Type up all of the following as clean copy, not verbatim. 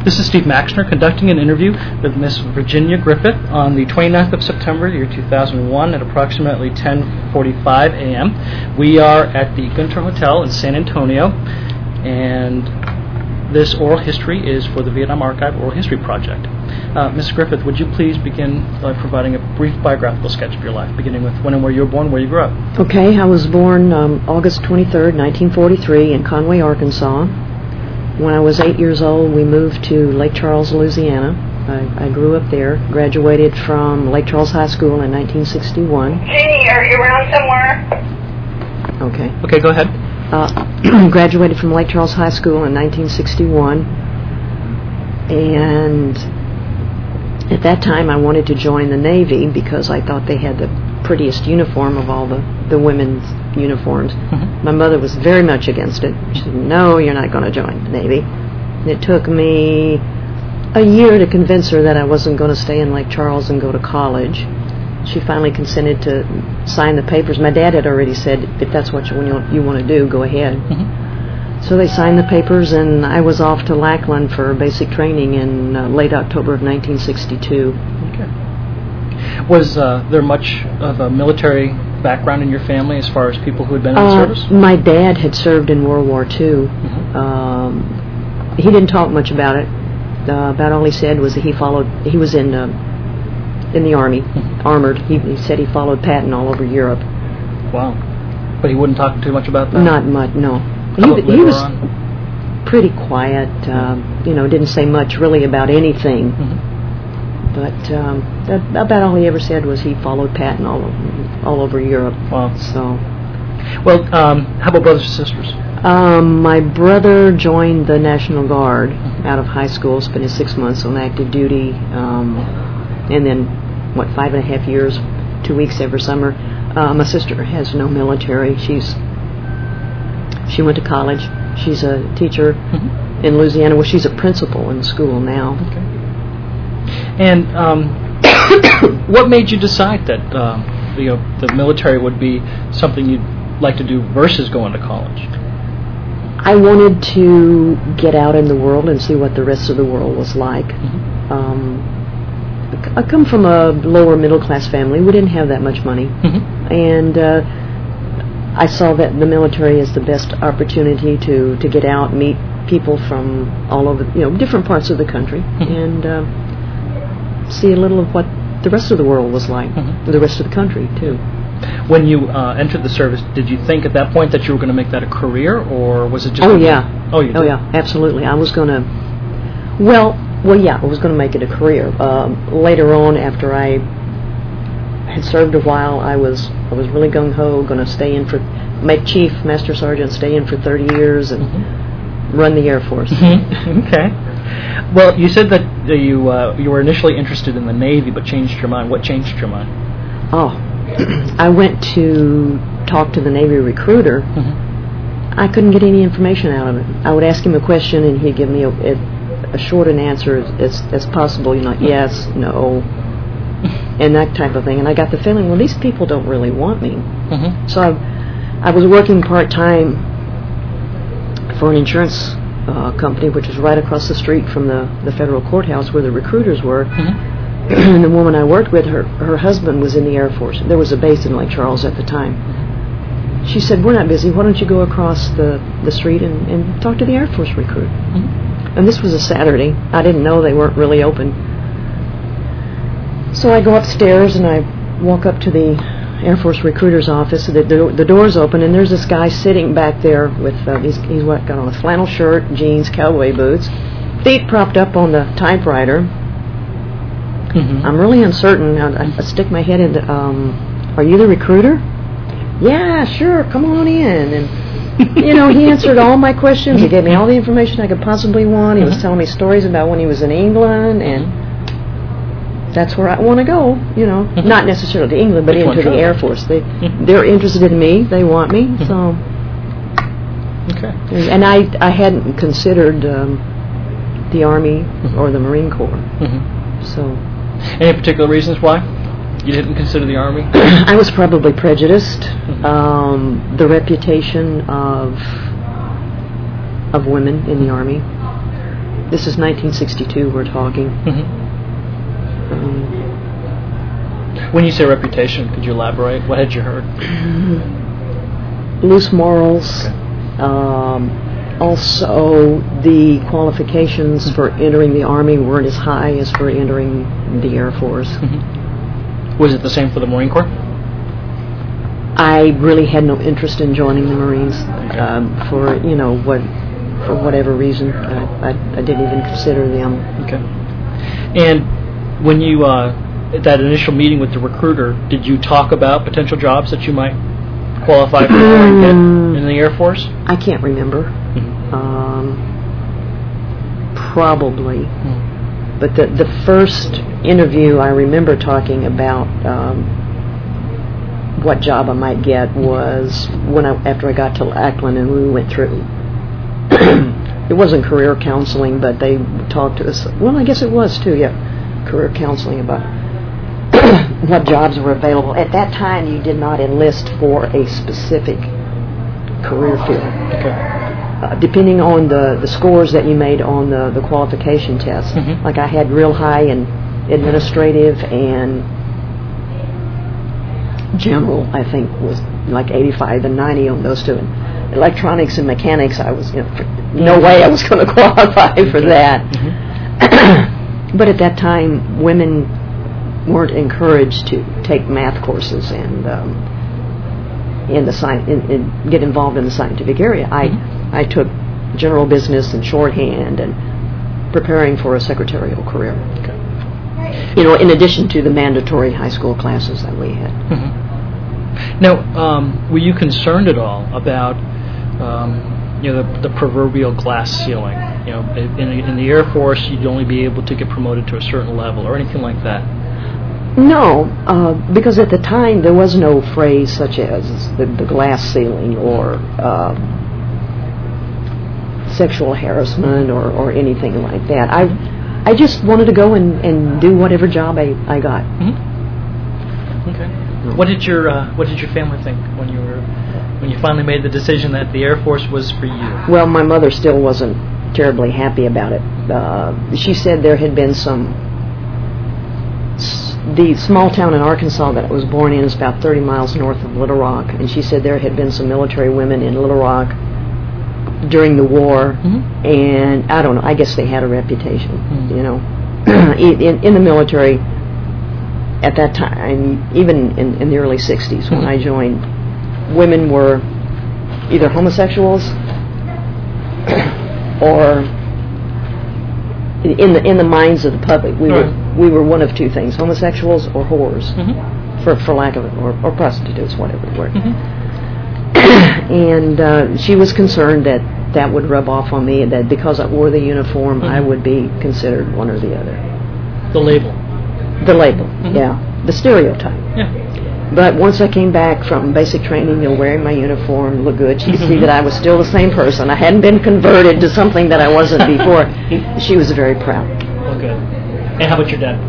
This is Steve Maxner conducting an interview with Miss Virginia Griffith on the 29th of September, year 2001, at approximately 10:45 a.m. We are at the Gunter Hotel in San Antonio, and this oral history is for the Vietnam Archive Oral History Project. Ms. Griffith, would you please begin by providing a brief biographical sketch of your life, beginning with when and where you were born, where you grew up? Okay, I was born August 23rd, 1943 in Conway, Arkansas. When I was 8 years old, we moved to Lake Charles, Louisiana. I grew up there, graduated from Lake Charles High School in 1961. Jeannie, are you around somewhere? Okay. Okay, go ahead. Graduated from Lake Charles High School in 1961, and at that time I wanted to join the Navy because I thought they had the prettiest uniform of all the women's uniforms. Mm-hmm. My mother was very much against it. She said, "No, you're not going to join the Navy." And it took me a year to convince her that I wasn't going to stay in Lake Charles and go to college. She finally consented to sign the papers. My dad had already said, if that's what you want to do, go ahead. Mm-hmm. So they signed the papers, and I was off to Lackland for basic training in late October of 1962. Okay. Was there much of a military background in your family as far as people who had been in the service? My dad had served in World War II. Mm-hmm. He didn't talk much about it. About all he said was that he was in the Army, armored. He said he followed Patton all over Europe. Wow. But he wouldn't talk too much about that? Not much, no. He was pretty quiet, didn't say much really about anything. Mm-hmm. But about all he ever said was he followed Patton all over Europe. Wow. So. Well, how about brothers and sisters? My brother joined the National Guard out of high school, spent his 6 months on active duty, and then, 5.5 years, 2 weeks every summer. My sister has no military. She went to college. She's a teacher in Louisiana. Well, she's a principal in school now. Okay. And what made you decide that the military would be something you'd like to do versus going to college? I wanted to get out in the world and see what the rest of the world was like. Mm-hmm. I come from a lower middle class family. We didn't have that much money, and I saw that the military is the best opportunity to get out, meet people from all over, different parts of the country, and see a little of what the rest of the world was like, the rest of the country too. When you entered the service, did you think at that point that you were going to make that a career, or was it just? Oh yeah. You did? Oh yeah, absolutely. I was going to. Well, yeah, I was going to make it a career. Later on, after I had served a while, I was really gung ho, going to stay in make chief, master sergeant, stay in for 30 years, and run the Air Force. Okay. Well, you said that you were initially interested in the Navy, but changed your mind. What changed your mind? Oh, I went to talk to the Navy recruiter. I couldn't get any information out of it. I would ask him a question, and he'd give me a short an answer as possible, yes, no, and that type of thing. And I got the feeling, well, these people don't really want me. So I was working part-time for an insurance company, which was right across the street from the federal courthouse where the recruiters were. And the woman I worked with, her husband was in the Air Force. There was a base in Lake Charles at the time. She said, "We're not busy. Why don't you go across the street and talk to the Air Force recruit?" And this was a Saturday. I didn't know they weren't really open. So I go upstairs and I walk up to the Air Force recruiter's office. The door's open, and there's this guy sitting back there with he's got on a flannel shirt, jeans, cowboy boots, feet propped up on the typewriter. I'm really uncertain. I stick my head in. Are you the recruiter? Yeah, sure. Come on in. And he answered all my questions. He gave me all the information I could possibly want. He was telling me stories about when he was in England, and that's where I want to go. Not necessarily to England, but into the Air Force. They're interested in me. They want me. So. Okay. And I hadn't considered the Army or the Marine Corps. So. Any particular reasons why you didn't consider the Army? I was probably prejudiced. The reputation of women in the Army. This is 1962 we're talking. Mm-hmm. When you say reputation, could you elaborate? What had you heard? Loose morals. Okay. Also, the qualifications for entering the Army weren't as high as for entering the Air Force. Mm-hmm. Was it the same for the Marine Corps? I really had no interest in joining the Marines for whatever reason. I didn't even consider them. Okay. And when you at that initial meeting with the recruiter, did you talk about potential jobs that you might qualify for and get in the Air Force? I can't remember. Mm-hmm. Probably. Mm-hmm. But the first interview I remember talking about what job I might get was after I got to Lackland and we went through. It wasn't career counseling, but they talked to us. Well, I guess it was too. Yeah, career counseling about what jobs were available. At that time, you did not enlist for a specific career field. Okay. Depending on the scores that you made on the qualification test. Mm-hmm. Like I had real high in administrative and general, I think was like 85 and 90 on those two. And electronics and mechanics, I was no way I was going to qualify for that. Mm-hmm. But at that time, women weren't encouraged to take math courses and get involved in the scientific area. I took general business and shorthand and preparing for a secretarial career. Okay. In addition to the mandatory high school classes that we had. Mm-hmm. Now, were you concerned at all about the proverbial glass ceiling? In the Air Force, you'd only be able to get promoted to a certain level, or anything like that. No, because at the time there was no phrase such as the glass ceiling or sexual harassment or anything like that. I just wanted to go and do whatever job I got. Mm-hmm. Okay. What did your family think when you finally made the decision that the Air Force was for you? Well, my mother still wasn't terribly happy about it. She said there had been the small town in Arkansas that I was born in is about 30 miles north of Little Rock, and she said there had been some military women in Little Rock during the war, mm-hmm. and I don't know, I guess they had a reputation, mm-hmm. in the military at that time, even in the early 60s when I joined, women were either homosexuals or in the minds of the public, we were one of two things: homosexuals or whores, mm-hmm. for lack of it, or prostitutes, whatever the word. Mm-hmm. And she was concerned that would rub off on me, and that because I wore the uniform, mm-hmm. I would be considered one or the other. The label. The label, mm-hmm. yeah, the stereotype. Yeah. But once I came back from basic training, wearing my uniform, looked good, she could see that I was still the same person. I hadn't been converted to something that I wasn't before. She was very proud. Oh, good. And how about your dad?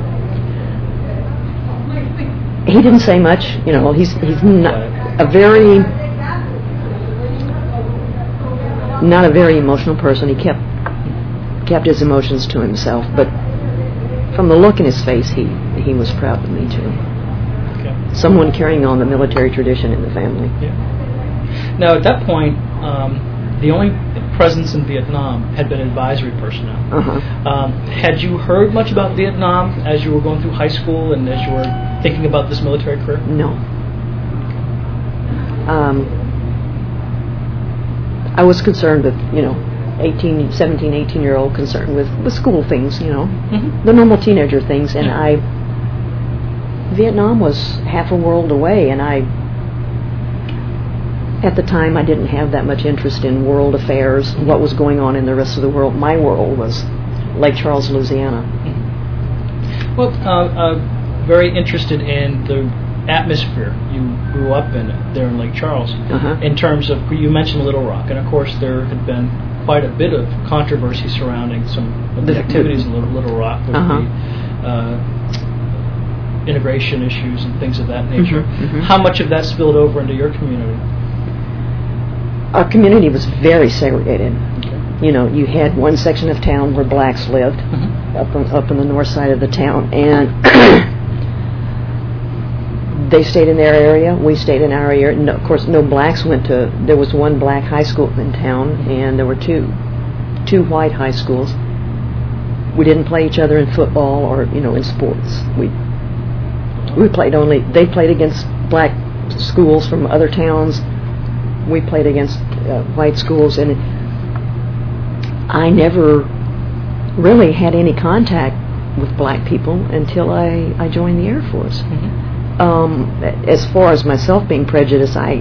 He didn't say much. He's not a very emotional person. He kept his emotions to himself. But from the look in his face, he was proud of me too. Someone carrying on the military tradition in the family. Yeah. Now, at that point, the only presence in Vietnam had been advisory personnel. Uh-huh. Had you heard much about Vietnam as you were going through high school and as you were thinking about this military career? No. I was concerned with, 17, 18-year-old concerned with school things, mm-hmm. the normal teenager things, and Vietnam was half a world away, and at the time, I didn't have that much interest in world affairs, what was going on in the rest of the world. My world was Lake Charles, Louisiana. Mm-hmm. Well, very interested in the atmosphere you grew up in there in Lake Charles. Uh-huh. In terms of, you mentioned Little Rock, and of course there had been quite a bit of controversy surrounding some of the activities in Little Rock with uh-huh. the integration issues and things of that nature. Mm-hmm, mm-hmm. How much of that spilled over into your community? Our community was very segregated. Okay. You had one section of town where blacks lived, up on the north side of the town, and they stayed in their area, we stayed in our area. No, of course, no blacks went to. There was one black high school in town, and there were two white high schools. We didn't play each other in football or in sports. We played only. They played against black schools from other towns. We played against white schools, and I never really had any contact with black people until I joined the Air Force. As far as myself being prejudiced, I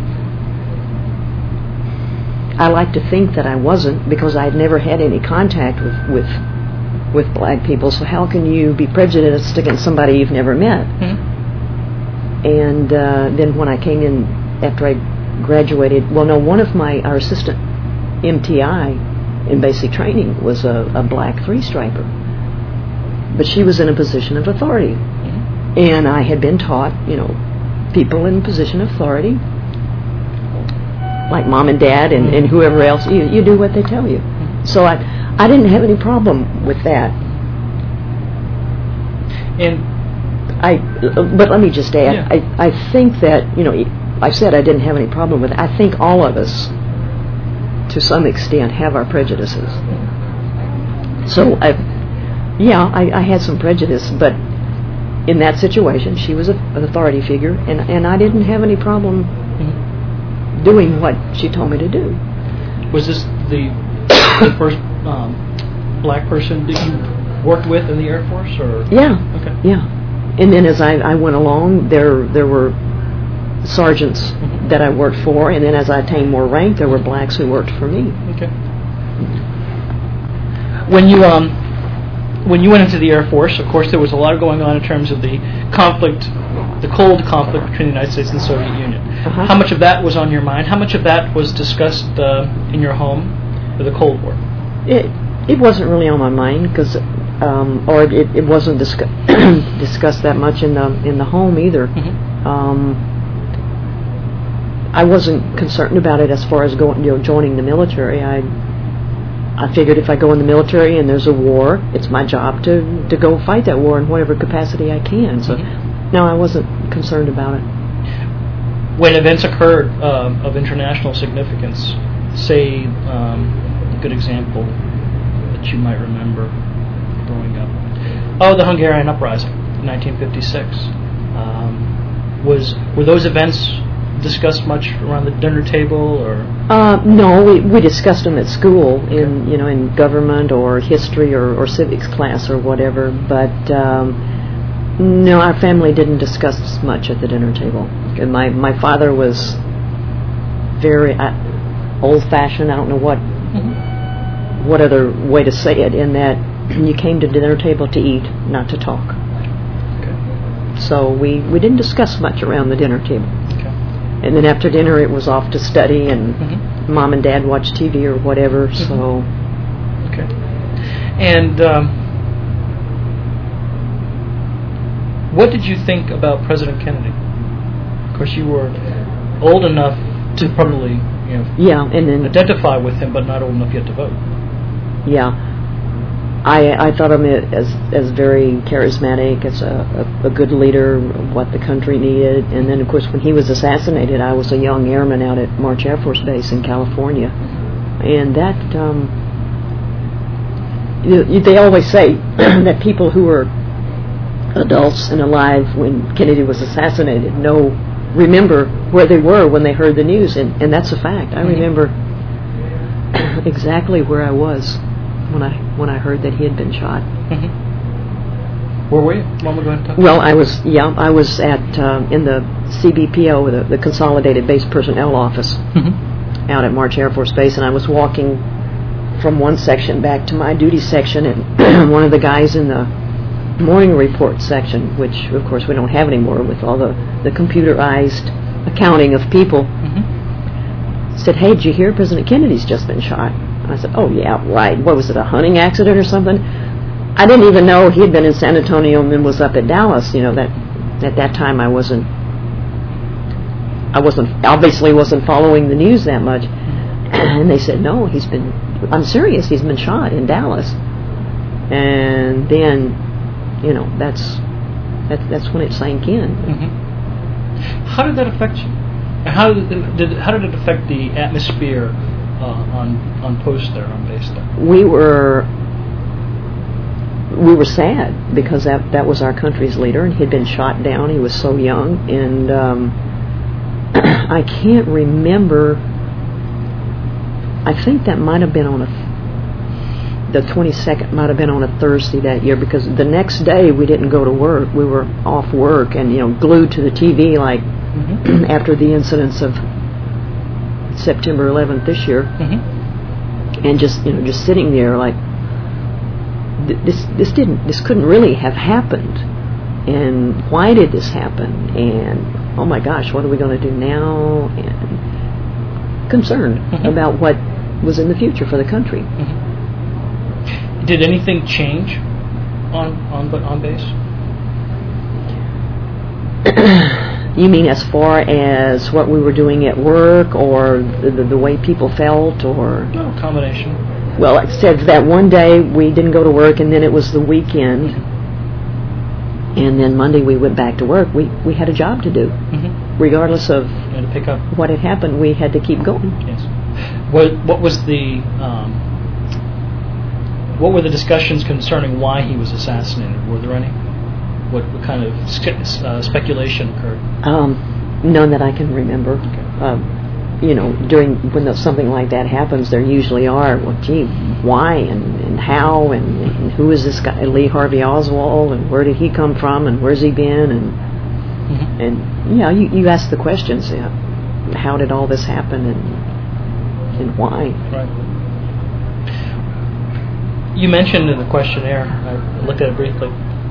like to think that I wasn't, because I had never had any contact with black people. So how can you be prejudiced against somebody you've never met? And then when I came in after I graduated, one of our assistant MTI in basic training was a black three-striper, but she was in a position of authority. And I had been taught, people in position of authority, like mom and dad and whoever else, you do what they tell you. So I didn't have any problem with that. But let me just add, I think that, I said I didn't have any problem with it. I think all of us, to some extent, have our prejudices. So I had some prejudice, but in that situation, she was an authority figure, and I didn't have any problem doing what she told me to do. Was this the first black person that you worked with in the Air Force, or? Yeah. Okay. Yeah. And then as I went along, there were sergeants that I worked for, and then as I attained more rank, there were blacks who worked for me. Okay. When you went into the Air Force, of course, there was a lot going on in terms of the conflict, the cold conflict between the United States and the Soviet Union. How much of that was on your mind? How much of that was discussed in your home for the Cold War? It wasn't really on my mind, because, or it wasn't discussed that much in the home either. I wasn't concerned about it as far as joining the military. I figured if I go in the military and there's a war, it's my job to go fight that war in whatever capacity I can. So, no, I wasn't concerned about it. When events occurred of international significance, say, a good example that you might remember growing up. The Hungarian Uprising, 1956. Were those events discussed much around the dinner table, or? No, we discussed them at school in government or history or civics class or whatever. But no, our family didn't discuss much at the dinner table. And my father was very old-fashioned. I don't know what other way to say it, in that you came to the dinner table to eat, not to talk. Okay. So we didn't discuss much around the dinner table. And then after dinner, it was off to study, and mom and dad watched TV or whatever. So, okay. And what did you think about President Kennedy? Of course, you were old enough to probably, and then identify with him, but not old enough yet to vote. Yeah, I thought of him as very charismatic, as a good leader, what the country needed. And then, of course, when he was assassinated, I was a young airman out at March Air Force Base in California. And that, they always say that people who were adults and alive when Kennedy was assassinated remember where they were when they heard the news. And that's a fact. I remember exactly where I was when I heard that he had been shot. Where were you? Mama, go ahead and talk. Well, I was at in the CBPO, the Consolidated Base Personnel Office, out at March Air Force Base, and I was walking from one section back to my duty section, and one of the guys in the morning report section, which of course we don't have anymore with all the computerized accounting of people, said, "Hey, did you hear President Kennedy's just been shot?" I said, "Oh, yeah, right. What was it, a hunting accident or something?" I didn't even know he had been in San Antonio and was up at Dallas. That at that time I obviously wasn't following the news that much. And they said, no, I'm serious, he's been shot in Dallas. And then, that's when it sank in. How did that affect you? How did it affect the atmosphere on post there, on base there? We were sad because that was our country's leader, and he'd been shot down. He was so young, and I can't remember. I think that might have been the 22nd might have been on a Thursday that year, because the next day we didn't go to work. We were off work and glued to the TV like after the incidents of September 11th this year, and just sitting there like this couldn't really have happened, and why did this happen, and oh my gosh, what are we going to do now, and concerned about what was in the future for the country. Did anything change on base? You mean as far as what we were doing at work, or the way people felt, or? No, combination. Well, like I said, that one day we didn't go to work, and then it was the weekend, and then Monday we went back to work. We had a job to do. Regardless of to pick up what had happened, we had to keep going. Yes. What was the what were the discussions concerning why he was assassinated? Were there any? What kind of speculation occurred? None that I can remember. Okay. When something like that happens, there usually are, well, gee, why and how and who is this guy, Lee Harvey Oswald, and where did he come from, and where's he been, and you ask the questions. How did all this happen, and why? Right. You mentioned in the questionnaire, I looked at it briefly,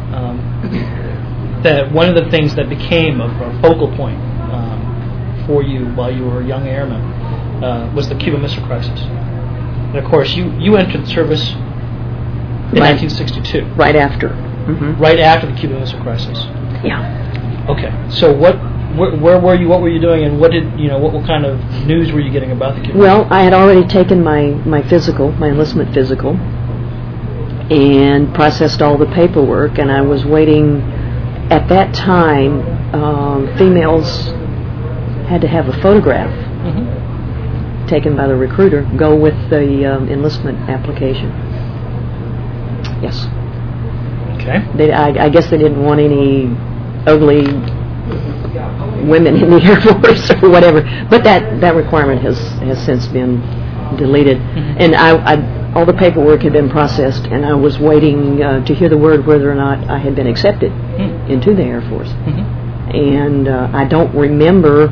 that one of the things that became a focal point for you while you were a young airman was the Cuban Missile Crisis. And of course, you entered service in 1962. Right after. Right after the Cuban Missile Crisis. Yeah. Okay. So where were you? What were you doing? And what kind of news were you getting about the Cuban? Well, I had already taken my physical, my enlistment physical, and processed all the paperwork, and I was waiting. At that time, females had to have a photograph taken by the recruiter go with the enlistment application. Yes. Okay. I guess they didn't want any ugly women in the Air Force or whatever, but that requirement has since been deleted. And all the paperwork had been processed, and I was waiting to hear the word whether or not I had been accepted into the Air Force. And I don't remember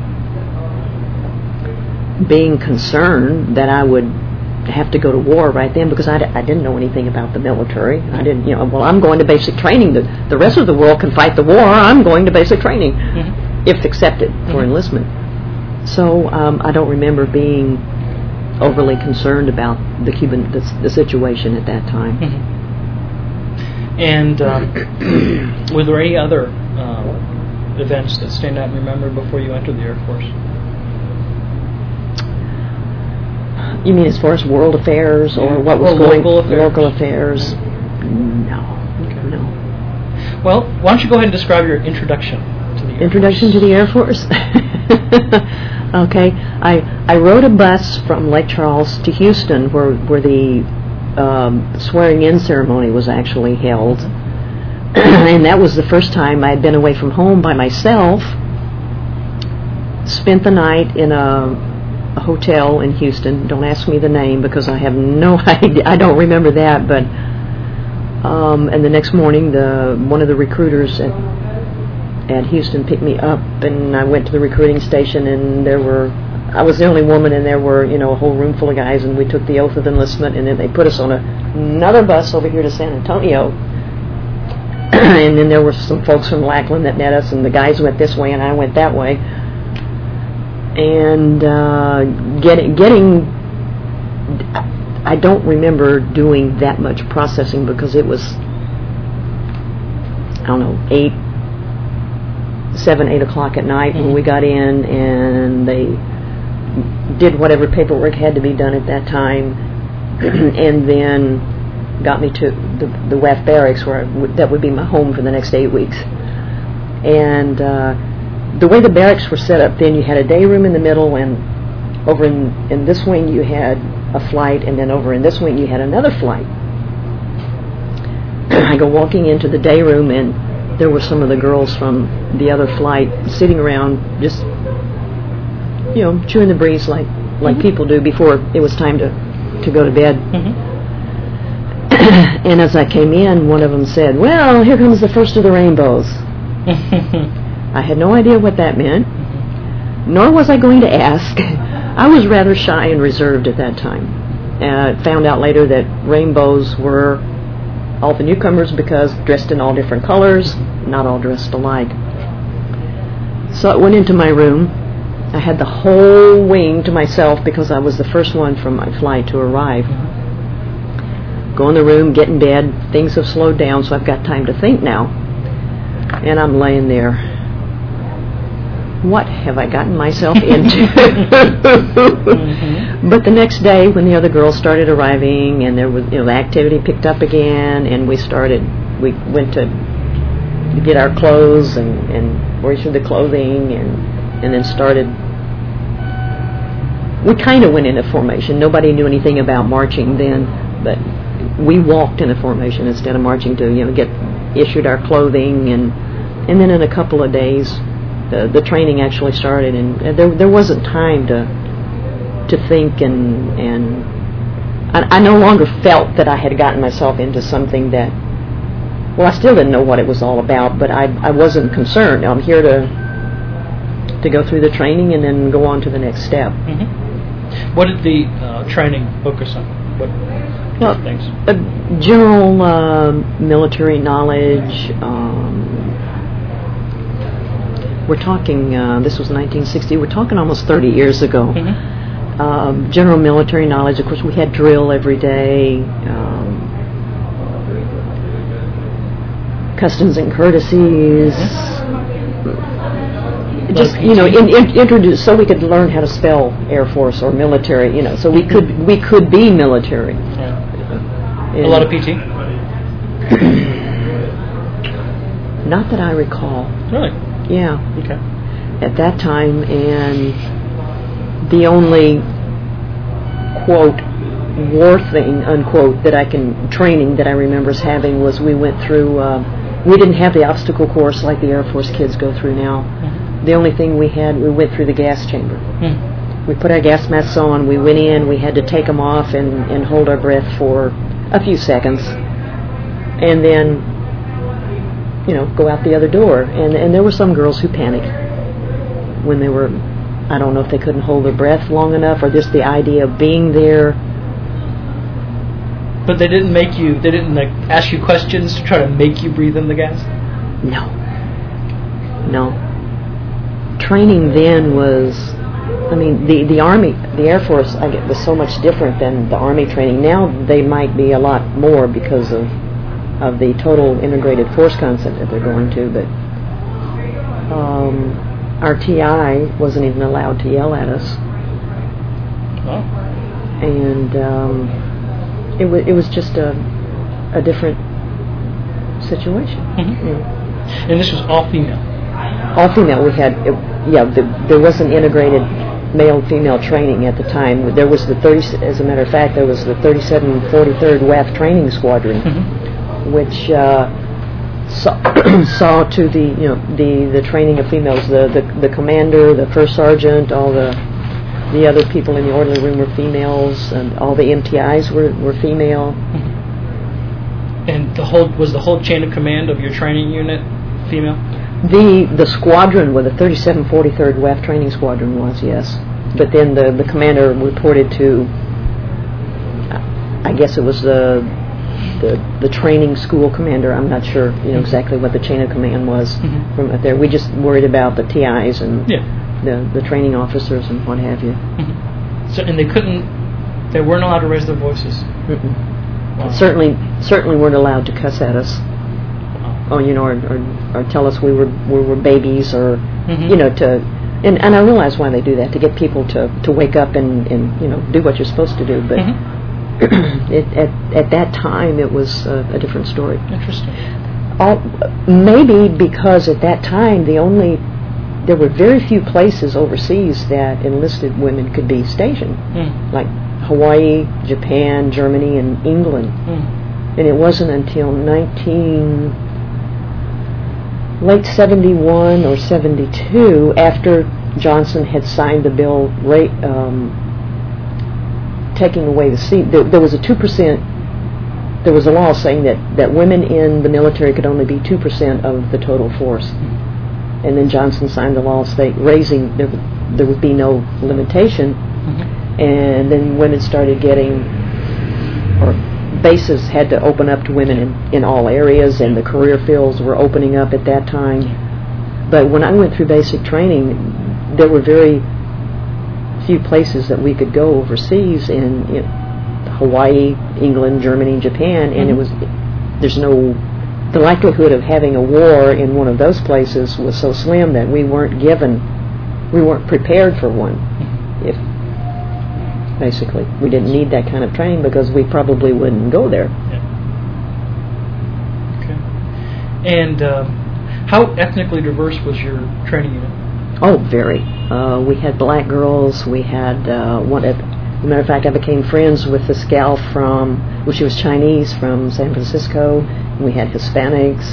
being concerned that I would have to go to war right then, because I didn't know anything about the military. I didn't, I'm going to basic training. The rest of the world can fight the war. I'm going to basic training, if accepted for enlistment. So I don't remember being overly concerned about the situation at that time. And were there any other events that stand out and remember before you entered the Air Force? You mean as far as world affairs, or what was local affairs? No. Okay. No. Well, why don't you go ahead and describe your introduction to the Air Introduction Force? to the Air Force? Okay. I rode a bus from Lake Charles to Houston, where the swearing-in ceremony was actually held. And that was the first time I had been away from home by myself. Spent the night in a hotel in Houston. Don't ask me the name, because I have no idea. I don't remember that. But and the next morning, one of the recruiters at Houston picked me up, and I went to the recruiting station, and I was the only woman, and there were a whole room full of guys, and we took the oath of enlistment, and then they put us on another bus over here to San Antonio. And then there were some folks from Lackland that met us, and the guys went this way and I went that way. And I don't remember doing that much processing, because it was, 7, 8 o'clock at night when we got in, and they did whatever paperwork had to be done at that time, and then got me to the WAF barracks, where that would be my home for the next 8 weeks. And the way the barracks were set up then, you had a day room in the middle, and over in this wing you had a flight, and then over in this wing you had another flight. I go walking into the day room, and there were some of the girls from the other flight sitting around, just chewing the breeze like people do before it was time to go to bed. And as I came in, one of them said, "Well, here comes the first of the rainbows." I had no idea what that meant, nor was I going to ask. I was rather shy and reserved at that time. I found out later that rainbows were all the newcomers, because dressed in all different colors, not all dressed alike. So I went into my room. I had the whole wing to myself because I was the first one from my flight to arrive. Go in the room, get in bed. Things have slowed down, so I've got time to think now. And I'm laying there. What have I gotten myself into? But the next day, when the other girls started arriving, and there was, the activity picked up again, and we went to get our clothes and ordered the clothing, and then started. We kind of went into formation. Nobody knew anything about marching then, but we walked in a formation instead of marching to, get issued our clothing, and then in a couple of days, the training actually started, and there wasn't time to think, and I no longer felt that I had gotten myself into something that, well, I still didn't know what it was all about, but I wasn't concerned. I'm here to go through the training and then go on to the next step. What did the training focus on? What things? General military knowledge. We're talking, this was 1960, we're talking almost 30 years ago. General military knowledge. Of course, we had drill every day. Customs and courtesies. Just introduce, so we could learn how to spell Air Force or military. So we could be military. Yeah. A lot of PT. Not that I recall. Really? Yeah. Okay. At that time, and the only quote war thing unquote training that I remember us having was we went through. We didn't have the obstacle course like the Air Force kids go through now. The only thing we went through the gas chamber. We put our gas masks on, we went in, we had to take them off and hold our breath for a few seconds, and then, go out the other door. And there were some girls who panicked when they were, I don't know if they couldn't hold their breath long enough, or just the idea of being there. But they didn't ask you questions to try to make you breathe in the gas? No. Training then was, the Army, the Air Force, was so much different than the Army training. Now they might be a lot more because of the total integrated force concept that they're going to, but our TI wasn't even allowed to yell at us. Oh. And it was just a different situation. And this was all female? All female. We had, there wasn't integrated male-female training at the time. There was as a matter of fact, there was the 3743rd WAF Training Squadron, which saw to the training of females. The commander, the first sergeant, all the other people in the orderly room were females, and all the MTIs were female. And was the whole chain of command of your training unit female? The squadron, the 3743rd WAF Training Squadron was, yes. But then the commander reported to, I guess it was the training school commander. I'm not sure, exactly what the chain of command was from up there. We just worried about the TIs and the training officers and what have you. So, and they weren't allowed to raise their voices. Wow. Certainly weren't allowed to cuss at us. Wow. Or or tell us we were babies, or And I realize why they do that, to get people to wake up and do what you're supposed to do. But at that time, it was a different story. Interesting. Maybe because at that time there were very few places overseas that enlisted women could be stationed, like Hawaii, Japan, Germany, and England. And it wasn't until late 71 or 72, after Johnson had signed the bill taking away the seat. There was a 2%. There was a law saying that women in the military could only be 2% of the total force. And then Johnson signed the law raising, there would be no limitation. And then women started bases had to open up to women in all areas, and the career fields were opening up at that time. But when I went through basic training, there were very few places that we could go overseas in Hawaii, England, Germany, Japan, and the likelihood of having a war in one of those places was so slim that we weren't prepared for one. Basically, we didn't need that kind of training because we probably wouldn't go there. Okay. And how ethnically diverse was your training unit? Oh, very. We had black girls. We had one. As a matter of fact, I became friends with this gal she was Chinese from San Francisco. And we had Hispanics.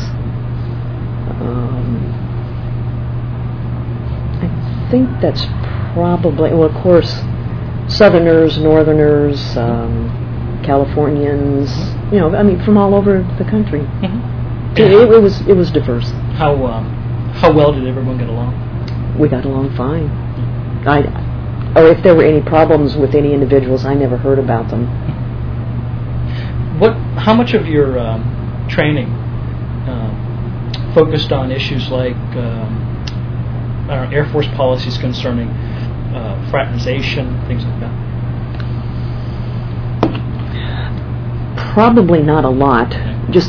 I think that's probably, well, of course, Southerners, Northerners, Californians, from all over the country. It was diverse. How well did everyone get along? We got along fine. Or if there were any problems with any individuals, I never heard about them. How much of your training focused on issues like Air Force policies concerning fraternization, things like that? Probably not a lot. Just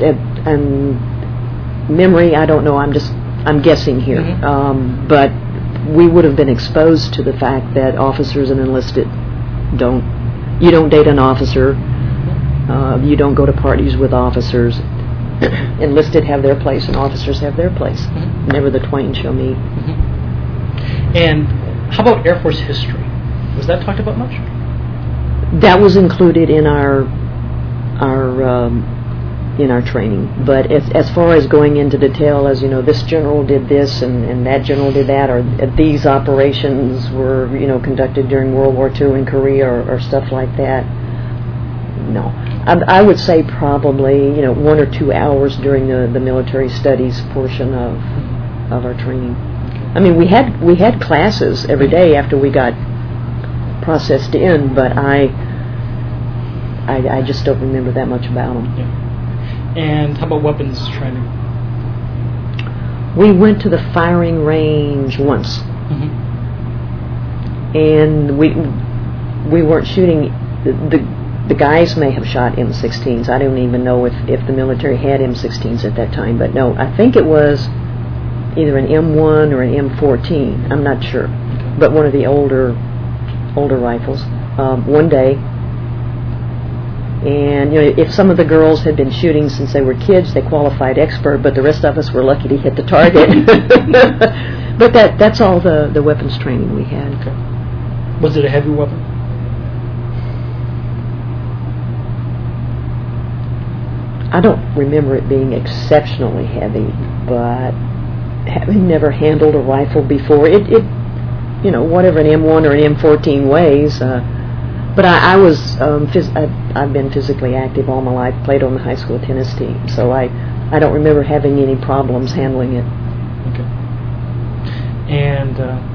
memory, I don't know. I'm guessing here. But we would have been exposed to the fact that officers and enlisted you don't date an officer. You don't go to parties with officers. Enlisted have their place and officers have their place. Never the twain shall meet. And how about Air Force history? Was that talked about much? That was included in our training. But as far as going into detail, as this general did this and that general did that, or these operations were conducted during World War II in Korea or stuff like that, no. I would say probably 1 or 2 hours during the military studies portion of our training. I mean, we had classes every day after we got processed in, but I just don't remember that much about them. Yeah. And how about weapons training? We went to the firing range once, and we weren't shooting. The guys may have shot M16s. I don't even know if the military had M16s at that time, but no, I think it was either an M1 or an M14. I'm not sure, but one of the older rifles. One day, and if some of the girls had been shooting since they were kids, they qualified expert, but the rest of us were lucky to hit the target. But that's all the weapons training we had. Okay. Was it a heavy weapon? I don't remember it being exceptionally heavy, but having never handled a rifle before, it whatever an M1 or an M14 weighs. But I've been physically active all my life. Played on the high school tennis team, so I don't remember having any problems handling it. Okay. And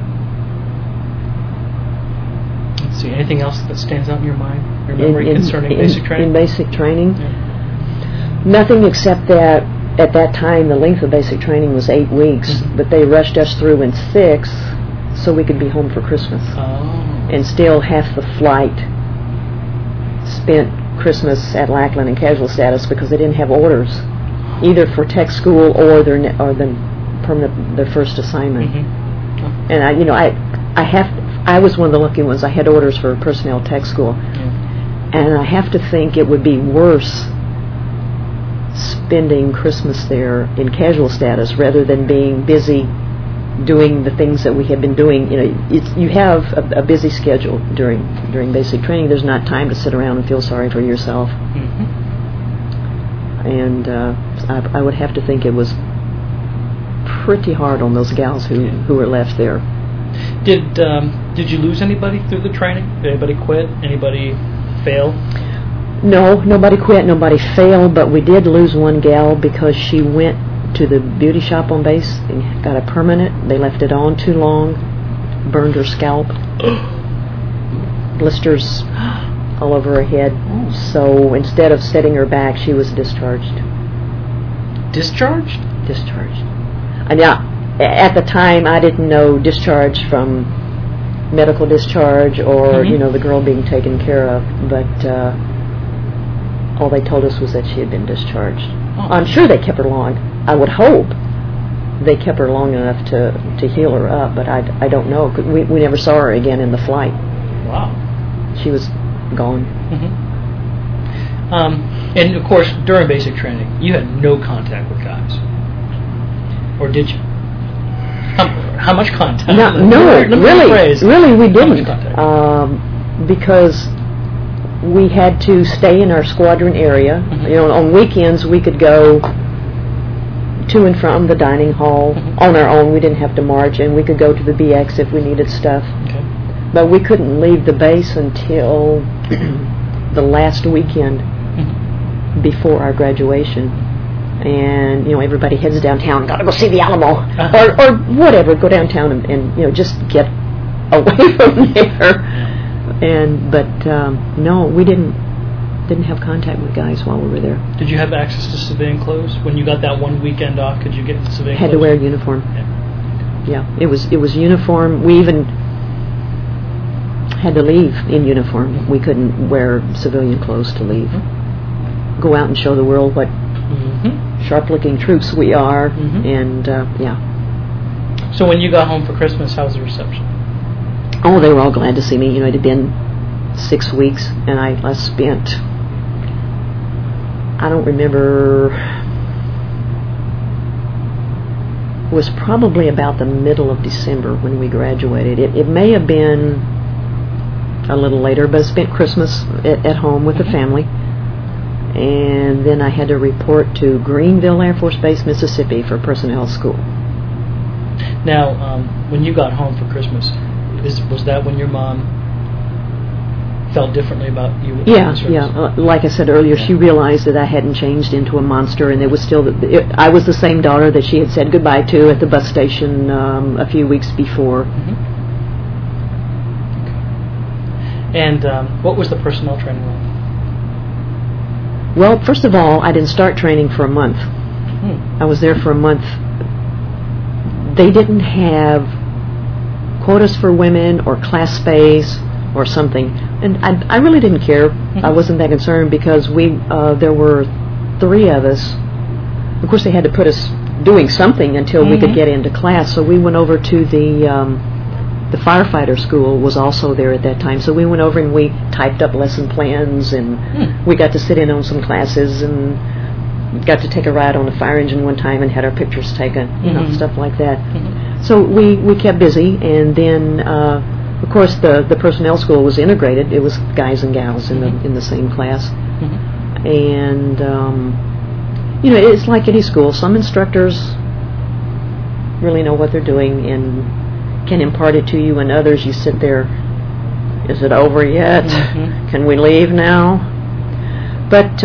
let's see, anything else that stands out in your mind, your memory concerning basic training? In basic training. Yeah. Nothing except that at that time the length of basic training was 8 weeks, but they rushed us through in 6 so we could be home for Christmas. And still half the flight spent Christmas at Lackland in casual status because they didn't have orders, either for tech school or their first assignment. And I was one of the lucky ones. I had orders for personnel tech school, and I have to think it would be worse spending Christmas there in casual status rather than being busy doing the things that we have been doing. You have a busy schedule during basic training. There's not time to sit around and feel sorry for yourself. And I would have to think it was pretty hard on those gals who were left there. Did you lose anybody through the training? Did anybody quit? Anybody fail? No, nobody quit, nobody failed, but we did lose one gal because she went to the beauty shop on base and got a permanent. They left it on too long, burned her scalp, blisters all over her head. So instead of setting her back, she was discharged. Discharged? Discharged. And at the time, I didn't know discharge from medical discharge or the girl being taken care of, but all they told us was that she had been discharged. I'm sure they kept her long. I would hope they kept her long enough to heal her up, but I don't know. We never saw her again in the flight. Wow. She was gone. And of course, during basic training, you had no contact with guys, or did you? How much contact? Really, we didn't. Because we had to stay in our squadron area. On weekends we could go to and from the dining hall on our own. We didn't have to march, and we could go to the BX if we needed stuff. Okay. But we couldn't leave the base until the last weekend before our graduation. And everybody heads downtown. Got to go see the Alamo, or whatever. Go downtown and just get away from there. But no, we didn't have contact with guys while we were there. Did you have access to civilian clothes when you got that one weekend off? Could you get civilian had clothes? To wear a uniform. Yeah, it was uniform. We even had to leave in uniform. We couldn't wear civilian clothes to leave. Go out and show the world what sharp-looking troops we are. And So when you got home for Christmas, how was the reception? Oh, they were all glad to see me. It had been 6 weeks, and I spent, I don't remember, it was probably about the middle of December when we graduated. It may have been a little later, but I spent Christmas at home with the family. And then I had to report to Greenville Air Force Base, Mississippi for personnel school. Now, when you got home for Christmas, was that when your mom felt differently about you? Yeah. Like I said earlier, she realized that I hadn't changed into a monster, and it was still I was the same daughter that she had said goodbye to at the bus station a few weeks before. Okay. And what was the personnel training like? Well, first of all, I didn't start training for a month. I was there for a month. They didn't have quotas for women or class space or something, and I really didn't care. I wasn't that concerned because there were 3 of us. Of course, they had to put us doing something until we could get into class. So we went over to the firefighter school was also there at that time. So we went over and we typed up lesson plans, and we got to sit in on some classes and got to take a ride on a fire engine one time and had our pictures taken, stuff like that. So we kept busy, and then of course the personnel school was integrated. It was guys and gals in the same class, and it's like any school. Some instructors really know what they're doing and can impart it to you, and others you sit there, is it over yet? Can we leave now? But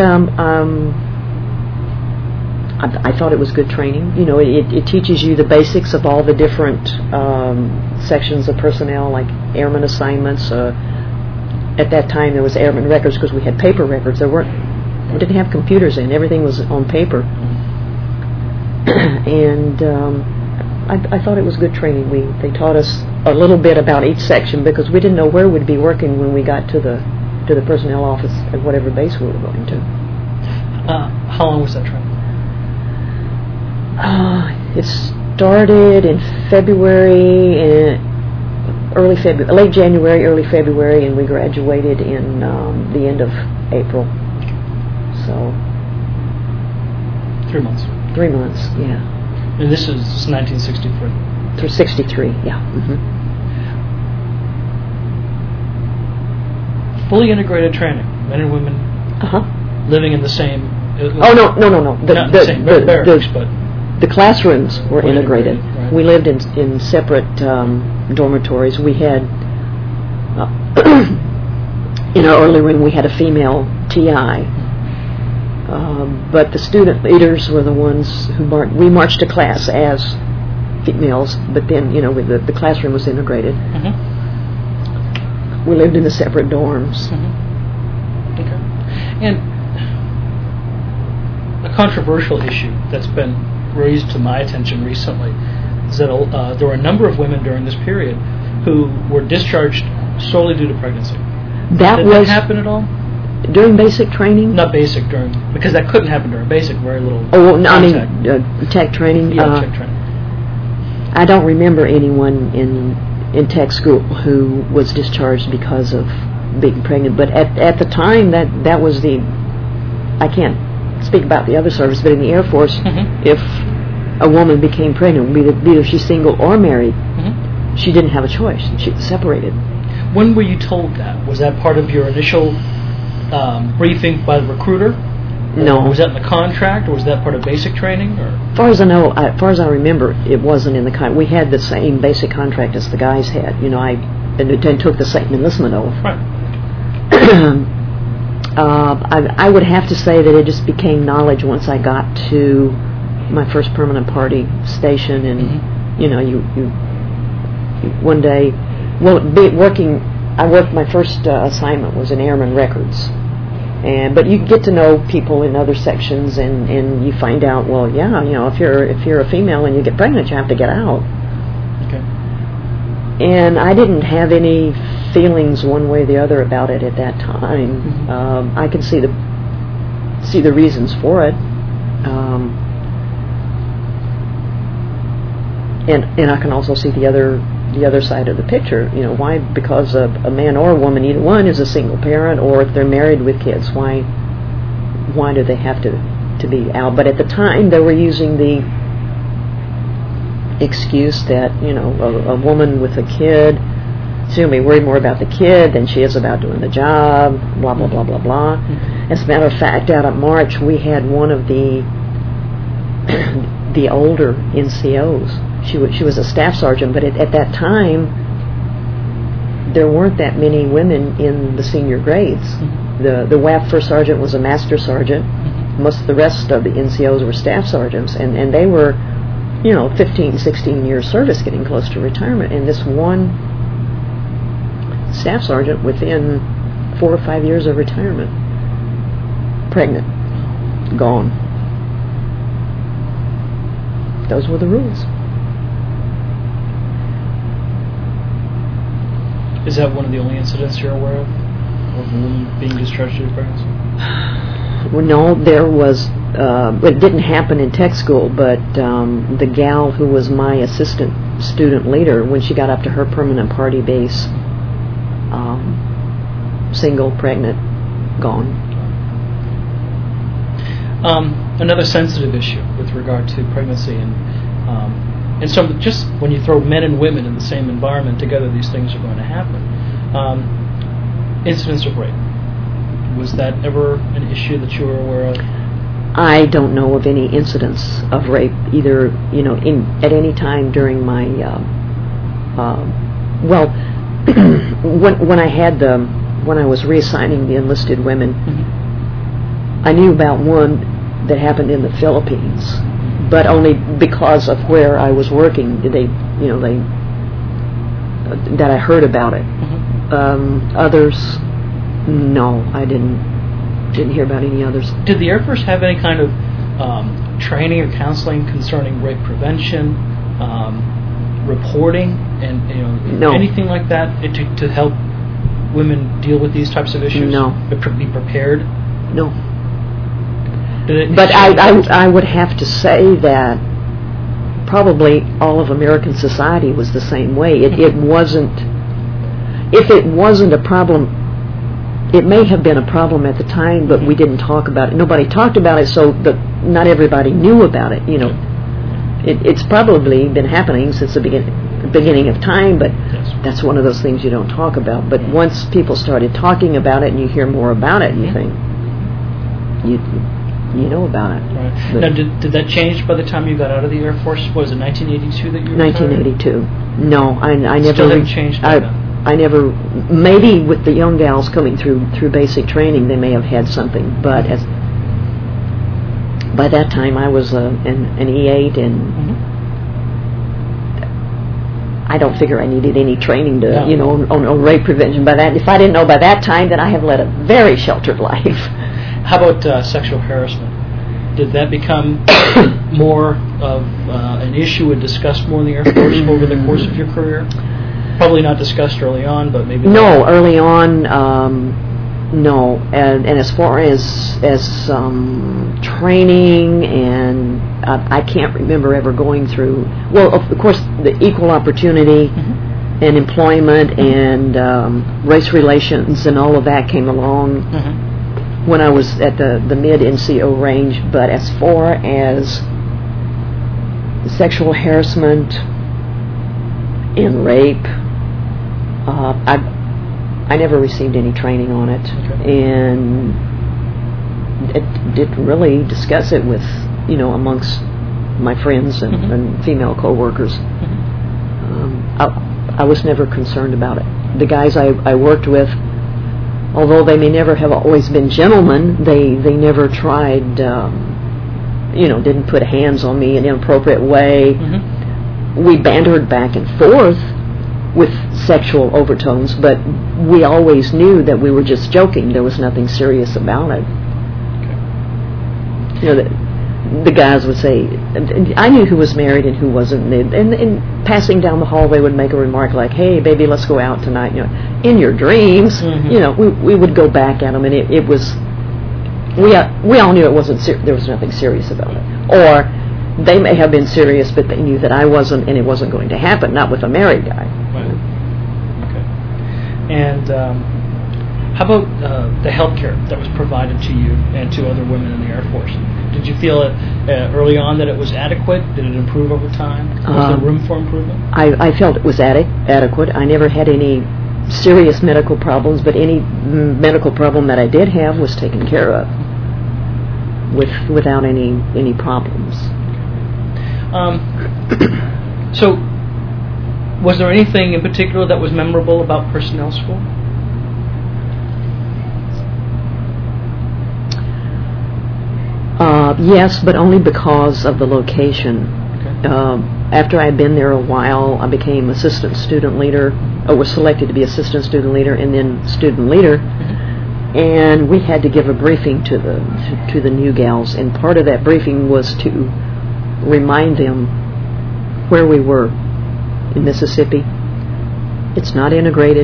I thought it was good training. It teaches you the basics of all the different sections of personnel, like airman assignments. At that time, there was airman records because we had paper records. We didn't have computers in. Everything was on paper. And I thought it was good training. They taught us a little bit about each section because we didn't know where we'd be working when we got to the personnel office at whatever base we were going to. How long was that training? It's started in February, late January, early February, and we graduated in the end of April. So 3 months. 3 months, yeah. And this is 1963. Through 63, yeah. Fully integrated training, men and women living in the same. Oh no! Not the same barracks, but the classrooms were integrated. Right. We lived in separate dormitories. We had in our early room we had a female TI, but the student leaders were the ones who we marched to class as females. But then the classroom was integrated. We lived in the separate dorms. Okay. And a controversial issue that's been raised to my attention recently is that there were a number of women during this period who were discharged solely due to pregnancy. Did that happen at all? During basic training? Not basic, because that couldn't happen during basic, very little tech training? Yeah, tech training. I don't remember anyone in tech school who was discharged because of being pregnant, but at the time that was I can't speak about the other service, but in the Air Force, if a woman became pregnant, either she's single or married, she didn't have a choice. She was separated. When were you told that? Was that part of your initial briefing by the recruiter? No. Or was that in the contract, or was that part of basic training? Or? As far as I know, as far as I remember, it wasn't in the contract. We had the same basic contract as the guys had. I took the same enlistment oath. Right. I would have to say that it just became knowledge once I got to my first permanent party station, and you one day, I worked. My first assignment was in Airman Records. But you get to know people in other sections, and you find out, if you're a female and you get pregnant, you have to get out. Okay. And I didn't have any feelings one way or the other about it at that time. I can see the reasons for it, and I can also see the other side of the picture. Why? Because a man or a woman, either one, is a single parent, or if they're married with kids, why do they have to be out? But at the time, they were using the excuse that a woman with a kid, she's going to be worried more about the kid than she is about doing the job. Blah blah blah blah blah. As a matter of fact, out at March, we had one of the older NCOs. She was a staff sergeant, but at that time, there weren't that many women in the senior grades. The WAF first sergeant was a master sergeant. Most of the rest of the NCOs were staff sergeants, and they were, 15, 16 years service, getting close to retirement. And this one staff sergeant, within 4 or 5 years of retirement, pregnant, gone. Those were the rules. Is that one of the only incidents you're aware of a woman being discharged due to pregnancy? Well, no, there was. It didn't happen in tech school, but the gal who was my assistant student leader, when she got up to her permanent party base, single, pregnant, gone. Another sensitive issue with regard to pregnancy and so just when you throw men and women in the same environment together, these things are going to happen. Incidents of rape. Was that ever an issue that you were aware of? I don't know of any incidents of rape either, at any time during my, when I was reassigning the enlisted women, I knew about one that happened in the Philippines, but only because of where I was working that I heard about it. Others, no, I didn't hear about any others. Did the Air Force have any kind of training or counseling concerning rape prevention, reporting, and no. anything like that to help women deal with these types of issues? No. Be prepared? No. But I would have to say that probably all of American society was the same way. It wasn't. If it wasn't a problem, it may have been a problem at the time, but we didn't talk about it. Nobody talked about it, so not everybody knew about it. It's probably been happening since the beginning of time, but that's one of those things you don't talk about. But once people started talking about it and you hear more about it, you think, you know about it. Right. Now, did that change by the time you got out of the Air Force? Was it 1982 that you retired? 1982. No, I never... Still hadn't changed by then? I never... Maybe with the young gals coming through basic training, they may have had something, but by that time I was an E8, and I don't figure I needed any training to, on rape prevention. If I didn't know by that time, then I have led a very sheltered life. How about sexual harassment? Did that become more of an issue and discussed more in the Air Force over the course of your career? Probably not discussed early on, but maybe... No, early on, no. And as far as training, and I can't remember ever going through... Well, of course, the equal opportunity and employment and race relations and all of that came along when I was at the mid-NCO range. But as far as sexual harassment and rape, I never received any training on it, and didn't really discuss it with, amongst my friends and female co-workers. I was never concerned about it. The guys I worked with, although they may never have always been gentlemen, they never tried, didn't put hands on me in an inappropriate way. We bantered back and forth with sexual overtones, but we always knew that we were just joking. There was nothing serious about it. The guys would say, I knew who was married and who wasn't, and passing down the hall they would make a remark like, "Hey baby, let's go out tonight," in your dreams. We would go back at them, and it was, we all knew it wasn't there was nothing serious about it. Or they may have been serious, but they knew that I wasn't, and it wasn't going to happen, not with a married guy. Right. Okay. And how about the health care that was provided to you and to other women in the Air Force? Did you feel early on that it was adequate? Did it improve over time? Was there room for improvement? I felt it was adequate. I never had any serious medical problems, but any medical problem that I did have was taken care of without any problems. So, was there anything in particular that was memorable about personnel school? Yes, but only because of the location. Okay. After I had been there a while, I became assistant student leader, or was selected to be assistant student leader, and then student leader. And we had to give a briefing to the new gals, and part of that briefing was to remind them where we were in Mississippi. It's not integrated.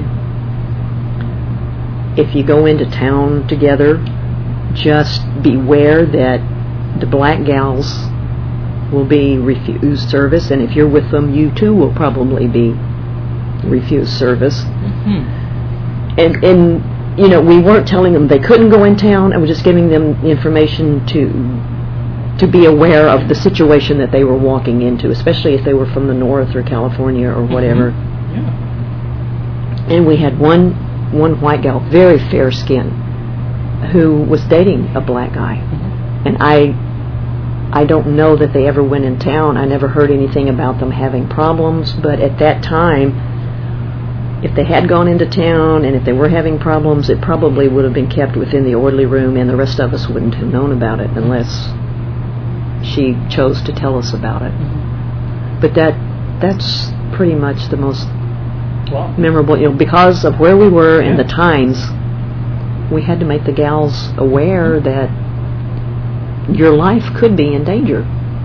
If you go into town together, just beware that the black gals will be refused service, and if you're with them, you too will probably be refused service. And we weren't telling them they couldn't go in town, and we're just giving them information to be aware of the situation that they were walking into, especially if they were from the north or California or whatever. And we had one white gal, very fair skin, who was dating a black guy. And I don't know that they ever went in town. I never heard anything about them having problems, but at that time, if they had gone into town and if they were having problems, it probably would have been kept within the orderly room, and the rest of us wouldn't have known about it unless she chose to tell us about it. But that's pretty much the most memorable, because of where we were and the times. We had to make the gals aware that your life could be in danger.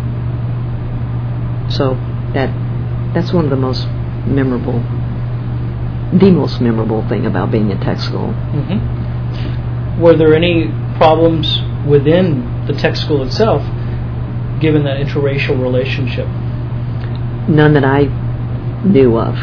So that's one of the most memorable thing about being in tech school. Were there any problems within the tech school itself, given that interracial relationship? None that I knew of.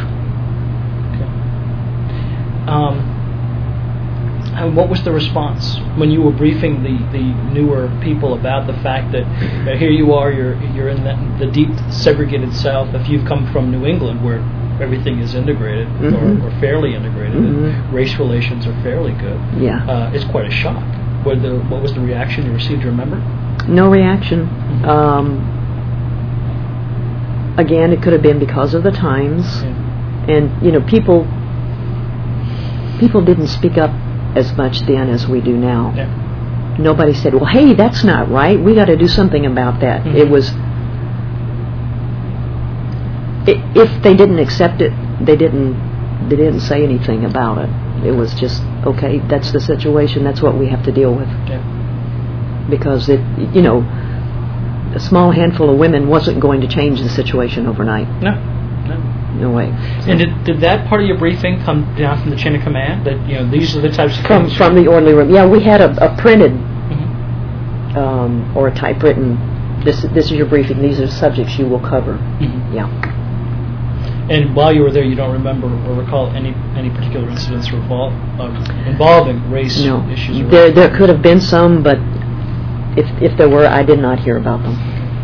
And what was the response when you were briefing the newer people about the fact that here you are, you're in the deep segregated South. If you've come from New England, where everything is integrated or fairly integrated, and race relations are fairly good, it's quite a shock. What was the reaction you received? Do you remember? No reaction. Again, it could have been because of the times, and people didn't speak up as much then as we do now. Nobody said, well, hey, that's not right, we got to do something about that. It was, if they didn't accept it, they didn't say anything about it. It was just, okay, that's the situation, that's what we have to deal with. Because a small handful of women wasn't going to change the situation overnight. No way. And did that part of your briefing come down from the chain of command? That these are the types of things from the orderly room. Yeah, we had a printed or a typewritten. This is your briefing. These are the subjects you will cover. Yeah. And while you were there, you don't remember or recall any particular incidents involving race issues? There could have been some, but if there were, I did not hear about them.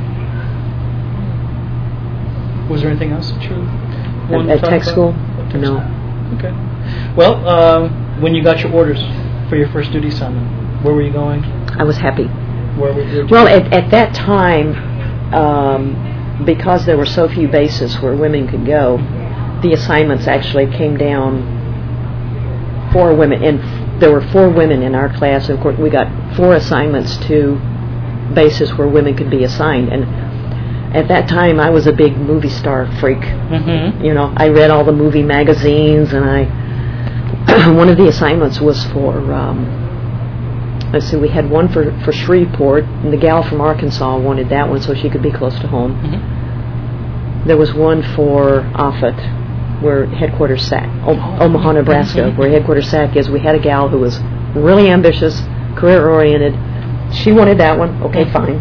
Was there anything else that you wanted at to tech talk school? about? No. Okay. Well, when you got your orders for your first duty assignment, where were you going? I was happy. Where were you? Well, at that time, because there were so few bases where women could go, the assignments actually came down for women, and there were 4 women in our class. Of course, we got 4 assignments to bases where women could be assigned, and at that time, I was a big movie star freak. I read all the movie magazines, and one of the assignments was for, we had one for Shreveport, and the gal from Arkansas wanted that one so she could be close to home. There was one for Offutt, where headquarters SAC, Omaha, Nebraska, where headquarters SAC is. We had a gal who was really ambitious, career-oriented. She wanted that one. Okay, fine.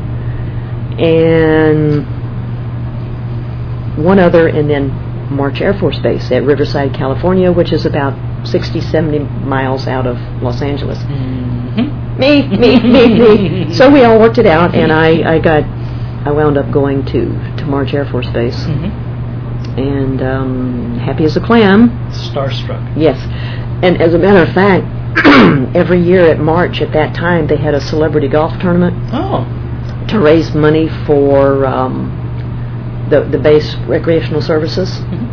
And one other, and then March Air Force Base at Riverside, California, which is about 60, 70 miles out of Los Angeles. Me. So we all worked it out, and I wound up going to March Air Force Base, and happy as a clam. Starstruck. Yes, and as a matter of fact, every year at March at that time they had a celebrity golf tournament. To raise money for the base recreational services.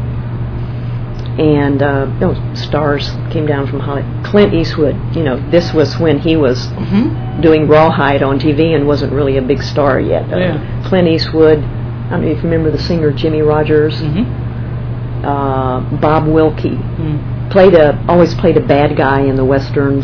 And stars came down from Hollywood. Clint Eastwood, this was when he was doing Rawhide on TV and wasn't really a big star yet. Clint Eastwood, I don't know if you remember the singer Jimmy Rogers. Bob Wilkie always played a bad guy in the westerns.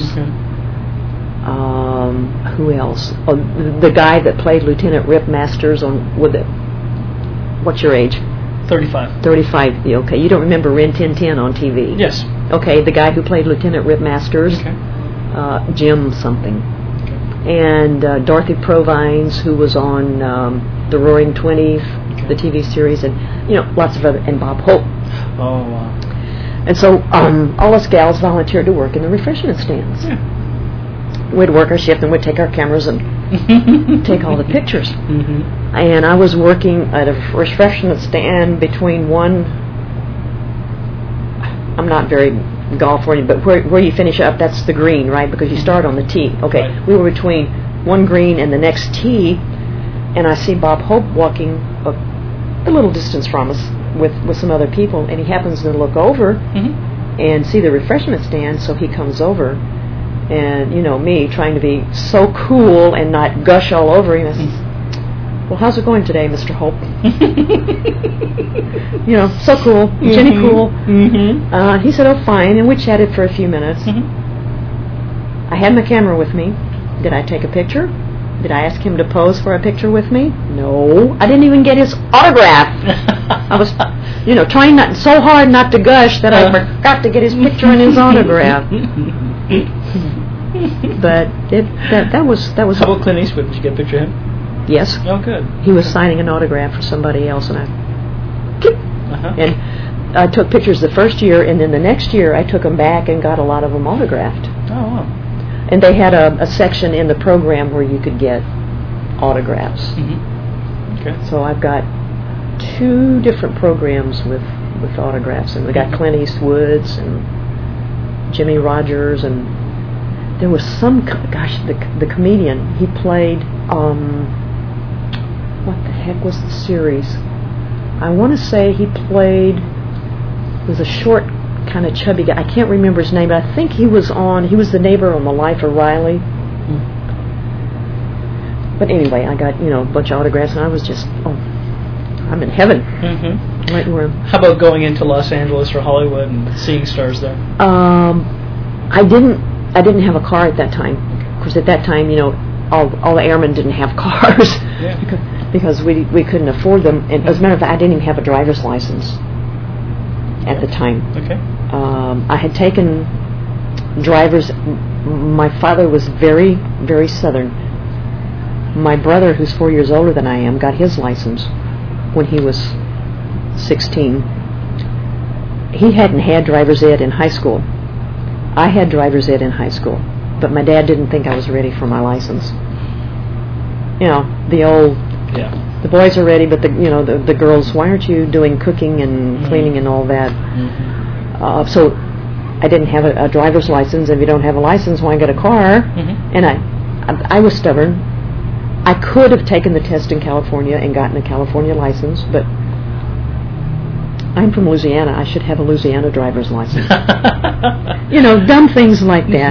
Who else? The guy that played Lieutenant Rip Masters what's your age? 35. 35. Okay, you don't remember Rin Tin Tin on TV? Yes. Okay, the guy who played Lieutenant Rip Masters, Jim something, and Dorothy Provines, who was on the Roaring Twenties, the TV series, and lots of other, and Bob Hope. Oh wow. And so all us gals volunteered to work in the refreshment stands. We'd work our shift and we'd take our cameras and take all the pictures. And I was working at a refreshment stand between I'm not very golf-oriented, but where you finish up, that's the green, right? Because you start on the tee. Okay, right. We were between one green and the next tee, and I see Bob Hope walking a little distance from us with some other people, and he happens to look over and see the refreshment stand, so he comes over. And, me trying to be so cool and not gush all over him, I says, well, how's it going today, Mr. Hope? So cool. Jenny cool. He said, oh, fine. And we chatted for a few minutes. I had my camera with me. Did I take a picture? Did I ask him to pose for a picture with me? No. I didn't even get his autograph. I was, trying so hard not to gush that I forgot to get his picture and his autograph. But that was. How about Clint Eastwood? Did you get a picture of him? Yes. Oh, good. He was signing an autograph for somebody else, and I keep And I took pictures the first year, and then the next year I took them back and got a lot of them autographed. Oh, wow. And they had a section in the program where you could get autographs. Mm-hmm. Okay. So I've got 2 different programs with autographs, and we got Clint Eastwood's and Jimmy Rogers, and there was some the comedian, he played what the heck was the series? I want to say he played, it was a short kind of chubby guy. I can't remember his name, but I think he was the neighbor on The Life of Riley. But anyway, I got, a bunch of autographs, and I was just, I'm in heaven. Mm-hmm. Right where. How about going into Los Angeles or Hollywood and seeing stars there? I didn't have a car at that time. Of course, at that time, all the airmen didn't have cars. Yeah. Because we couldn't afford them. And as a matter of fact, I didn't even have a driver's license at the time. Okay. I had taken driver's. My father was very, very Southern. My brother, who's 4 years older than I am, got his license when he was 16. He hadn't had driver's ed in high school. I had driver's ed in high school, but my dad didn't think I was ready for my license. The old, the boys are ready, but the girls, why aren't you doing cooking and cleaning and all that? Mm-hmm. So I didn't have a driver's license. If you don't have a license, why get a car? Mm-hmm. And I was stubborn. I could have taken the test in California and gotten a California license, but I'm from Louisiana. I should have a Louisiana driver's license. Dumb things like that.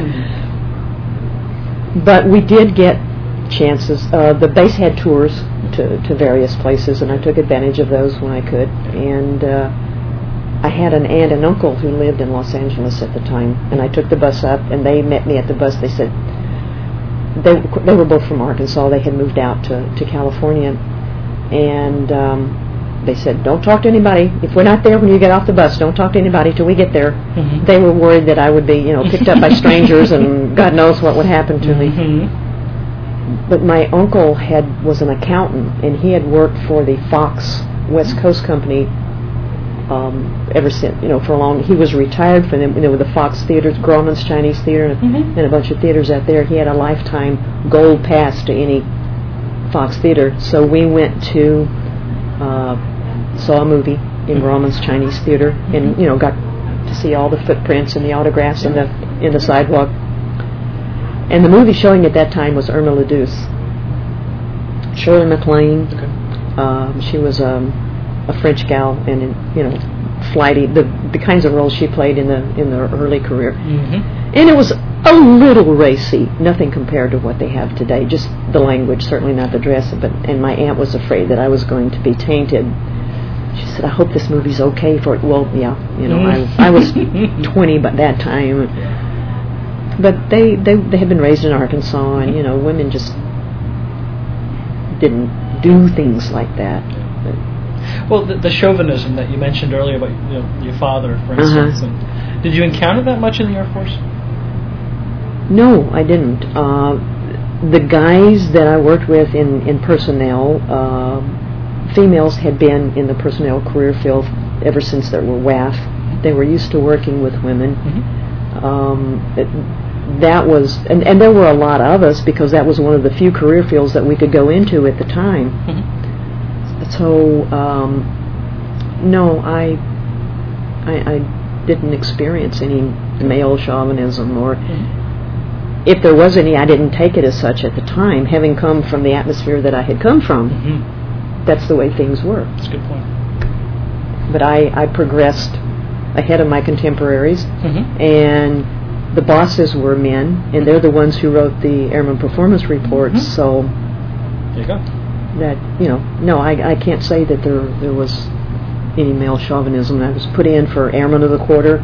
But we did get chances. The base had tours to various places, and I took advantage of those when I could. And I had an aunt and uncle who lived in Los Angeles at the time, and I took the bus up, and they met me at the bus. They said, they were both from Arkansas. They had moved out to California, and they said, don't talk to anybody. If we're not there when you get off the bus, don't talk to anybody till we get there. Mm-hmm. They were worried that I would be, picked up by strangers, and God knows what would happen to me. But my uncle was an accountant, and he had worked for the Fox West Coast Company ever since, for a long. He was retired from them, with the Fox Theaters, Grauman's Chinese Theater, and a bunch of theaters out there. He had a lifetime gold pass to any Fox Theater. So we went to saw a movie in Grauman's Chinese Theater, and got to see all the footprints and the autographs in the sidewalk. And the movie showing at that time was Irma la Douce. Shirley MacLaine. Okay. She was a French gal, and flighty, the kinds of roles she played in the early career. Mm-hmm. And it was a little racy, nothing compared to what they have today. Just the language, certainly not the dress. And my aunt was afraid that I was going to be tainted. She said, I hope this movie's okay for it. Well, yeah, I was 20 by that time. But they had been raised in Arkansas, and women just didn't do things like that. Well, the chauvinism that you mentioned earlier about your father, for instance, did you encounter that much in the Air Force? No, I didn't. The guys that I worked with in personnel, females had been in the personnel career field ever since there were WAF. They were used to working with women. That was, and there were a lot of us, because that was one of the few career fields that we could go into at the time. So, no, I didn't experience any male chauvinism, or if there was any, I didn't take it as such at the time, having come from the atmosphere that I had come from. That's the way things were. That's a good point. But I progressed ahead of my contemporaries, and the bosses were men, and they're the ones who wrote the Airman Performance Reports, so there you go. That, no, I can't say that there was any male chauvinism. I was put in for Airman of the Quarter,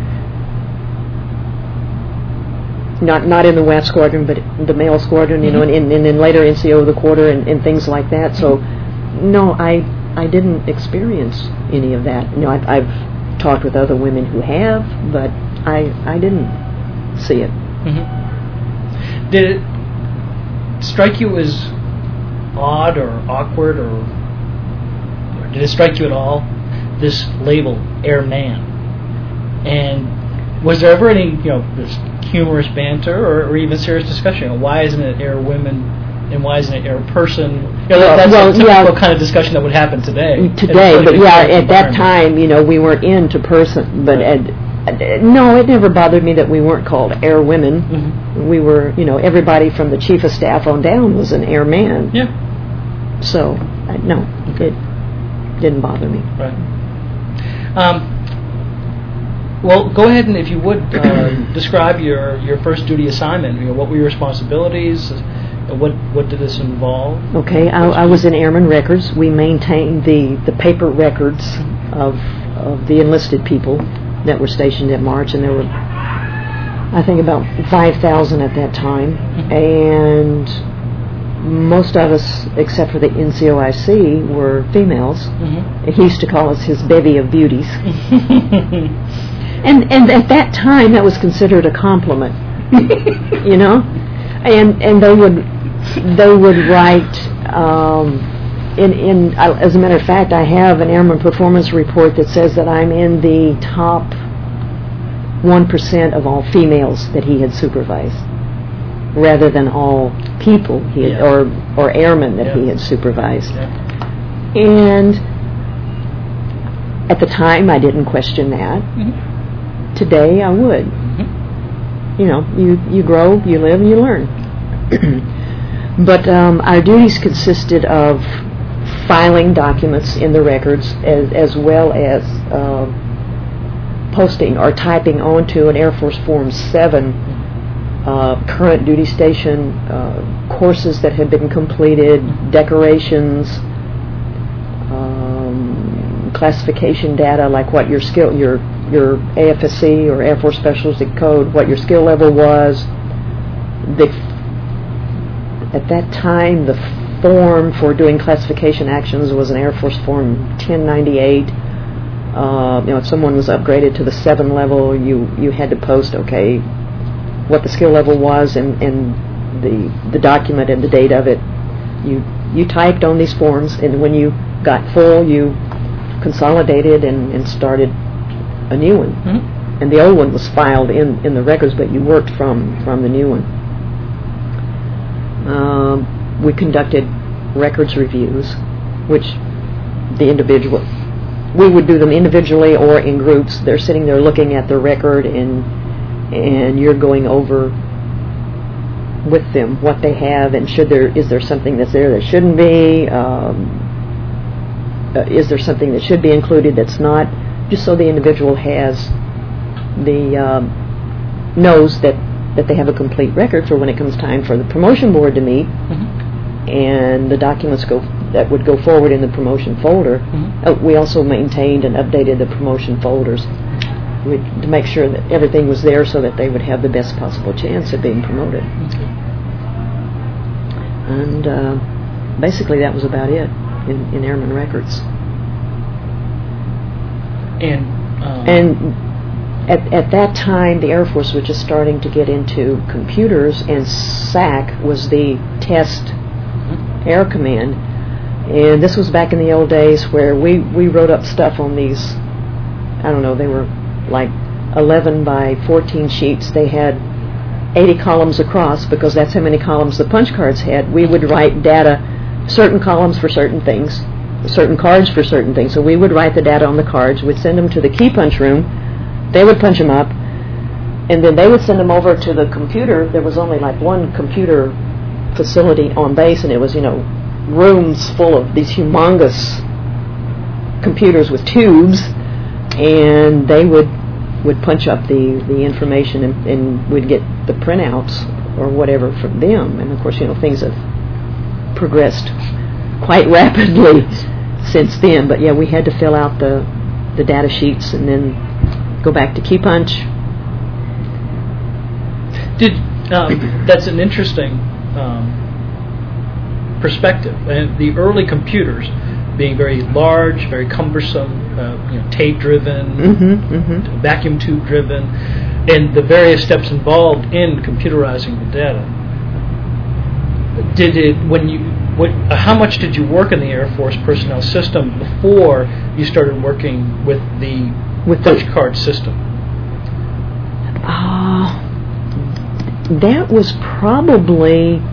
not in the WAF squadron, but the male squadron, and then later NCO of the Quarter and things like that. So, no, I didn't experience any of that. I've talked with other women who have, but I didn't see it. Did it strike you as odd or awkward, or did it strike you at all this label, Airman. And was there ever any, this humorous banter or even serious discussion? Why isn't it Airwomen and why isn't it Airperson? That's a typical kind of discussion that would happen today. But at that time, we weren't into person. But no, it never bothered me that we weren't called Airwomen. Mm-hmm. We were, everybody from the chief of staff on down was an Airman. Yeah. So, no, it didn't bother me. Right. Well, go ahead and, if you would, describe your first duty assignment. What were your responsibilities? What did this involve? Okay, I was in Airman Records. We maintained the paper records of the enlisted people that were stationed at March, and there were, I think, about 5,000 at that time, and most of us, except for the NCOIC, were females. Mm-hmm. He used to call us his bevy of beauties. And at that time, that was considered a compliment, And they would write. As a matter of fact, I have an Airman Performance Report that says that I'm in the top 1% of all females that he had supervised, rather than all people he had, or airmen that he had supervised. Yeah. And at the time, I didn't question that. Mm-hmm. Today, I would. Mm-hmm. You grow, you live, and you learn. But our duties consisted of filing documents in the records as well as posting or typing onto an Air Force Form 7 current duty station courses that had been completed, decorations, classification data like what your AFSC or Air Force Specialty Code, what your skill level was. At that time, the form for doing classification actions was an Air Force Form 1098. If someone was upgraded to the 7 level, you had to post, what the skill level was and the document and the date of it. You typed on these forms, and when you got full, you consolidated and started a new one. Mm-hmm. And the old one was filed in the records, but you worked from the new one. We conducted records reviews, which we would do them individually or in groups. They're sitting there looking at the record, and you're going over with them what they have, and is there something that's there that shouldn't be? Is there something that should be included that's not? Just so the individual knows that they have a complete record for when it comes time for the promotion board to meet. Mm-hmm. And the documents that would go forward in the promotion folder. Mm-hmm. We also maintained and updated the promotion folders to make sure that everything was there so that they would have the best possible chance of being promoted. Okay. And basically that was about it in Airman Records. And at that time, the Air Force was just starting to get into computers, and SAC was the test air command. And this was back in the old days where we wrote up stuff on these, they were like 11 by 14 sheets. They had 80 columns across because that's how many columns the punch cards had. We would write data, certain columns for certain things, certain cards for certain things. So we would write the data on the cards. We'd send them to the key punch room. They would punch them up, and then they would send them over to the computer. There was only like one computer facility on base, and it was, rooms full of these humongous computers with tubes, and they would punch up the information, and we'd get the printouts or whatever from them. And of course, things have progressed quite rapidly since then. But yeah, we had to fill out the data sheets and then go back to key punch. That's an interesting perspective. And the early computers being very large, very cumbersome, tape-driven, vacuum tube-driven, and the various steps involved in computerizing the data. When how much did you work in the Air Force personnel system before you started working with the punch card system? That was probably...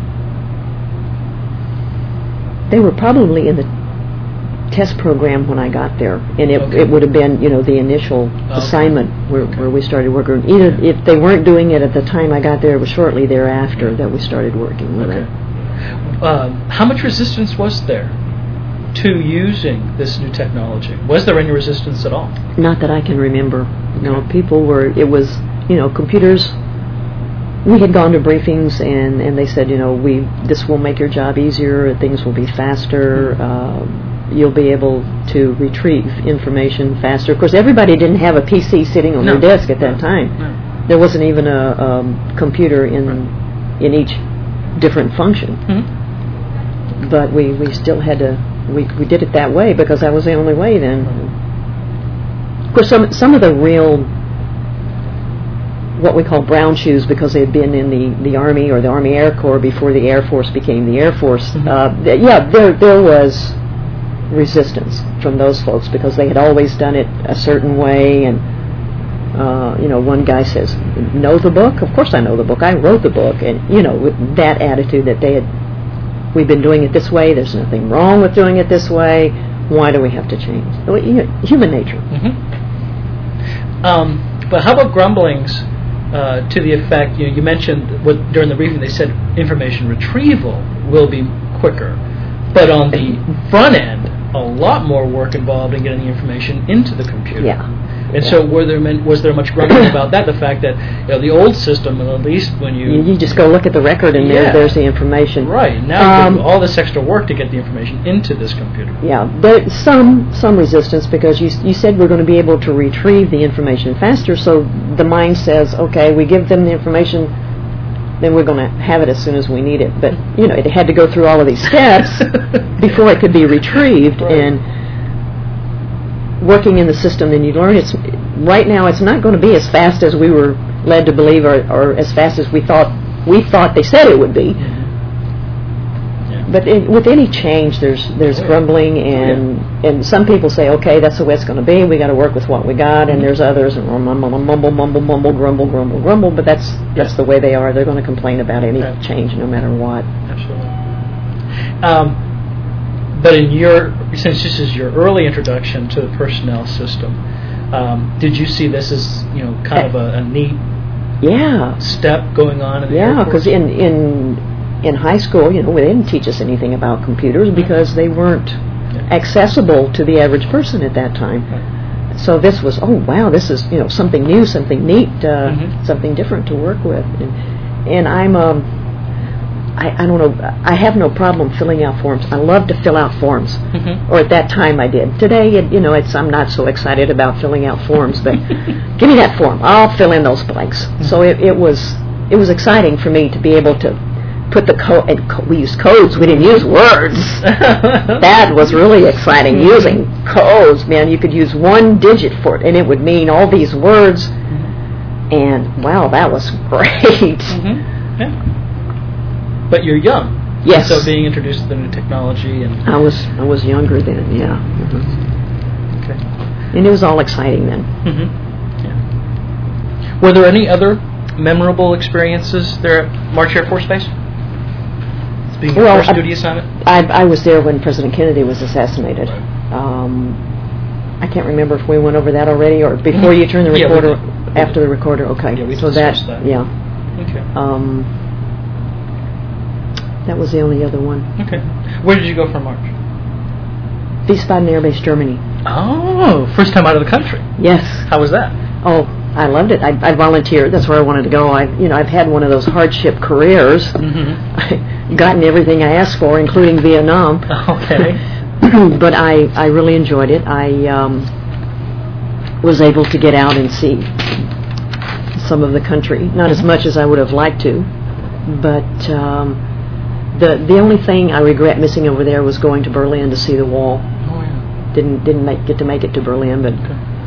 They were probably in the test program when I got there, and it would have been, the initial assignment where we started working. Either if they weren't doing it at the time I got there, it was shortly thereafter that we started working with it. How much resistance was there to using this new technology? Was there any resistance at all? Not that I can remember. No, people were. It was, computers. We had gone to briefings, and they said, this will make your job easier. Things will be faster. You'll be able to retrieve information faster. Of course, everybody didn't have a PC sitting on their desk at that time. No. There wasn't even a computer in each different function. Mm-hmm. But we still had to. We did it that way because that was the only way then. Of course, some of the real, what we call brown shoes, because they had been in the Army or the Army Air Corps before the Air Force became the Air Force. Mm-hmm. There was resistance from those folks because they had always done it a certain way, and one guy says, "Know the book? Of course I know the book. I wrote the book." And with that attitude that we've been doing it this way. There's nothing wrong with doing it this way. Why do we have to change? Human nature. Mm-hmm. But how about grumblings to the effect, you mentioned during the briefing they said information retrieval will be quicker, but on the front end, a lot more work involved in getting the information into the computer. Yeah. And so was there much grumbling about that? The fact that the old system, at least when you just go look at the record and there's the information. Right. Now you do all this extra work to get the information into this computer. Yeah. There's some resistance because you said we're going to be able to retrieve the information faster. So the mind says, okay, we give them the information, then we're going to have it as soon as we need it. But it had to go through all of these steps before it could be retrieved. Right. And working in the system, then you learn right now it's not going to be as fast as we were led to believe, or as fast as we thought they said it would be. Yeah. But with any change, there's grumbling, and some people say, okay, that's the way it's going to be. We got to work with what we got, and there's others mumble, grumble. But that's the way they are. They're going to complain about any change, no matter what. Absolutely. But since this is your early introduction to the personnel system, did you see this as kind of a neat step going on in the Air Force? Because in high school, they didn't teach us anything about computers because they weren't accessible to the average person at that time. Right. So this was, this is something new, something neat, something different to work with, and I'm I don't know. I have no problem filling out forms. I love to fill out forms, or at that time I did. Today, I'm not so excited about filling out forms. But give me that form. I'll fill in those blanks. Mm-hmm. So it was exciting for me to be able to put the code. And we used codes. We didn't use words. That was really exciting. Using codes, man. You could use one digit for it, and it would mean all these words. Mm-hmm. And wow, that was great. Mm-hmm. Yeah. But you're young. Yes. So being introduced to the new technology and I was younger then, yeah. Mm-hmm. Okay. And it was all exciting then. Mm-hmm. Yeah. Were there any other memorable experiences there at March Air Force Base? Being your first duty assignment? I was there when President Kennedy was assassinated. Right. I can't remember if we went over that already or before you turned the recorder, after the recorder. Okay. Yeah, we discussed that. Yeah. Okay. That was the only other one. Okay. Where did you go for March? Wiesbaden Air Base, Germany. Oh, first time out of the country. Yes. How was that? Oh, I loved it. I volunteered. That's where I wanted to go. I've had one of those hardship careers. Mm-hmm. I've gotten everything I asked for, including Vietnam. Okay. But I really enjoyed it. I was able to get out and see some of the country. Not as much as I would have liked to, but the only thing I regret missing over there was going to Berlin to see the wall. Oh yeah. Didn't get to make it to Berlin, but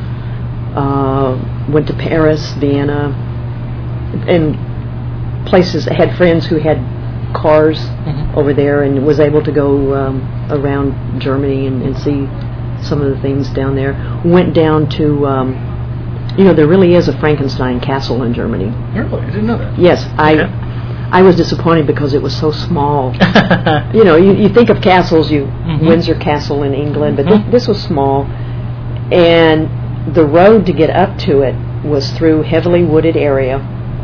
went to Paris, Vienna, and places. I had friends who had cars over there, and was able to go around Germany and see some of the things down there. Went down to, there really is a Frankenstein castle in Germany. Really? I didn't know that. Yes, I was disappointed because it was so small. You think of castles, Windsor Castle in England, but this was small, and the road to get up to it was through heavily wooded area.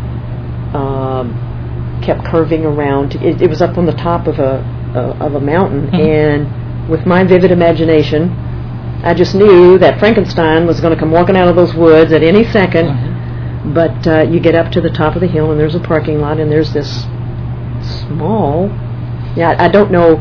Kept curving around. It was up on the top of a mountain, and with my vivid imagination, I just knew that Frankenstein was going to come walking out of those woods at any second. But you get up to the top of the hill, and there's a parking lot, and there's this small... I don't know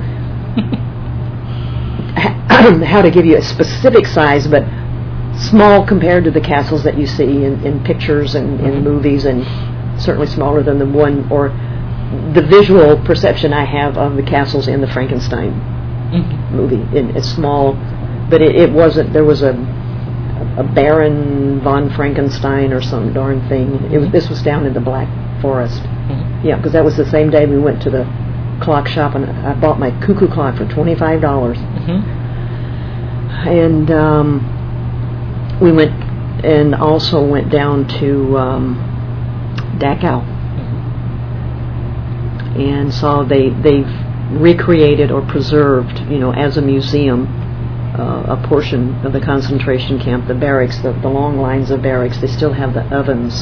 how to give you a specific size, but small compared to the castles that you see in pictures and in movies, and certainly smaller than the one, or the visual perception I have of the castles in the Frankenstein movie. It's small, but it wasn't... There was a Baron von Frankenstein or some darn thing. This was down in the Black Forest. Yeah, because that was the same day we went to the clock shop, and I bought my cuckoo clock for $25. And we went, and also went down to Dachau, and saw they've recreated or preserved, as a museum, a portion of the concentration camp, the barracks, the long lines of barracks. They still have the ovens.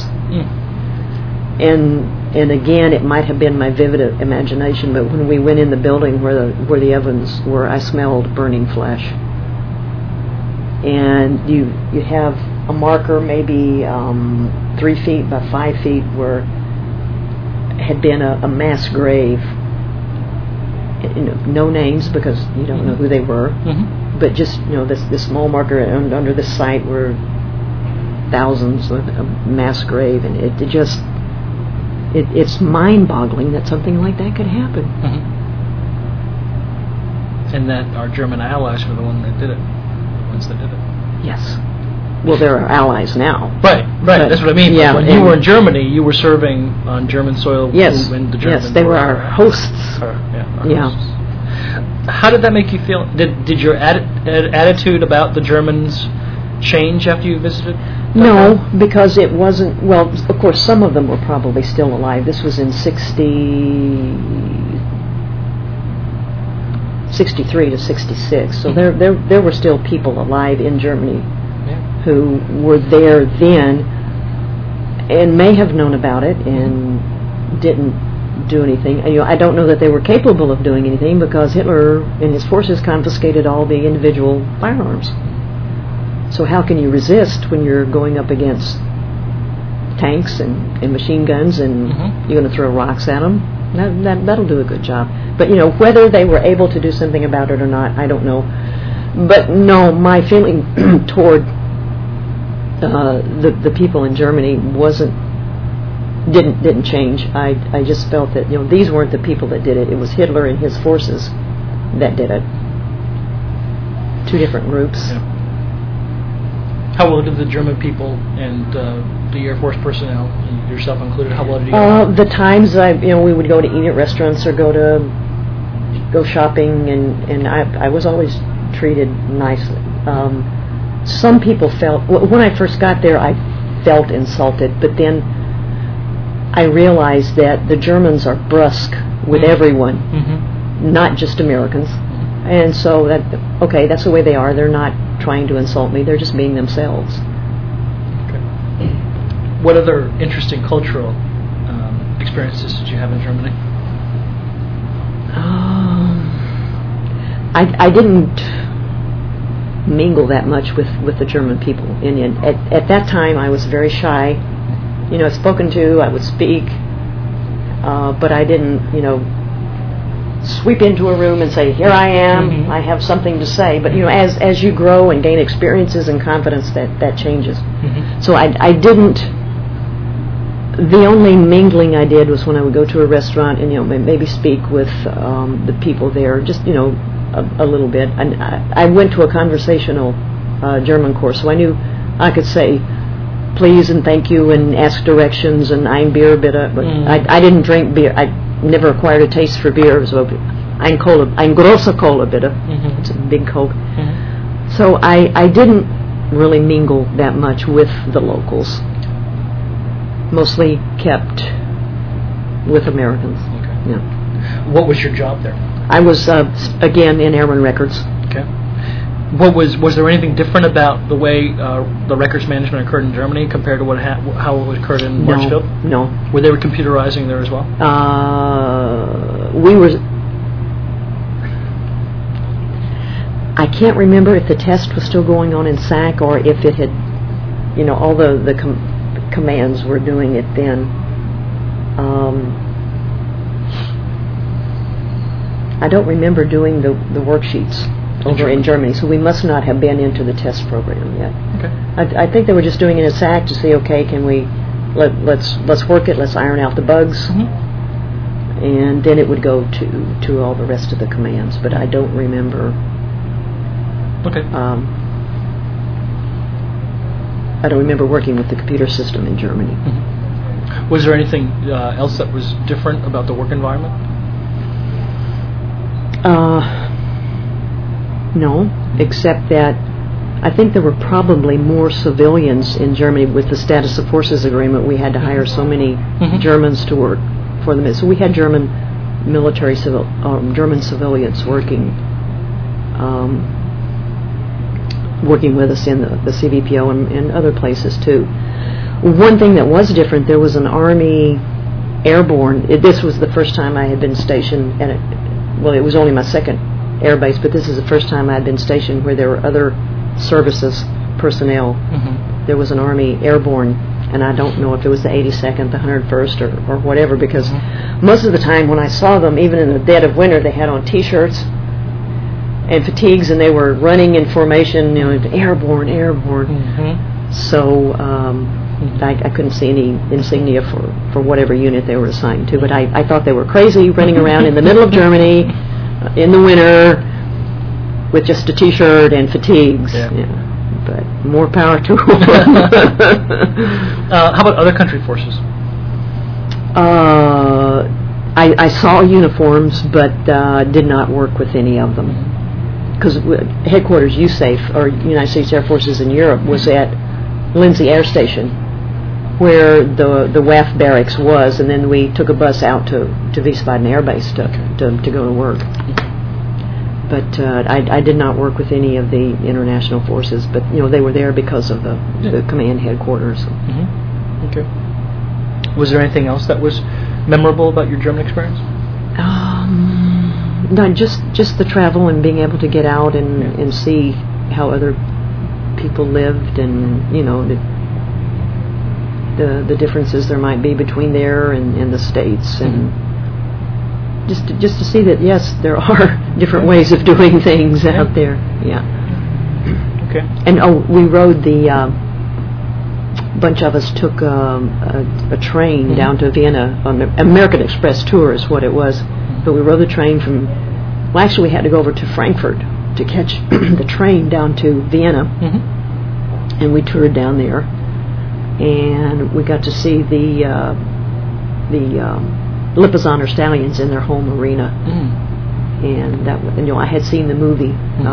And again, it might have been my vivid imagination, but when we went in the building where the ovens were, I smelled burning flesh. And you have a marker maybe 3 feet by 5 feet where had been a mass grave. No names, because you don't know who they were. But just, this small marker, and under this site were thousands of mass grave, and it's mind-boggling that something like that could happen. And that our German allies were the ones that did it. Yes. Well, they're our allies now. Right. That's what I mean. Yeah, when you were in Germany, you were serving on German soil. Yes. When the Germans they were our hosts. Hosts. How did that make you feel? Did your attitude about the Germans change after you visited? No, because it wasn't... Well, of course, some of them were probably still alive. This was in 63 to 66. So there were still people alive in Germany who were there then and may have known about it and didn't do anything. I don't know that they were capable of doing anything, because Hitler and his forces confiscated all the individual firearms. So how can you resist when you're going up against tanks and machine guns, and you're going to throw rocks at them? That'll do a good job. But whether they were able to do something about it or not, I don't know. But no, my feeling toward the people in Germany didn't change. I just felt that these weren't the people that did it. It was Hitler and his forces that did it. Two different groups. Yeah. How well did the German people and the Air Force personnel, yourself included, how well did you get? The times we would go to eat at restaurants or go shopping, and I was always treated nicely. Some people felt, when I first got there, I felt insulted, but then I realized that the Germans are brusque with everyone, not just Americans. And so that's the way they are. They're not trying to insult me. They're just being themselves. Okay. What other interesting cultural experiences did you have in Germany? I didn't mingle that much with the German people. At that time, I was very shy. Spoken to, I would speak, but I didn't, sweep into a room and say, "Here I am, I have something to say." But as you grow and gain experiences and confidence, that changes. So I didn't. The only mingling I did was when I would go to a restaurant and maybe speak with the people there, just a little bit. And I went to a conversational German course, so I knew I could say please and thank you and ask directions and ein Bier bitte, but I didn't drink beer. never acquired a taste for beer, so ein großer Cola, bitte. Mm-hmm. It's a big Coke. Mm-hmm. So I didn't really mingle that much with the locals. Mostly kept with Americans. Okay. Yeah. What was your job there? I was, again, in Airman Records. Okay. Was there anything different about the way the records management occurred in Germany compared to how it occurred in Marshfield? No. Were they computerizing there as well? We were... I can't remember if the test was still going on in SAC or if it had, all the commands were doing it then. I don't remember doing the worksheets over in Germany, so we must not have been into the test program yet. Okay. I think they were just doing it in SAC to see, okay, can we let's work it, let's iron out the bugs, mm-hmm. and then it would go to all the rest of the commands. But I don't remember. Okay. I don't remember working with the computer system in Germany. Mm-hmm. Was there anything else that was different about the work environment? No, except that I think there were probably more civilians in Germany with the Status of Forces Agreement. We had to hire so many mm-hmm. Germans to work for them. So we had German civilians working with us in the CVPO and other places too. One thing that was different, there was an Army airborne. This was the first time I had been stationed at it was only my second air base, but this is the first time I had been stationed where there were other services personnel. Mm-hmm. There was an Army airborne, and I don't know if it was the 82nd, the 101st, or whatever, because mm-hmm. most of the time when I saw them, even in the dead of winter, they had on T-shirts and fatigues, and they were running in formation, airborne. Mm-hmm. So I couldn't see any insignia for whatever unit they were assigned to, but I thought they were crazy running around in the middle of Germany in the winter with just a T-shirt and fatigues. Yeah. But more power to them. How about other country forces? I saw uniforms, but did not work with any of them. Because headquarters USAFE, or United States Air Forces in Europe, was at Lindsay Air Station, where the WAF barracks was, and then we took a bus out to Wiesbaden Air Base to go to work. But I did not work with any of the international forces, but they were there because of the command headquarters. Mm-hmm. Okay. Was there anything else that was memorable about your German experience? No, just the travel and being able to get out and see how other people lived, and the differences there might be between there and the States, and just to see that yes, there are different ways of doing things out there. Yeah. Okay. And we rode bunch of us took a train mm-hmm. down to Vienna on the American Express tour is what it was. But we rode the train actually we had to go over to Frankfurt to catch the train down to Vienna, mm-hmm. and we toured down there, and we got to see the Lipizzaner Stallions in their home arena, and I had seen the movie,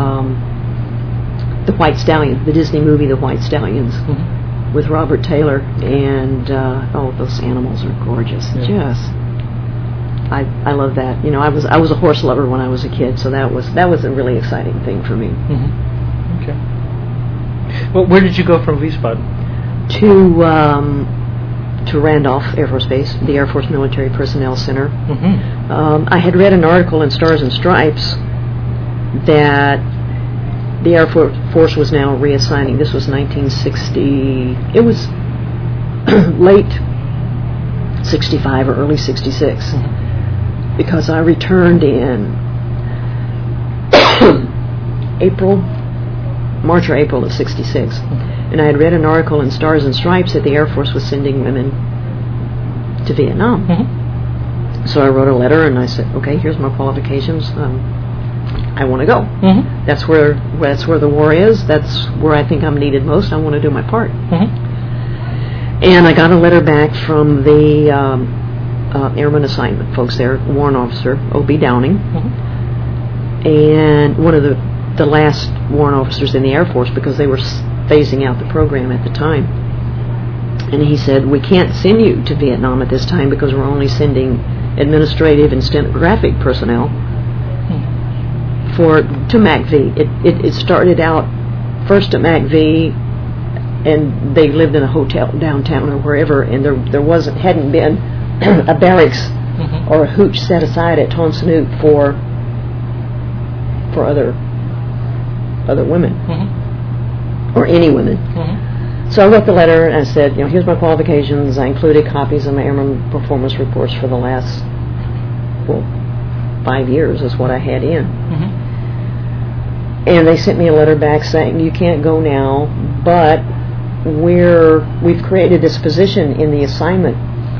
The White Stallion, the Disney movie The White Stallions, mm-hmm. with Robert Taylor, and those animals are gorgeous. Yeah. Just I love that. I was a horse lover when I was a kid, so that was a really exciting thing for me. Mm-hmm. Okay. Well, where did you go from Wiesbaden? To Randolph Air Force Base, the Air Force Military Personnel Center. Mm-hmm. I had read an article in Stars and Stripes that the Air Force was now reassigning. This was 1960. It was late 65 or early 66. Mm-hmm. Because I returned in March or April of 66. And I had read an article in Stars and Stripes that the Air Force was sending women to Vietnam. Mm-hmm. So I wrote a letter and I said, okay, here's my qualifications. I want to go. Mm-hmm. That's where the war is. That's where I think I'm needed most. I want to do my part. Mm-hmm. And I got a letter back from the airman assignment folks there, Warrant Officer O.B. Downing, Mm-hmm. and one of the last warrant officers in the Air Force, because they were phasing out the program at the time. And he said, we can't send you to Vietnam at this time because we're only sending administrative and stenographic personnel to MACV. It started out first at MACV, and they lived in a hotel downtown or wherever, and there hadn't been a barracks Mm-hmm. or a hooch set aside at Ton Son Nhut for other women, Mm-hmm. or any women. Mm-hmm. So I wrote the letter and I said, here's my qualifications. I included copies of my airman performance reports for the last 5 years is what I had in. Mm-hmm. And they sent me a letter back saying, you can't go now, but we've created this position in the assignment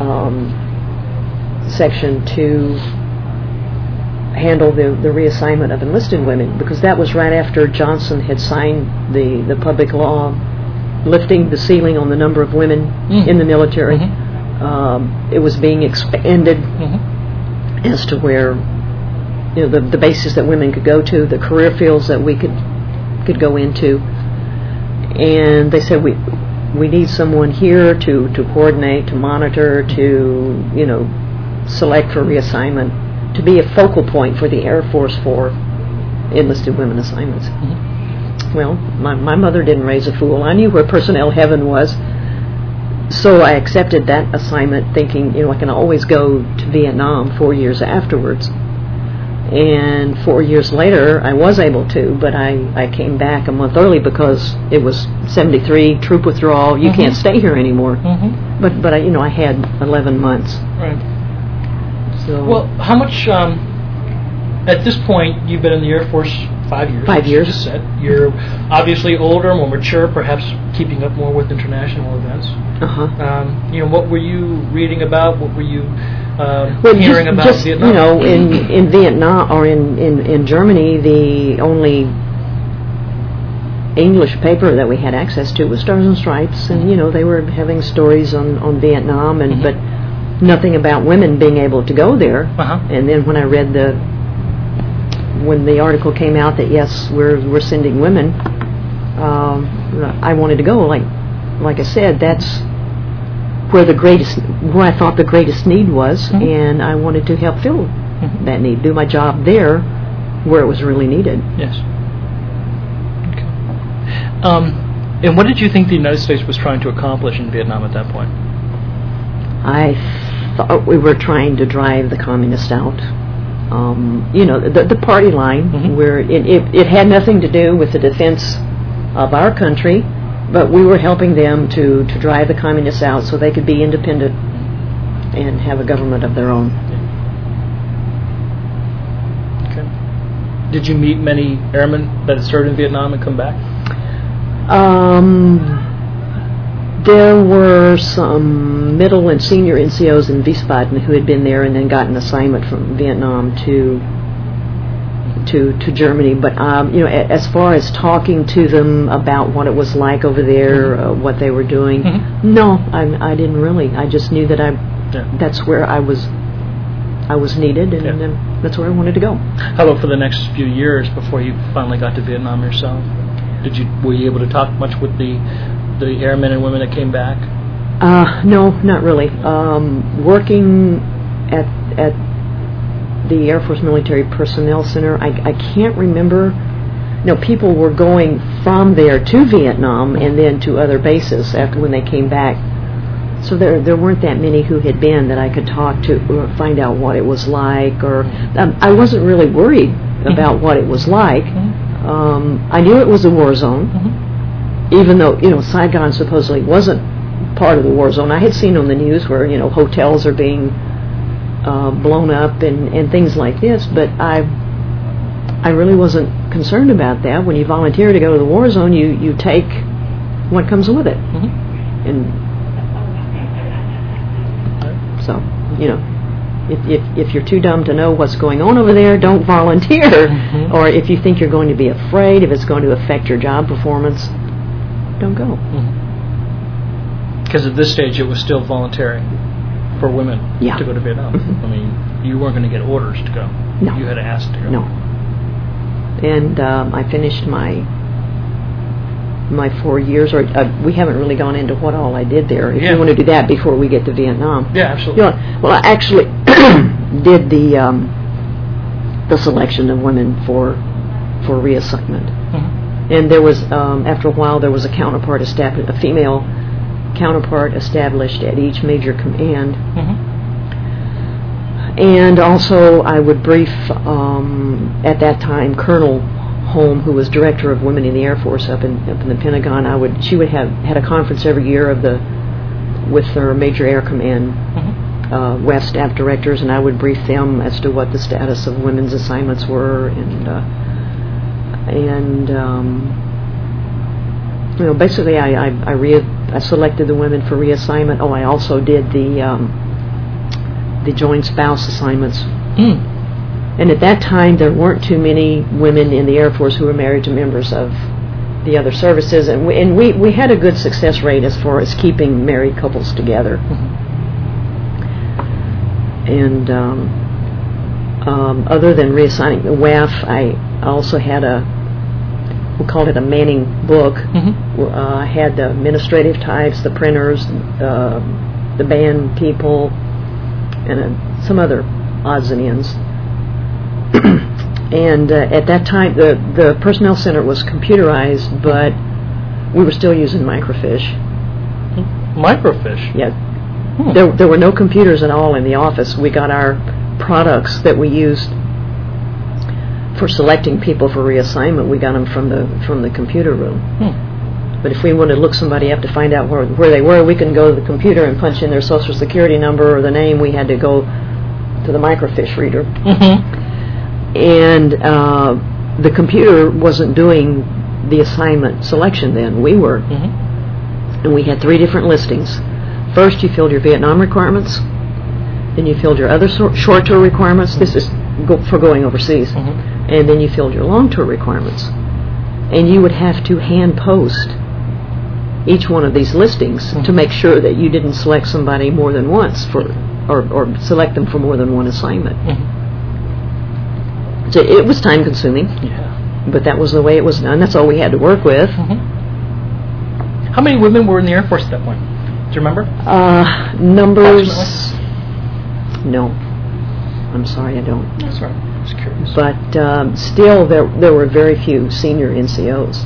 section to handle the reassignment of enlisted women, because that was right after Johnson had signed the public law lifting the ceiling on the number of women in the military. Mm-hmm. It was being expanded as to where the bases that women could go to, the career fields that we could go into. And they said we need someone here to coordinate, to monitor, to select for reassignment, to be a focal point for the Air Force for enlisted women assignments. Mm-hmm. Well, my mother didn't raise a fool. I knew where personnel heaven was, so I accepted that assignment, thinking I can always go to Vietnam 4 years afterwards. And 4 years later, I was able to, but I came back a month early because it was 73 troop withdrawal. You can't stay here anymore. Mm-hmm. But I had 11 months. Right. So Well, how much, at this point, you've been in the Air Force 5 years. 5 years. You just said. You're obviously older, more mature, perhaps keeping up more with international events. What were you reading about? What were you hearing about Vietnam? In Vietnam or in Germany, the only English paper that we had access to was Stars and Stripes, and they were having stories on Vietnam, and but nothing about women being able to go there. And then when I read when the article came out that yes, we're sending women, I wanted to go. Like I said, that's where I thought the greatest need was, and I wanted to help fill that need, do my job there where it was really needed. Yes. Okay. And what did you think the United States was trying to accomplish in Vietnam at that point? I thought we were trying to drive the communists out. The party line, where it had nothing to do with the defense of our country, but we were helping them to drive the communists out so they could be independent and have a government of their own. Okay. Did you meet many airmen that had served in Vietnam and come back? There were some middle and senior NCOs in Wiesbaden who had been there and then got an assignment from Vietnam to Germany. But as far as talking to them about what it was like over there, what they were doing, no, I didn't really. I just knew that that's where I was needed, and that's where I wanted to go. How about for the next few years before you finally got to Vietnam yourself? Were you able to talk much with the airmen and women that came back? No, not really. Working at the Air Force Military Personnel Center, I can't remember. No, people were going from there to Vietnam and then to other bases after when they came back. So there weren't that many who had been that I could talk to or find out what it was like. Or I wasn't really worried about what it was like. I knew it was a war zone. Even though, Saigon supposedly wasn't part of the war zone. I had seen on the news where, hotels are being blown up and things like this, but I really wasn't concerned about that. When you volunteer to go to the war zone, you take what comes with it. And so, if you're too dumb to know what's going on over there, don't volunteer. Or if you think you're going to be afraid, if it's going to affect your job performance, don't go. Because at this stage it was still voluntary. for women Yeah. to go to Vietnam. Mhm. I mean, you weren't going to get orders to go. No. You had to ask to go. No. And I finished my 4 years, or we haven't really gone into what all I did there. If Yeah. you want to do that before we get to Vietnam. Yeah, absolutely. You know, well, I actually did the selection of women for reassignment. Mhm. And there was, after a while, there was a female counterpart established at each major command. Mhm. And also, I would brief, at that time, Colonel Holm, who was director of Women in the Air Force up in the Pentagon. She would had a conference every year with her Major Air Command Mhm. WAF staff directors, and I would brief them as to what the status of women's assignments were, you know, basically, I selected the women for reassignment. Oh, I also did the joint spouse assignments. Mm. And at that time, there weren't too many women in the Air Force who were married to members of the other services, and we had a good success rate as far as keeping married couples together. Mhm. And other than reassigning the WAF, I also had we called it a Manning book. Mhm. I had the administrative types, the printers, the band people, and some other odds and ends. And at that time, the personnel center was computerized, but we were still using microfiche. Microfiche? Yeah. Hmm. There were no computers at all in the office. We got our products that we used for selecting people for reassignment. We got them from the computer room. Hmm. But if we wanted to look somebody up to find out where they were, we couldn't go to the computer and punch in their social security number or the name. We had to go to the microfiche reader. Mm-hmm. And the computer wasn't doing the assignment selection then. We were. Mm-hmm. And we had 3 different listings. First, you filled your Vietnam requirements. Then you filled your other short tour requirements. This is for going overseas. Mm-hmm. And then you filled your long tour requirements. And you would have to hand post each one of these listings Mm-hmm. to make sure that you didn't select somebody more than once or select them for more than one assignment. Mm-hmm. So it was time consuming, Yeah. but that was the way it was done. That's all we had to work with. Mm-hmm. How many women were in the Air Force at that point? Do you remember? Numbers? Approximately? No. I'm sorry, I don't. That's right. I was curious. But still, there were very few senior NCOs.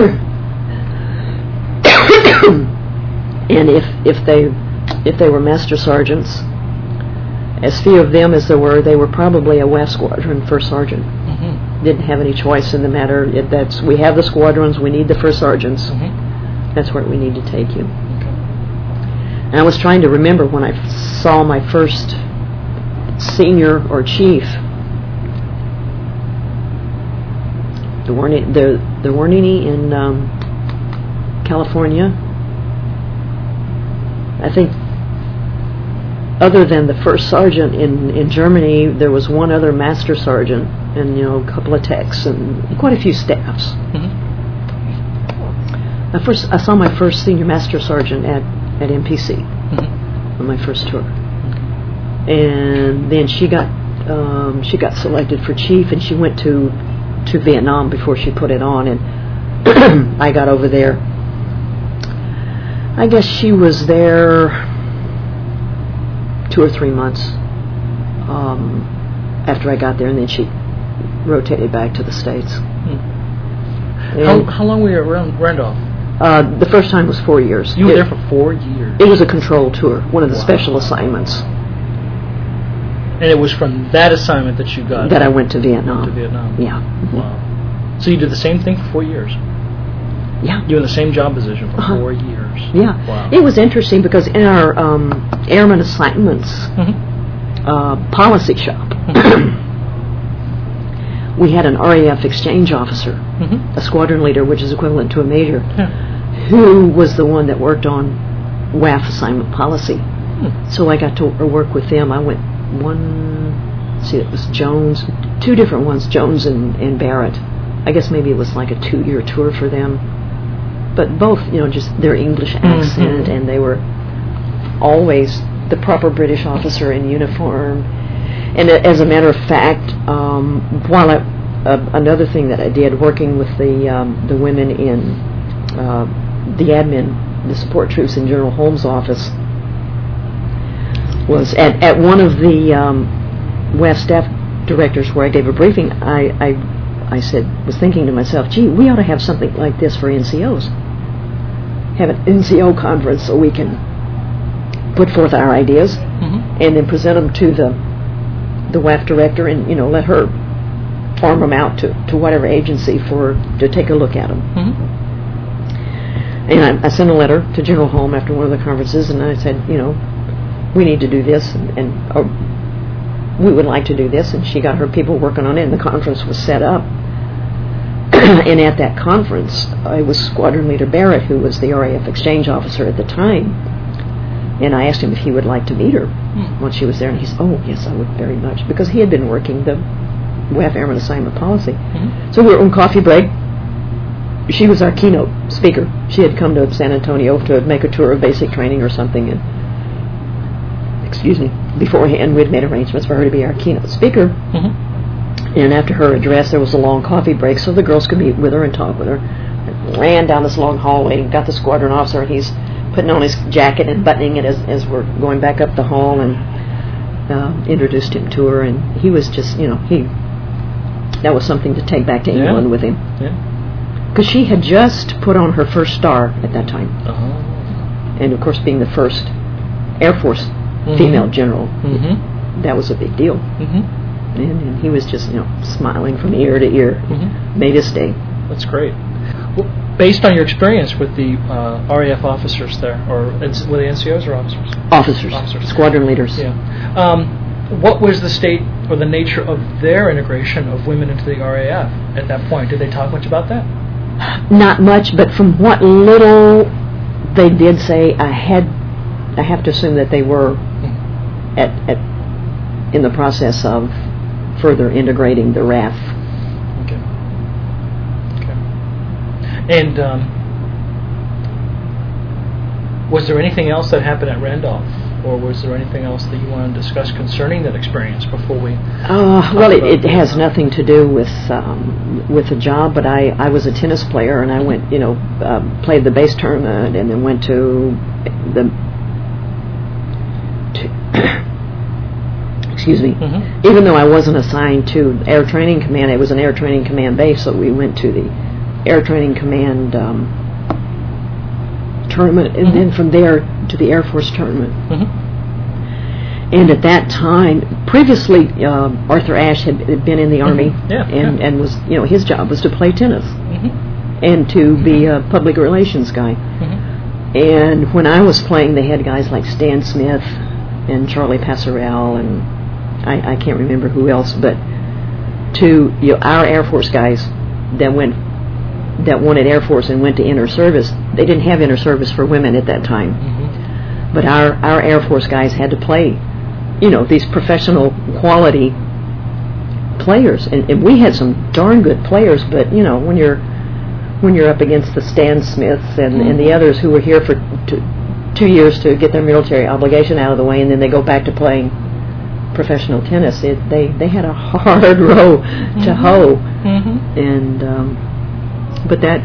And if they were master sergeants, as few of them as there were, they were probably a WAF squadron first sergeant. Mm-hmm. Didn't have any choice in the matter. We have the squadrons, we need the first sergeants. Mm-hmm. That's where we need to take you. Okay. And I was trying to remember when I saw my first senior or chief. There weren't any in California. I think other than the first sergeant in Germany, there was one other master sergeant and a couple of techs and quite a few staffs. Mm-hmm. I saw my first senior master sergeant at MPC Mm-hmm. on my first tour, and then she got selected for chief, and she went to Vietnam before she put it on, and I got over there. I guess she was there 2 or 3 months after I got there, and then she rotated back to the States. Mm-hmm. How long were you around Randolph? The first time was 4 years. You were there for 4 years. It was a control tour, one of the special assignments. And it was from that assignment that you got that I went to Vietnam. Yeah. Mm-hmm. Wow. So you did the same thing for 4 years? Yeah. You were in the same job position for 4 years? Yeah. Wow. It was interesting because in our airman assignments Mm-hmm. policy shop, Mm-hmm. we had an RAF exchange officer, Mm-hmm. a squadron leader, which is equivalent to a major, Yeah. who was the one that worked on WAF assignment policy. Hmm. So I got to work with them. I went it was Jones, 2 different ones, Jones and Barrett. I guess maybe it was like a 2-year tour for them. But both, just their English accent, and they were always the proper British officer in uniform. And as a matter of fact, another thing that I did, working with the women in the admin, the support troops in General Holmes' office, was at one of the WAF staff directors where I gave a briefing. I was thinking to myself, gee, we ought to have something like this for NCOs. Have an NCO conference so we can put forth our ideas and then present them to the WAF director, and let her farm them out to whatever agency to take a look at them. And I sent a letter to General Holm after one of the conferences, and I said, we need to do this, and we would like to do this, and she got her people working on it, and the conference was set up. And at that conference, it was Squadron Leader Barrett, who was the RAF exchange officer at the time, and I asked him if he would like to meet her when she was there, and he said, oh, yes, I would very much, because he had been working the WAF Airman Assignment Policy. So we were on coffee break. She was our keynote speaker. She had come to San Antonio to make a tour of basic training or something, and beforehand we'd made arrangements for her to be our keynote speaker. And after her address, there was a long coffee break so the girls could meet with her and talk with her. And ran down this long hallway and got the squadron officer, and he's putting on his jacket and buttoning it as we're going back up the hall, and introduced him to her, and he was just, that was something to take back to England with him. Because she had just put on her first star at that time. And of course, being the first Air Force female general, that was a big deal. And he was just, smiling from ear to ear. Made his day. That's great. Well, based on your experience with the RAF officers there, or were they NCOs or officers? Officers. Squadron leaders. Yeah. What was the state or the nature of their integration of women into the RAF at that point? Did they talk much about that? Not much, but from what little they did say, I have to assume that they were in the process of further integrating the RAF. Okay. And was there anything else that happened at Randolph, or was there anything else that you want to discuss concerning that experience before we? Well, it has nothing to do with the job, but I was a tennis player, and I went, played the base tournament, and then went to excuse me. Even though I wasn't assigned to Air Training Command, it was an Air Training Command base, so we went to the Air Training Command tournament, and then from there to the Air Force tournament. And at that time, previously, Arthur Ashe had been in the Army, and was, his job was to play tennis and to be a public relations guy. And when I was playing, they had guys like Stan Smith and Charlie Passerelle, and I can't remember who else, but to our Air Force guys that wanted Air Force and went to inner service, they didn't have inner service for women at that time. But our Air Force guys had to play, these professional quality players, and we had some darn good players. But when you're up against the Stan Smiths and the others who were here for 2 years to get their military obligation out of the way, and then they go back to playing professional tennis, they had a hard row to hoe. And but that,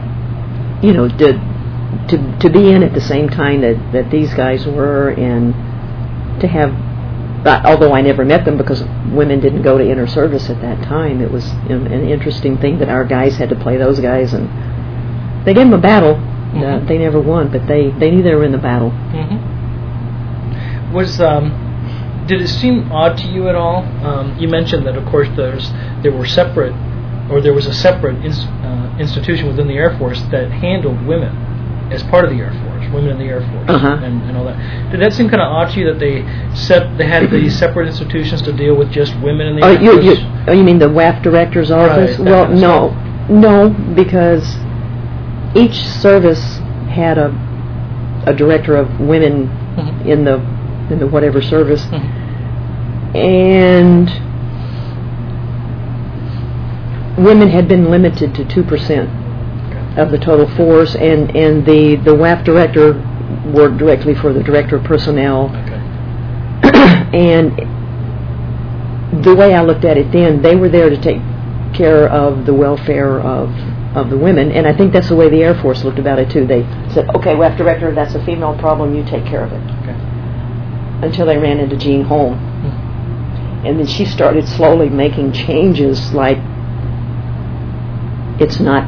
to be in at the same time that these guys were, and to have, although I never met them because women didn't go to inner service at that time, it was an interesting thing that our guys had to play those guys, and they gave them a battle. They never won, but they knew they were in the battle. Did it seem odd to you at all? You mentioned that, of course, there was a separate institution within the Air Force that handled women as part of the Air Force, women in the Air Force, and all that. Did that seem kind of odd to you that they had these separate institutions to deal with just women in the Air Force? You mean the WAF director's office? Right, well, no, because each service had a director of women in the whatever service, and women had been limited to 2% of the total force, and the WAF director worked directly for the director of personnel, And the way I looked at it then, they were there to take care of the welfare of the women, and I think that's the way the Air Force looked about it too. They said, okay, WAF director, that's a female problem, you take care of it. Okay. Until they ran into Jean Holm. And then she started slowly making changes, like, it's not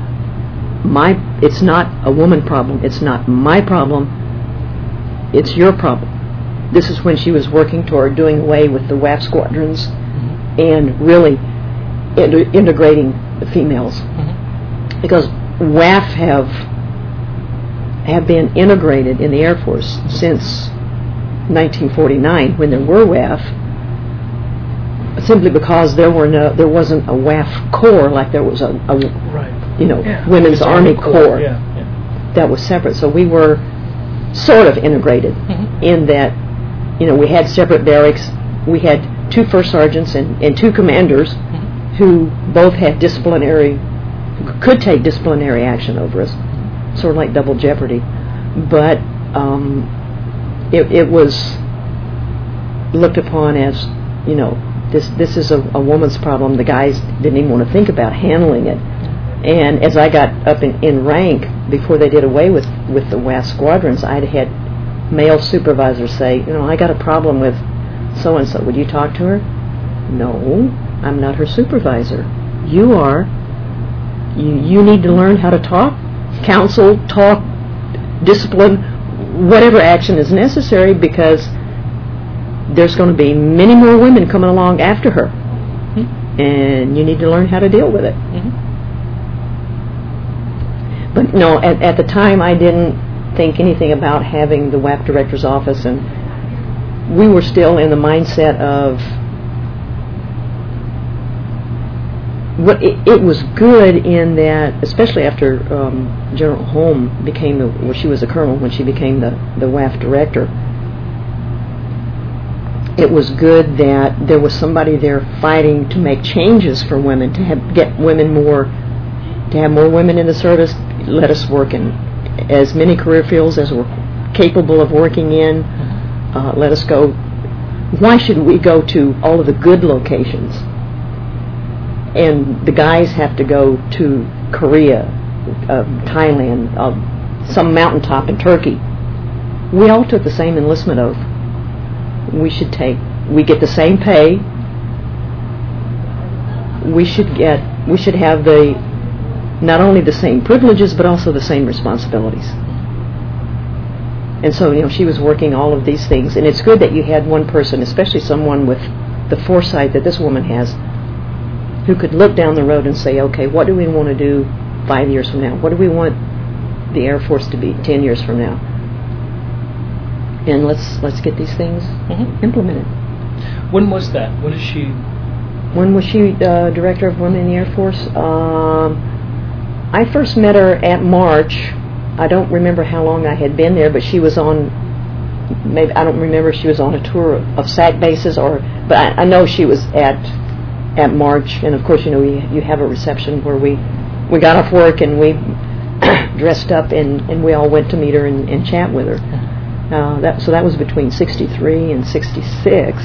a woman problem, it's not my problem, it's your problem. This is when she was working toward doing away with the WAF squadrons and really integrating the females. Because WAF have been integrated in the Air Force since 1949, when there were WAF, simply because there wasn't a WAF corps like there was a Women's Army Corps. That was separate. So we were sort of integrated in that, we had separate barracks. We had 2 first sergeants and 2 commanders who both had could take disciplinary action over us, sort of like double jeopardy. But it was looked upon as, this is a woman's problem. The guys didn't even want to think about handling it. And as I got up in rank, before they did away with the WAF squadrons, I'd had male supervisors say, I got a problem with so-and-so. Would you talk to her? No, I'm not her supervisor. You are. You need to learn how to talk, counsel, talk, discipline, whatever action is necessary, because there's going to be many more women coming along after her. And you need to learn how to deal with it. But no, at the time I didn't think anything about having the WAF director's office, and we were still in the mindset of it was good in that, especially after General Holm became she was a colonel when she became the WAF director. It was good that there was somebody there fighting to make changes for women, to have more women in the service. Let us work in as many career fields as we're capable of working in. Let us go. Why should we go to all of the good locations? And the guys have to go to Korea, Thailand, some mountaintop in Turkey. We all took the same enlistment oath. We get the same pay. We should have not only the same privileges, but also the same responsibilities. And so, she was working all of these things, and it's good that you had one person, especially someone with the foresight that this woman has, who could look down the road and say, okay, what do we want to do 5 years from now? What do we want the Air Force to be 10 years from now? And let's get these things implemented. When was that? When was she Director of Women in the Air Force? I first met her at March. I don't remember how long I had been there, but she was on, maybe, I don't remember if she was on a tour of SAC bases, but I know she was at March. And of course, you have a reception where we got off work and we dressed up and we all went to meet her and chat with her. So that was between 63 and 66.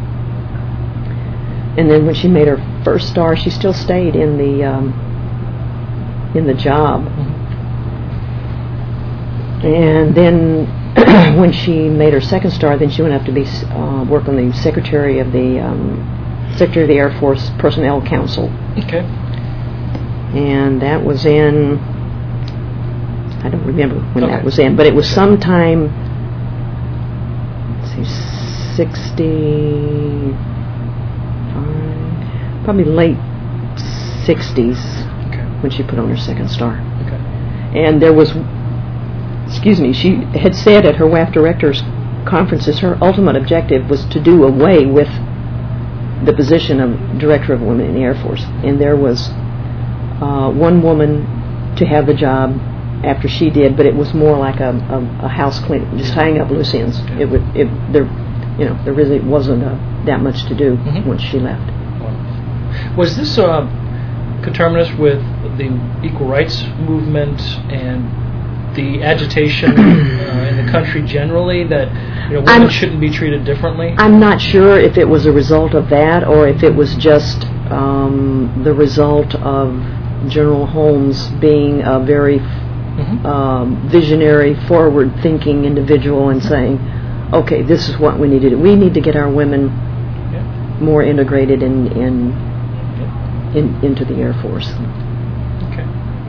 And then when she made her first star, she still stayed in the job. And then when she made her second star, then she went up to work on the Secretary of the Air Force Personnel Council. Okay. And that was in, I don't remember when that was in, but it was sometime, let's see, 65, probably late 60s when she put on her second star. Okay. And there was, she had said at her WAF directors conferences, her ultimate objective was to do away with the position of Director of Women in the Air Force. And there was one woman to have the job after she did, but it was more like a house cleaning, just tying up loose ends. There really wasn't that much to do once she left. Was this conterminous with the equal rights movement and the agitation in the country generally that women shouldn't be treated differently? I'm not sure if it was a result of that or if it was just the result of General Holmes being a very visionary, forward-thinking individual and saying, okay, this is what we need to do. We need to get our women more integrated into the Air Force. Okay.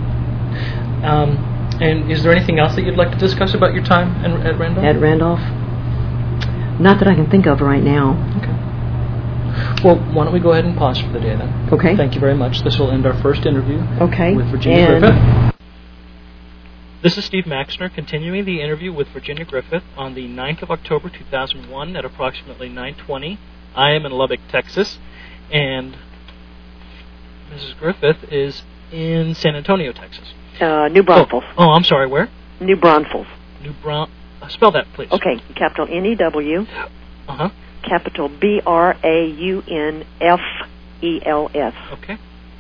And is there anything else that you'd like to discuss about your time at Randolph? At Randolph? Not that I can think of right now. Okay. Well, why don't we go ahead and pause for the day then? Okay. Thank you very much. This will end our first interview with Virginia and Griffith. This is Steve Maxner continuing the interview with Virginia Griffith on the 9th of October 2001 at approximately 9:20. I am in Lubbock, Texas, and Mrs. Griffith is in San Antonio, Texas. New Braunfels. Oh, I'm sorry, where? New Braunfels. Spell that, please. Okay, capital N-E-W, capital B-R-A-U-N-F-E-L-S. Okay.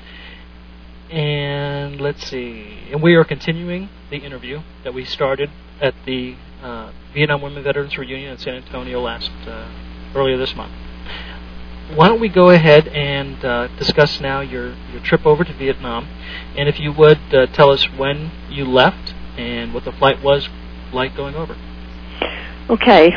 And let's see. And we are continuing the interview that we started at the Vietnam Women Veterans Reunion in San Antonio earlier this month. Why don't we go ahead and discuss now your trip over to Vietnam, and if you would tell us when you left and what the flight was like going over. Okay.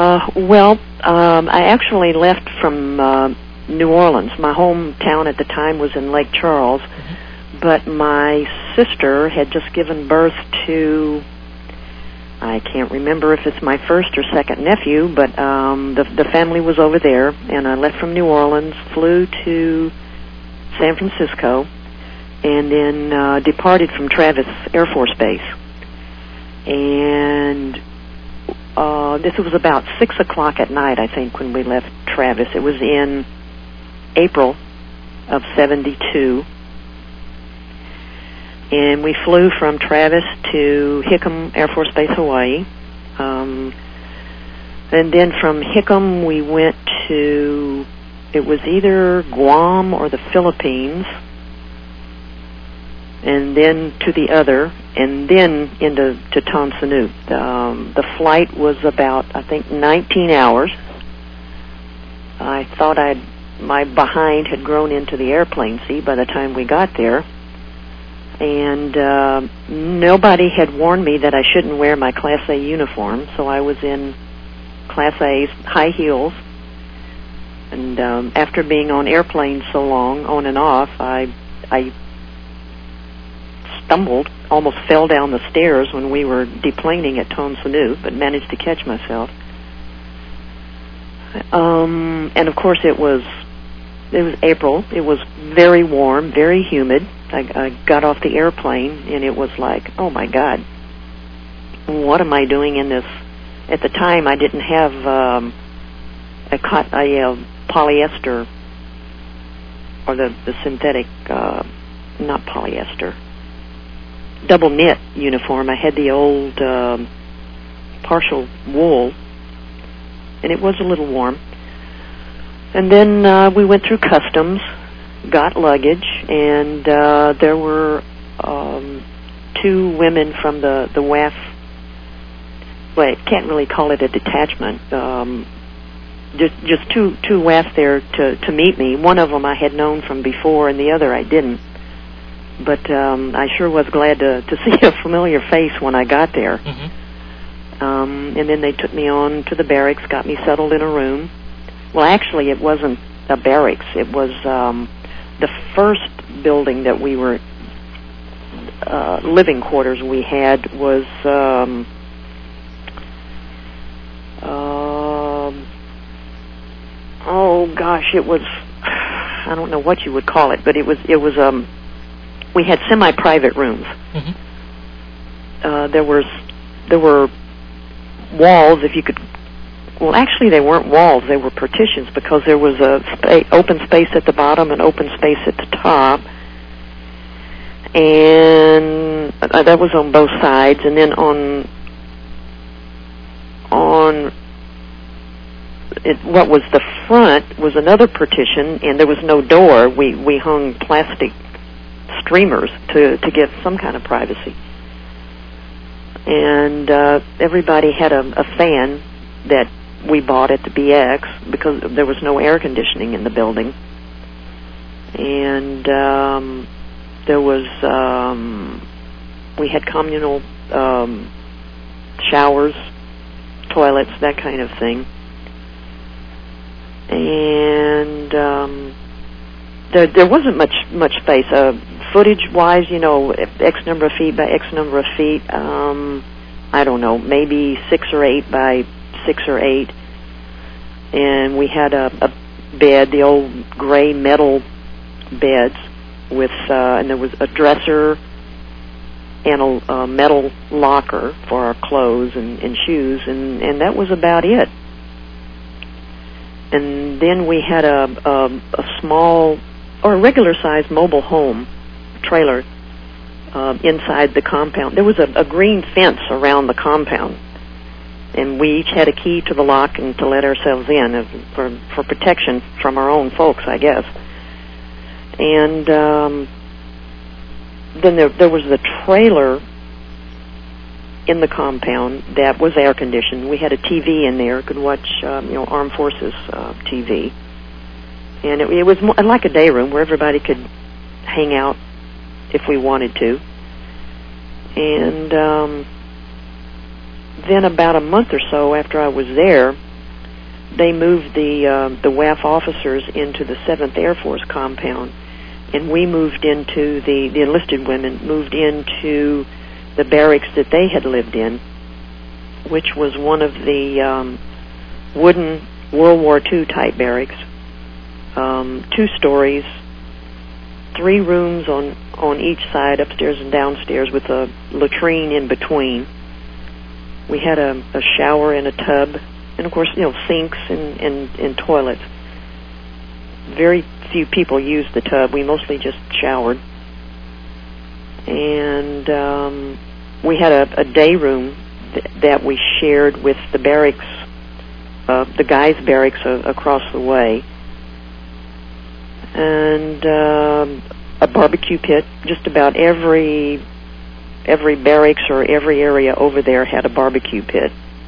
I actually left from New Orleans. My hometown at the time was in Lake Charles, but my sister had just given birth to, I can't remember if it's my first or second nephew, but the family was over there, and I left from New Orleans, flew to San Francisco, and then departed from Travis Air Force Base. And this was about 6 o'clock at night, I think, when we left Travis. It was in April of 72. And we flew from Travis to Hickam Air Force Base, Hawaii. And then from Hickam we went to, it was either Guam or the Philippines, and then to the other, and then into Ton Son Nhut. The flight was about, I think, 19 hours. I thought my behind had grown into the airplane seat by the time we got there. And nobody had warned me that I shouldn't wear my Class A uniform, so I was in Class A high heels. And after being on airplanes so long, on and off, I stumbled, almost fell down the stairs when we were deplaning at Ton Son Nhut, but managed to catch myself. And of course it was April. It was very warm, very humid. I got off the airplane, and it was like, oh my God, what am I doing in this? At the time, I didn't have a polyester, or the synthetic, not polyester, double knit uniform. I had the old partial wool, and it was a little warm. And then we went through customs, got luggage, and there were two women from the WAF. Well, I can't really call it a detachment. Just two WAF there to meet me. One of them I had known from before, and the other I didn't. But I sure was glad to see a familiar face when I got there. And then they took me on to the barracks, got me settled in a room. Well, actually, it wasn't a barracks. It was the first building that we were, living quarters we had was, oh gosh, it was, I don't know what you would call it, but it was we had semi-private rooms. There were walls, if you could. Well, actually, they weren't walls; they were partitions, because there was open space at the bottom and open space at the top, and that was on both sides. And then on what was the front was another partition, and there was no door. We hung plastic streamers to give some kind of privacy. and everybody had a fan that we bought at the BX because there was no air conditioning in the building. And there was, we had communal showers, toilets, that kind of thing. And there wasn't much space. Footage-wise, you know, X number of feet by X number of feet, I don't know, maybe 6 or 8 by 6 or 8. And we had a bed, the old gray metal beds, with and there was a dresser and a metal locker for our clothes and shoes, and that was about it. And then we had a small or a regular-sized mobile home trailer inside the compound. There was a green fence around the compound, and we each had a key to the lock and to let ourselves in for protection from our own folks, I guess. And then there was the trailer in the compound that was air conditioned. We had a TV in there, could watch Armed Forces TV, and it was more like a day room where everybody could hang out if we wanted to. And then about a month or so after I was there, they moved the WAF officers into the 7th Air Force compound, and we moved into the enlisted women moved into the barracks that they had lived in, which was one of the wooden World War II type barracks, 2 stories, 3 rooms on each side, upstairs and downstairs, with a latrine in between. We had a shower and a tub, and of course, sinks and toilets. Very few people used the tub. We mostly just showered. And we had a day room that we shared with the barracks, the guys' barracks across the way. And a barbecue pit. Just about every barracks or every area over there had a barbecue pit.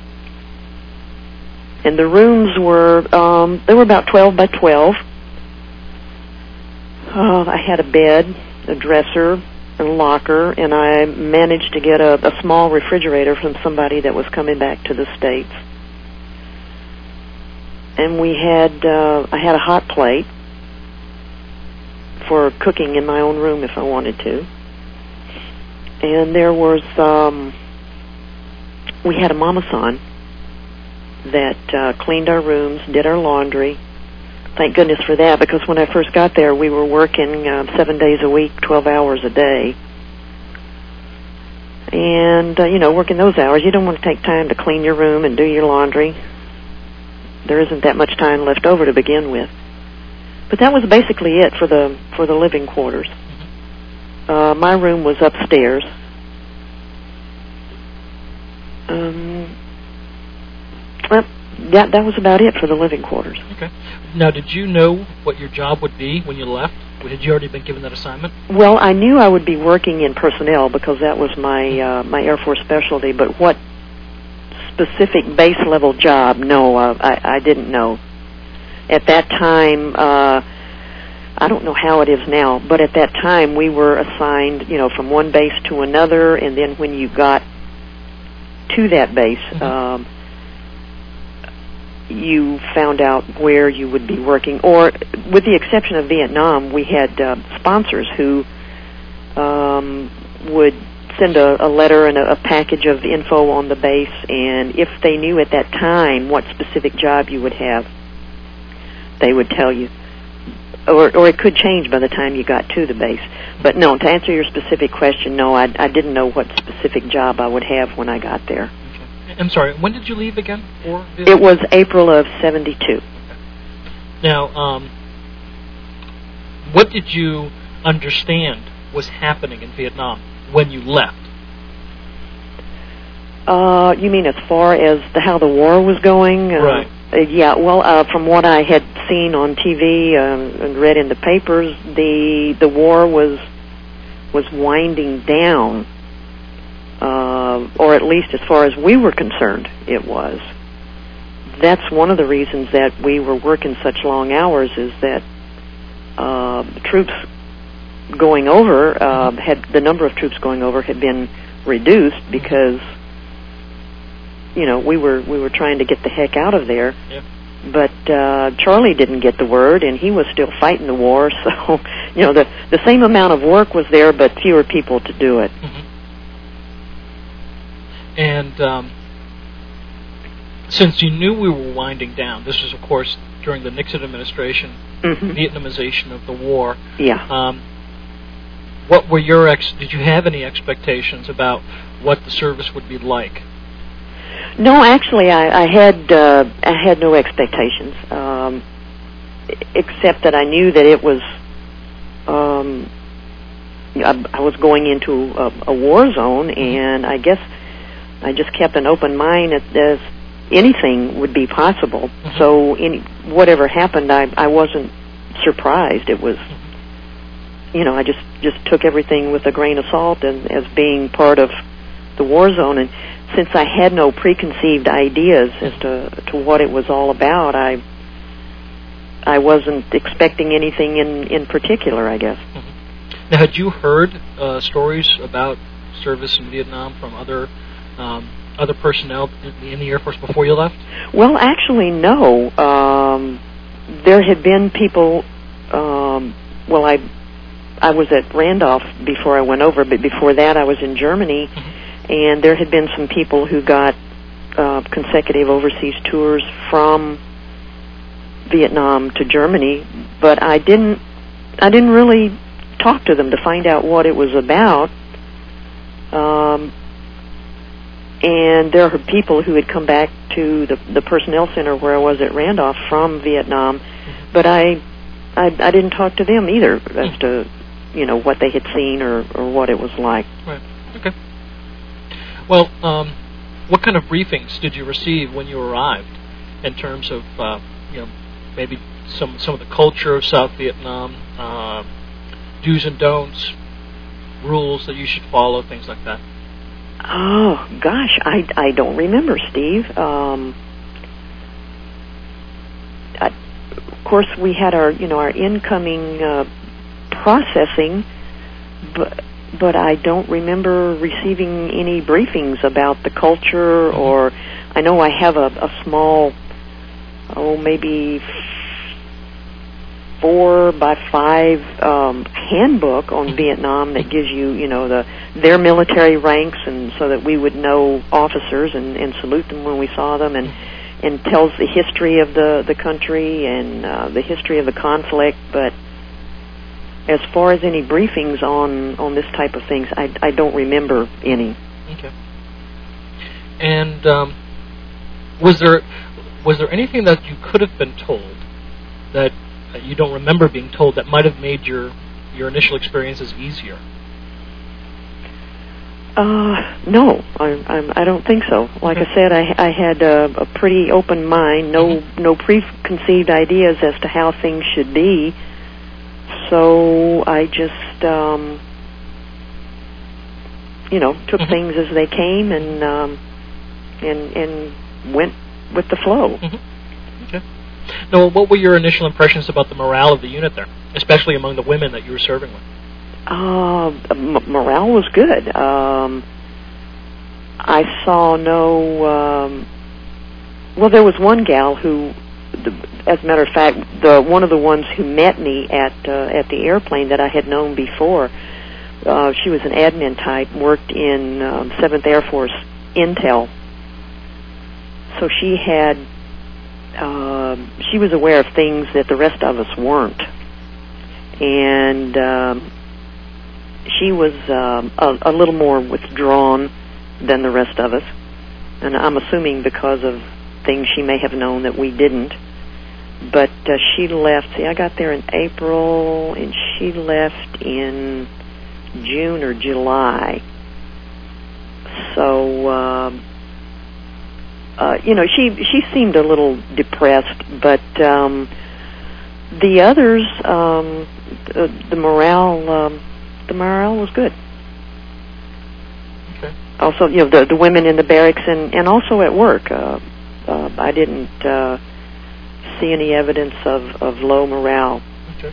And the rooms were, they were about 12 by 12. I had a bed, a dresser, a locker, and I managed to get a small refrigerator from somebody that was coming back to the States. And we had, I had a hot plate for cooking in my own room if I wanted to. And there was, we had a mama-san that cleaned our rooms, did our laundry. Thank goodness for that, because when I first got there, we were working 7 days a week, 12 hours a day. And, working those hours, you don't want to take time to clean your room and do your laundry. There isn't that much time left over to begin with. But that was basically it for the living quarters. My room was upstairs. That was about it for the living quarters. Okay. Now, did you know what your job would be when you left? Had you already been given that assignment? Well, I knew I would be working in personnel because that was my my Air Force specialty. But what specific base level job? No, I didn't know. At that time, I don't know how it is now, but at that time we were assigned, from one base to another, and then when you got to that base, you found out where you would be working. Or, with the exception of Vietnam, we had sponsors who would send a letter and a package of info on the base, and if they knew at that time what specific job you would have, they would tell you. Or it could change by the time you got to the base. But no, to answer your specific question, no, I didn't know what specific job I would have when I got there. Okay. I'm sorry, when did you leave again? It was April of 72. Okay. Now, what did you understand was happening in Vietnam when you left? You mean as far as how the war was going? Right. Yeah, well, from what I had seen on TV and read in the papers, the war was winding down. or at least as far as we were concerned, it was. That's one of the reasons that we were working such long hours, is that troops going over, the number of troops going over had been reduced because, we were trying to get the heck out of there. Yep. But Charlie didn't get the word, and he was still fighting the war. So, the same amount of work was there, but fewer people to do it. Mm-hmm. And since you knew we were winding down, this was, of course, during the Nixon administration, Vietnamization of the war. Yeah. What were your did you have any expectations about what the service would be like? No, actually, I had no expectations, except that I knew that it was. I was going into a war zone, and I guess I just kept an open mind as anything would be possible. Mm-hmm. So, whatever happened, I wasn't surprised. It was, I just took everything with a grain of salt and as being part of the war zone. And since I had no preconceived ideas as to what it was all about, I wasn't expecting anything in particular, I guess. Mm-hmm. Now, had you heard stories about service in Vietnam from other personnel in the Air Force before you left? Well, actually, no. There had been people. I was at Randolph before I went over, but before that, I was in Germany. Mm-hmm. And there had been some people who got consecutive overseas tours from Vietnam to Germany, but I didn't really talk to them to find out what it was about. And there were people who had come back to the personnel center where I was at Randolph from Vietnam, but I didn't talk to them either as to what they had seen or what it was like. Right. Okay. Well, what kind of briefings did you receive when you arrived, in terms of maybe some of the culture of South Vietnam, do's and don'ts, rules that you should follow, things like that? Oh gosh, I don't remember, Steve. Of course, we had our incoming processing, but I don't remember receiving any briefings about the culture, or I know I have a small, maybe 4x5 handbook on Vietnam that gives you, their military ranks, and so that we would know officers and salute them when we saw them, and tells the history of the country and the history of the conflict. But as far as any briefings on this type of things, I don't remember any. Okay. And was there anything that you could have been told that you don't remember being told that might have made your initial experiences easier? No, I don't think so. Like I said, I had a pretty open mind, no preconceived ideas as to how things should be. So I just, took things as they came and went with the flow. Mm-hmm. Okay. Now, what were your initial impressions about the morale of the unit there, especially among the women that you were serving with? Morale was good. I saw no. There was one gal who, as a matter of fact, one of the ones who met me at the airplane that I had known before. She was an admin type, worked in 7th Air Force Intel. So she had. She was aware of things that the rest of us weren't, and she was a little more withdrawn than the rest of us, and I'm assuming because of things she may have known that we didn't. But she left. See, I got there in April, and she left in June or July. So, she seemed a little depressed, but the others, the morale was good. Okay. also, the women in the barracks and also at work. I didn't see any evidence of low morale. Okay.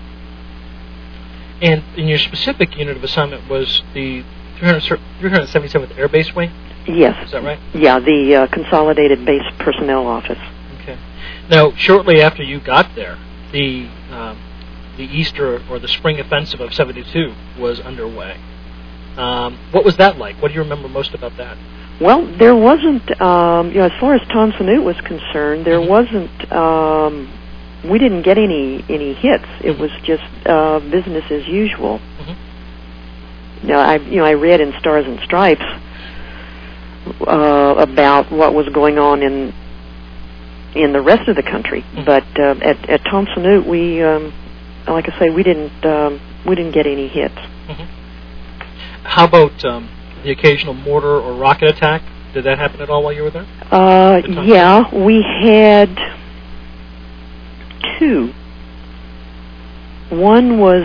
And in your specific unit of assignment was the 377th Air Base Wing? Yes. Is that right? Yeah, the Consolidated Base Personnel Office. Okay. Now, shortly after you got there, the Easter or the spring offensive of '72 was underway. What was that like? What do you remember most about that? Well, there wasn't, as far as Tom Sanute was concerned, there wasn't. We didn't get any hits. It was just business as usual. Mm-hmm. Now, I read in Stars and Stripes about what was going on in the rest of the country, mm-hmm. but at Tom Sanute, we, like I say, we didn't get any hits. Mm-hmm. How about the occasional mortar or rocket attack? Did that happen at all while you were there? Yeah, we had two. One was,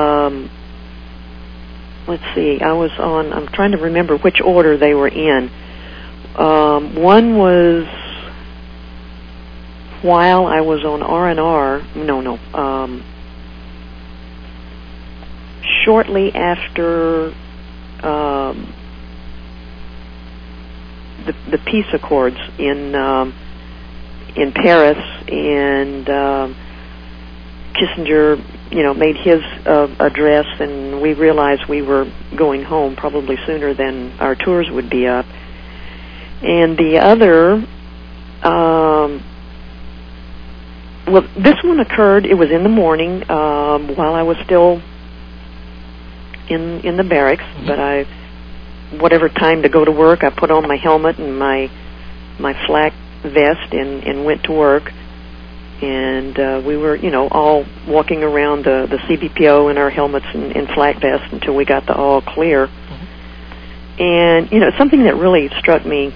let's see, I'm trying to remember which order they were in. One was while I was on R&R, shortly after the peace accords in Paris, and Kissinger, made his address, and we realized we were going home probably sooner than our tours would be up. And the other, this one occurred. It was in the morning while I was still in the barracks, mm-hmm. but whatever time to go to work, I put on my helmet and my flak vest and went to work. And we were, all walking around the CBPO in our helmets and flak vests until we got the all clear. Mm-hmm. And, something that really struck me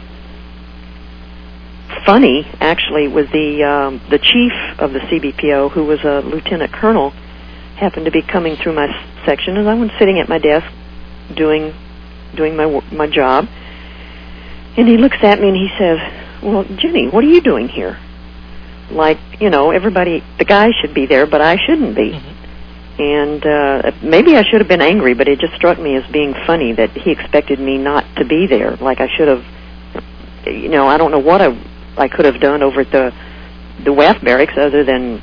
funny, actually, was the chief of the CBPO, who was a lieutenant colonel, happened to be coming through my section, and I was sitting at my desk doing my job. And he looks at me and he says, "Well, Jenny, what are you doing here? Like, everybody, the guys should be there, but I shouldn't be." Mm-hmm. And maybe I should have been angry, but it just struck me as being funny that he expected me not to be there. Like I should have, I don't know what I could have done over at the WAF barracks other than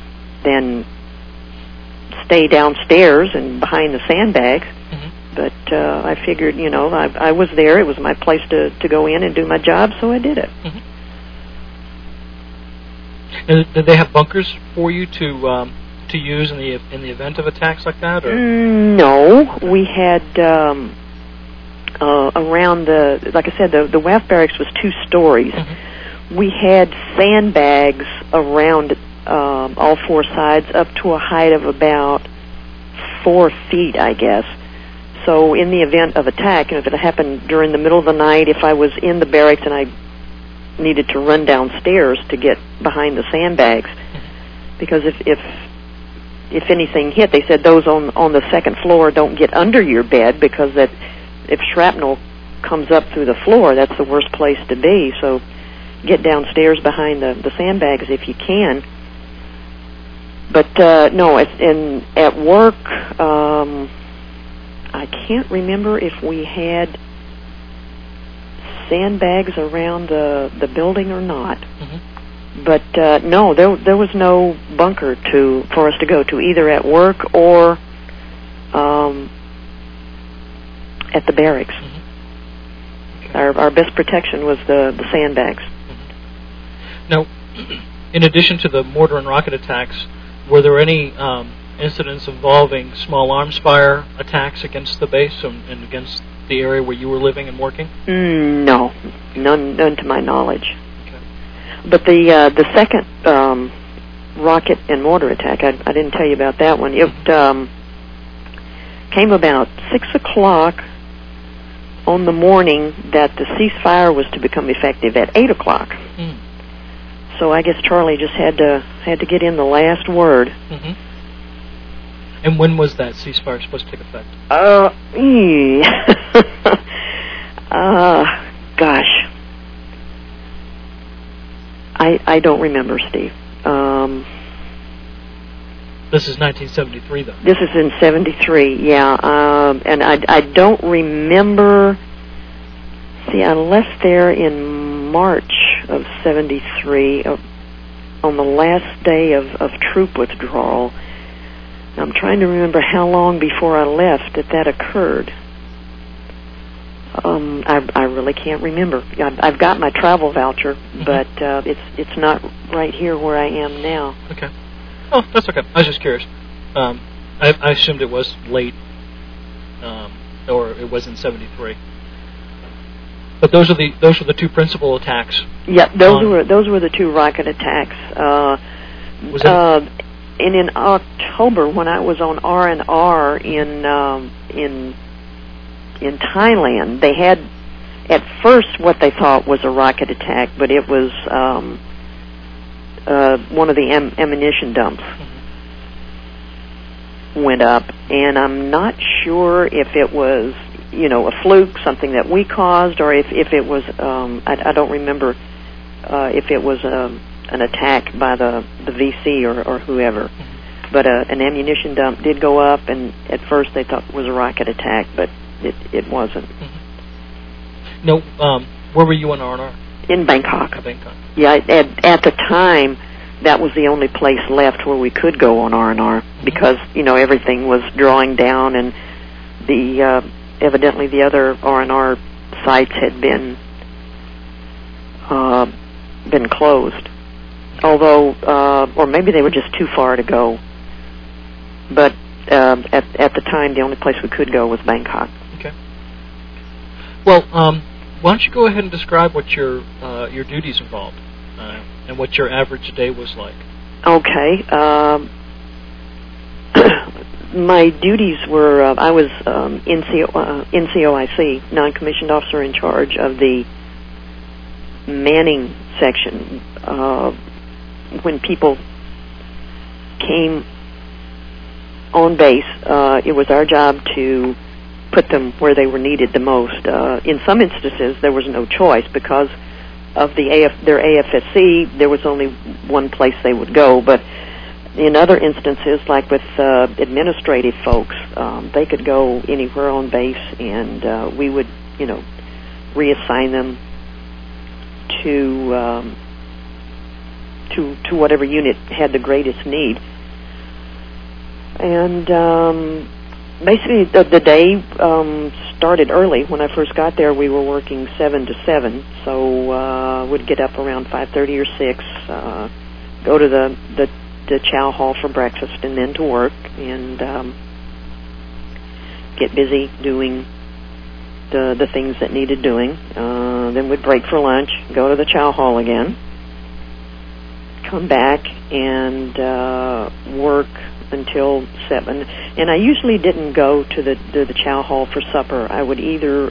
stay downstairs and behind the sandbags. Mm-hmm. But I figured, I was there. It was my place to go in and do my job, so I did it. Mm-hmm. And did they have bunkers for you to use in the event of attacks like that? Or? No, we had around like I said, the WAF barracks was 2 stories. Mm-hmm. We had sandbags around all 4 sides up to a height of about 4 feet, I guess. So in the event of attack, if it happened during the middle of the night, if I was in the barracks and I needed to run downstairs to get behind the sandbags, because if anything hit, they said those on the second floor don't get under your bed, because that if shrapnel comes up through the floor, that's the worst place to be. So get downstairs behind the sandbags if you can. But no, at work, I can't remember if we had sandbags around the building or not. Mm-hmm. But no, there was no bunker for us to go to, either at work or at the barracks. Mm-hmm. Okay. Our best protection was the sandbags. Mm-hmm. Now, in addition to the mortar and rocket attacks, were there any incidents involving small arms fire attacks against the base and against the area where you were living and working? No, none to my knowledge. Okay. But the second rocket and mortar attack, I didn't tell you about that one. It came about 6 o'clock on the morning that the ceasefire was to become effective at 8 o'clock. Mm. So I guess Charlie just had to get in the last word. Mm-hmm. And when was that ceasefire supposed to take effect? gosh, I don't remember, Steve. This is 1973, though. This is in 73, yeah. And I don't remember. See, I left there in March of 73 on the last day of troop withdrawal. I'm trying to remember how long before I left that occurred. I really can't remember. I've got my travel voucher, but it's not right here where I am now. Okay. Oh, that's okay. I was just curious. I assumed it was late, or it was in 73. But those are the two principal attacks. Yeah, those were the two rocket attacks. And in October, when I was on R&R in Thailand, they had at first what they thought was a rocket attack, but it was one of the ammunition dumps went up, and I'm not sure if it was, a fluke, something that we caused, or if it was, I don't remember if it was an attack by the VC or whoever. But an ammunition dump did go up, and at first they thought it was a rocket attack, but it wasn't. Mm-hmm. No, where were you on R&R? In Bangkok. Bangkok. Yeah, at the time, that was the only place left where we could go on R&R, because, everything was drawing down, and evidently the other R&R sites had been closed. Although, or maybe they were just too far to go. But at the time, the only place we could go was Bangkok. Okay. Well, why don't you go ahead and describe what your duties involved and what your average day was like? Okay. My duties were I was NCOIC, non-commissioned officer in charge of the manning section. When people came on base, it was our job to put them where they were needed the most. In some instances, there was no choice because of their AFSC. There was only one place they would go. But in other instances, like with administrative folks, they could go anywhere on base, and we would, reassign them to whatever unit had the greatest need. And basically the day started early. When I first got there, we were working 7 to 7, so would get up around 5:30 or 6, go to the chow hall for breakfast, and then to work, and get busy doing the things that needed doing. Then we'd break for lunch, go to the chow hall again, come back and work until 7. And I usually didn't go to the chow hall for supper. I would either,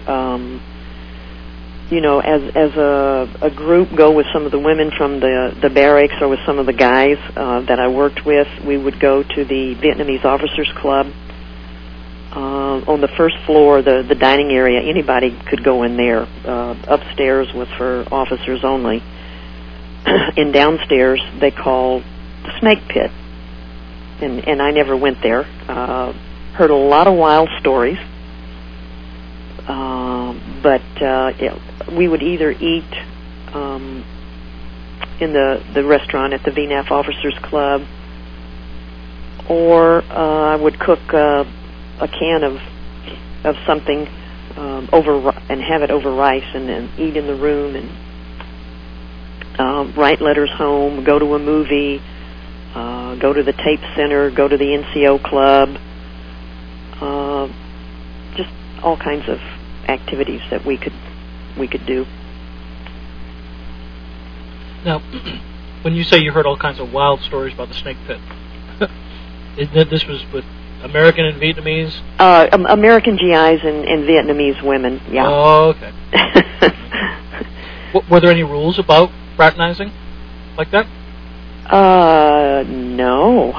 as a group, go with some of the women from the barracks or with some of the guys that I worked with. We would go to the Vietnamese Officers Club. On the first floor, the dining area, anybody could go in there. Upstairs was for officers only. And downstairs, they called the Snake Pit. And I never went there. Heard a lot of wild stories. But we would either eat in the restaurant at the VNAF Officers Club, or I would cook a can of something and have it over rice, and then eat in the room, and write letters home, go to a movie, go to the tape center, go to the NCO club, just all kinds of activities that we could do. Now, when you say you heard all kinds of wild stories about the Snake Pit, this was with American and Vietnamese? American GIs and Vietnamese women, yeah. Oh, okay. Were there any rules about fraternizing like that? No.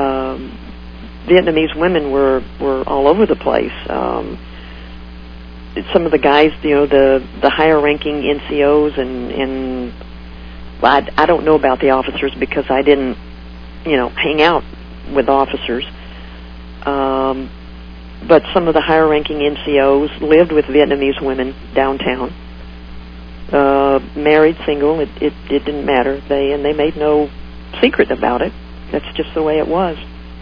Vietnamese women were all over the place. some of the guys, the higher-ranking NCOs, and I don't know about the officers because I didn't, hang out with officers. But some of the higher-ranking NCOs lived with Vietnamese women downtown. Married, single, it didn't matter. They made no secret about it. That's just the way it was.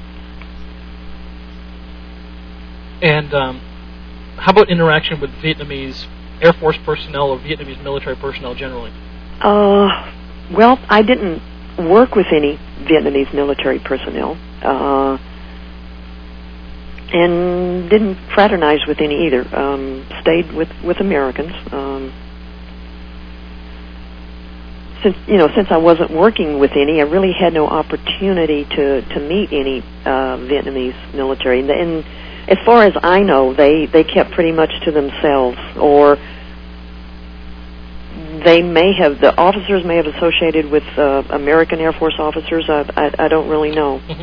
And how about interaction with Vietnamese Air Force personnel or Vietnamese military personnel generally? Well, I didn't work with any Vietnamese military personnel, and didn't fraternize with any either. Stayed with Americans. Since I wasn't working with any, I really had no opportunity to meet any Vietnamese military. And as far as I know, they kept pretty much to themselves, or the officers may have associated with American Air Force officers. I don't really know. Mm-hmm.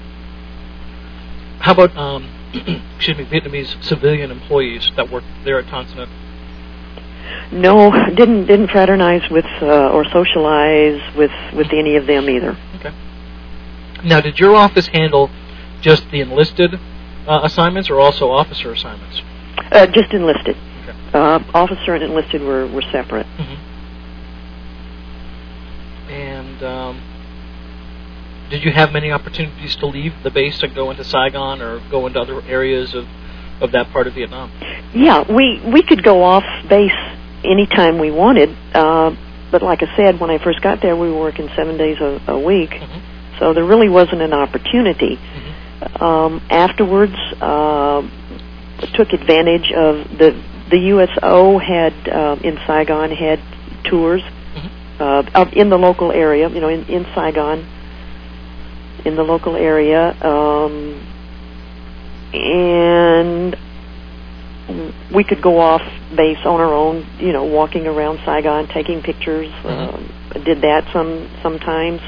How about Vietnamese civilian employees that worked there at Ton Son Nhut? No, didn't fraternize with or socialize with any of them either. Okay. Now, did your office handle just the enlisted assignments, or also officer assignments? Just enlisted. Okay. Officer and enlisted were separate. Mm-hmm. And did you have many opportunities to leave the base and go into Saigon or go into other areas of that part of Vietnam? Yeah, we could go off base anytime we wanted, but like I said, when I first got there, we were working 7 days a week, mm-hmm. So there really wasn't an opportunity. Mm-hmm. Afterwards, took advantage of the USO had in Saigon had tours, mm-hmm. In the local area, in Saigon, in the local area, and we could go off base on our own, walking around Saigon, taking pictures. Mm-hmm. Did that sometimes.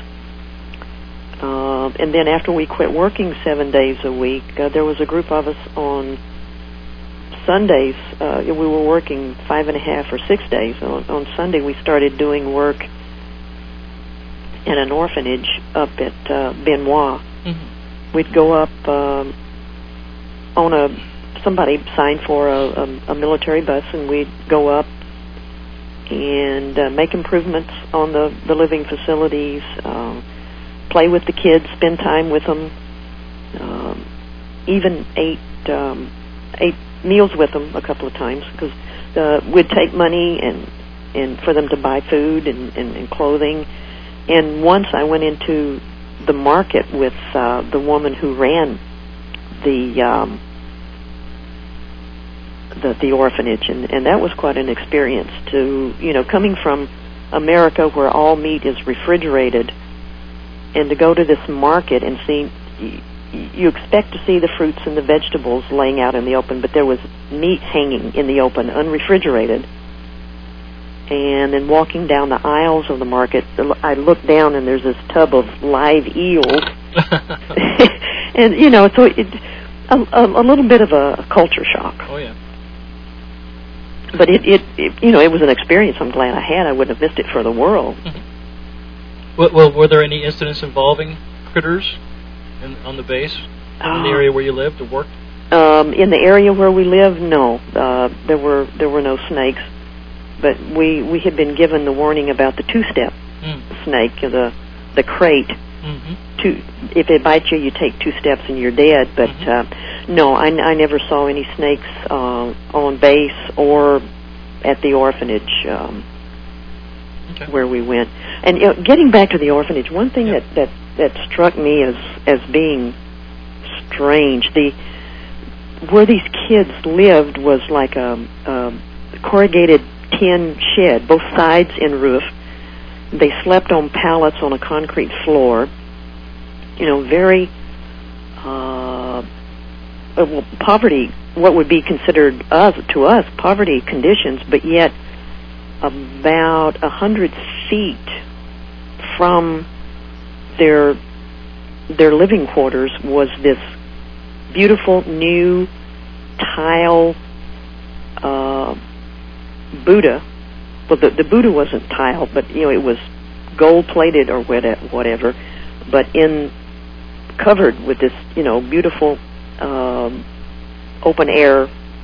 And then after we quit working 7 days a week, there was a group of us on Sundays. We were working 5.5 or 6 days. On Sunday, we started doing work in an orphanage up at Ben Hoa. Mm-hmm. We'd go up somebody signed for a military bus, and we'd go up and make improvements on the living facilities, play with the kids, spend time with them, even ate meals with them a couple of times, because we'd take money and for them to buy food and clothing. And once I went into the market with the woman who ran the orphanage, and that was quite an experience to, coming from America where all meat is refrigerated, and to go to this market and see, you expect to see the fruits and the vegetables laying out in the open, but there was meat hanging in the open, unrefrigerated. And then walking down the aisles of the market, I look down and there's this tub of live eels. And, so a little bit of a culture shock. Oh, yeah. But it was an experience I'm glad I had. I wouldn't have missed it for the world. Mm-hmm. Well, were there any incidents involving critters on the base, in the area where you lived or worked? In the area where we lived, no. There were no snakes. But we had been given the warning about the two-step snake, the crate. Mm-hmm. If it bites you, you take 2 steps and you're dead. But mm-hmm. No, I never saw any snakes on base or at the orphanage where we went. And getting back to the orphanage, one thing that struck me as being strange, where these kids lived was like a corrugated tin shed, both sides and roof. They slept on pallets on a concrete floor. Very poverty, what would be considered to us poverty conditions, but yet about 100 feet from their living quarters was this beautiful new tile Buddha. Well, the Buddha wasn't tiled, but it was gold-plated or whatever, but covered with this beautiful open air.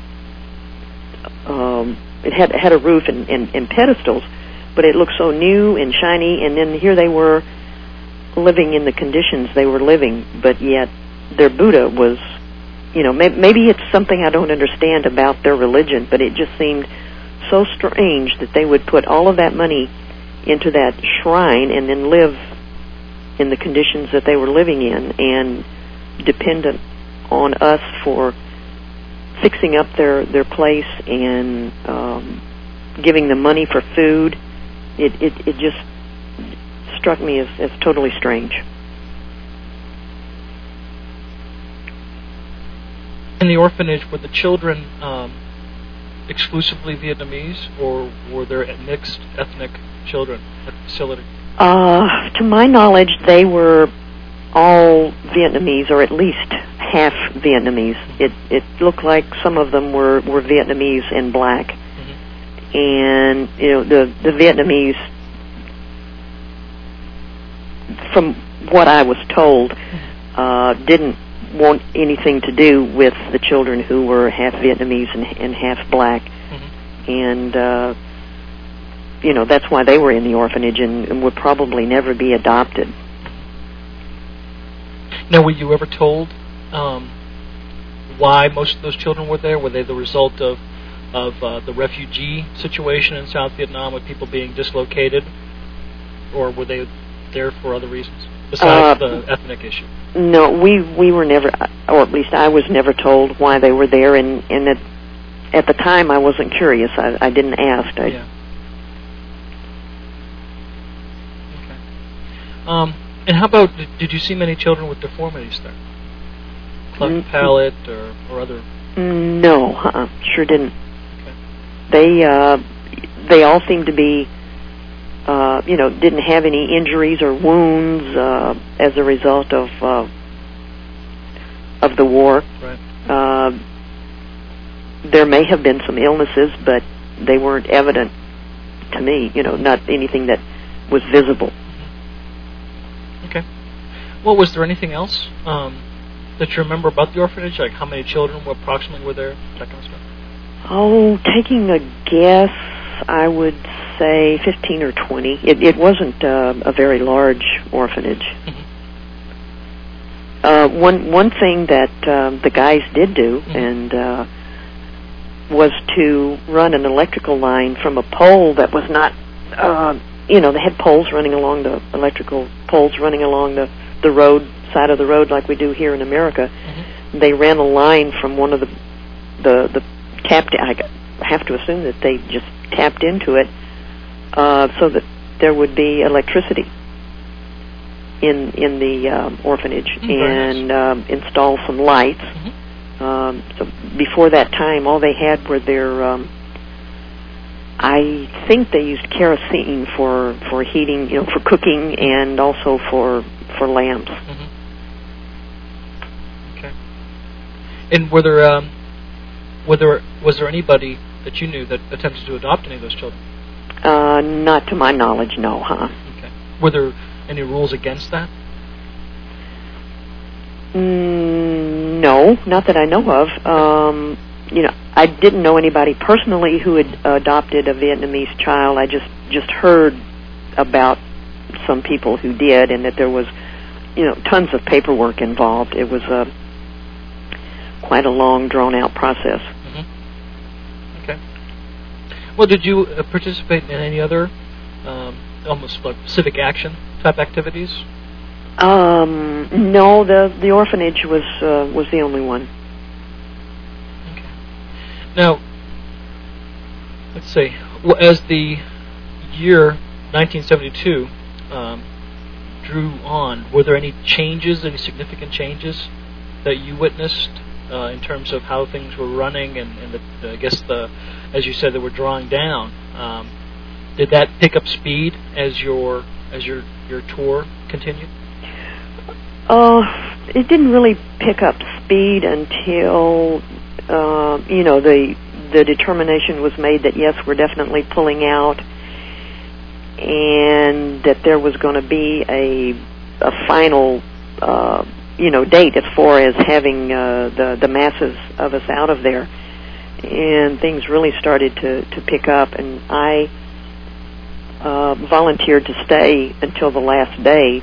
It had a roof and pedestals, but it looked so new and shiny. And then here they were living in the conditions they were living, but yet their Buddha was, maybe it's something I don't understand about their religion, but it just seemed so strange that they would put all of that money into that shrine and then live in the conditions that they were living in, and dependent on us for fixing up their place and giving them money for food. It just struck me as totally strange. In the orphanage, were the children exclusively Vietnamese, or were there mixed ethnic children at the facility? To my knowledge, they were all Vietnamese, or at least half Vietnamese. It looked like some of them were Vietnamese and black. Mm-hmm. And the Vietnamese, from what I was told, didn't want anything to do with the children who were half Vietnamese and half black. Mm-hmm. And that's why they were in the orphanage and would probably never be adopted. Now, were you ever told why most of those children were there? Were they the result of the refugee situation in South Vietnam with people being dislocated? Or were they there for other reasons, besides the ethnic issue? No, we were never, or at least I was never told why they were there, and at the time I wasn't curious. I didn't ask. Yeah. Okay. And how about, did you see many children with deformities there? Cleft palate or other? No, sure didn't. Okay. They all seemed to be, didn't have any injuries or wounds as a result of the war. Right. There may have been some illnesses, but they weren't evident to me. Not anything that was visible. Okay. Well, was there anything else that you remember about the orphanage? Like how many children approximately were there? That kind of stuff. Oh, taking a guess, I would say 15 or 20. It wasn't a very large orphanage. Mm-hmm. One thing that the guys did do, mm-hmm. and was to run an electrical line from a pole that was not, they had poles running along electrical poles running along the road, side of the road like we do here in America. Mm-hmm. They ran a line from one of the tapped, I have to assume that they just tapped into it, so that there would be electricity in the orphanage, and install some lights. Mm-hmm. So before that time, all they had were their, I think they used kerosene for heating, for cooking, and also for lamps. Mm-hmm. Okay. And was there anybody that you knew that attempted to adopt any of those children? Not to my knowledge, no, huh? Okay. Were there any rules against that? No, not that I know of. I didn't know anybody personally who had adopted a Vietnamese child. I just heard about some people who did, and that there was, tons of paperwork involved. It was quite a long, drawn-out process. Mm-hmm. Okay. Well, did you participate in any other almost like civic action type activities? No, the orphanage was the only one. Okay. Now, let's see. Well, as the year 1972 drew on, were there any significant changes that you witnessed in terms of how things were running, and I guess as you said, they were drawing down? Did that pick up speed as your tour continued? It didn't really pick up speed until the the determination was made that yes, we're definitely pulling out, and that there was going to be a final date as far as having the masses of us out of there. And things really started to pick up, and I volunteered to stay until the last day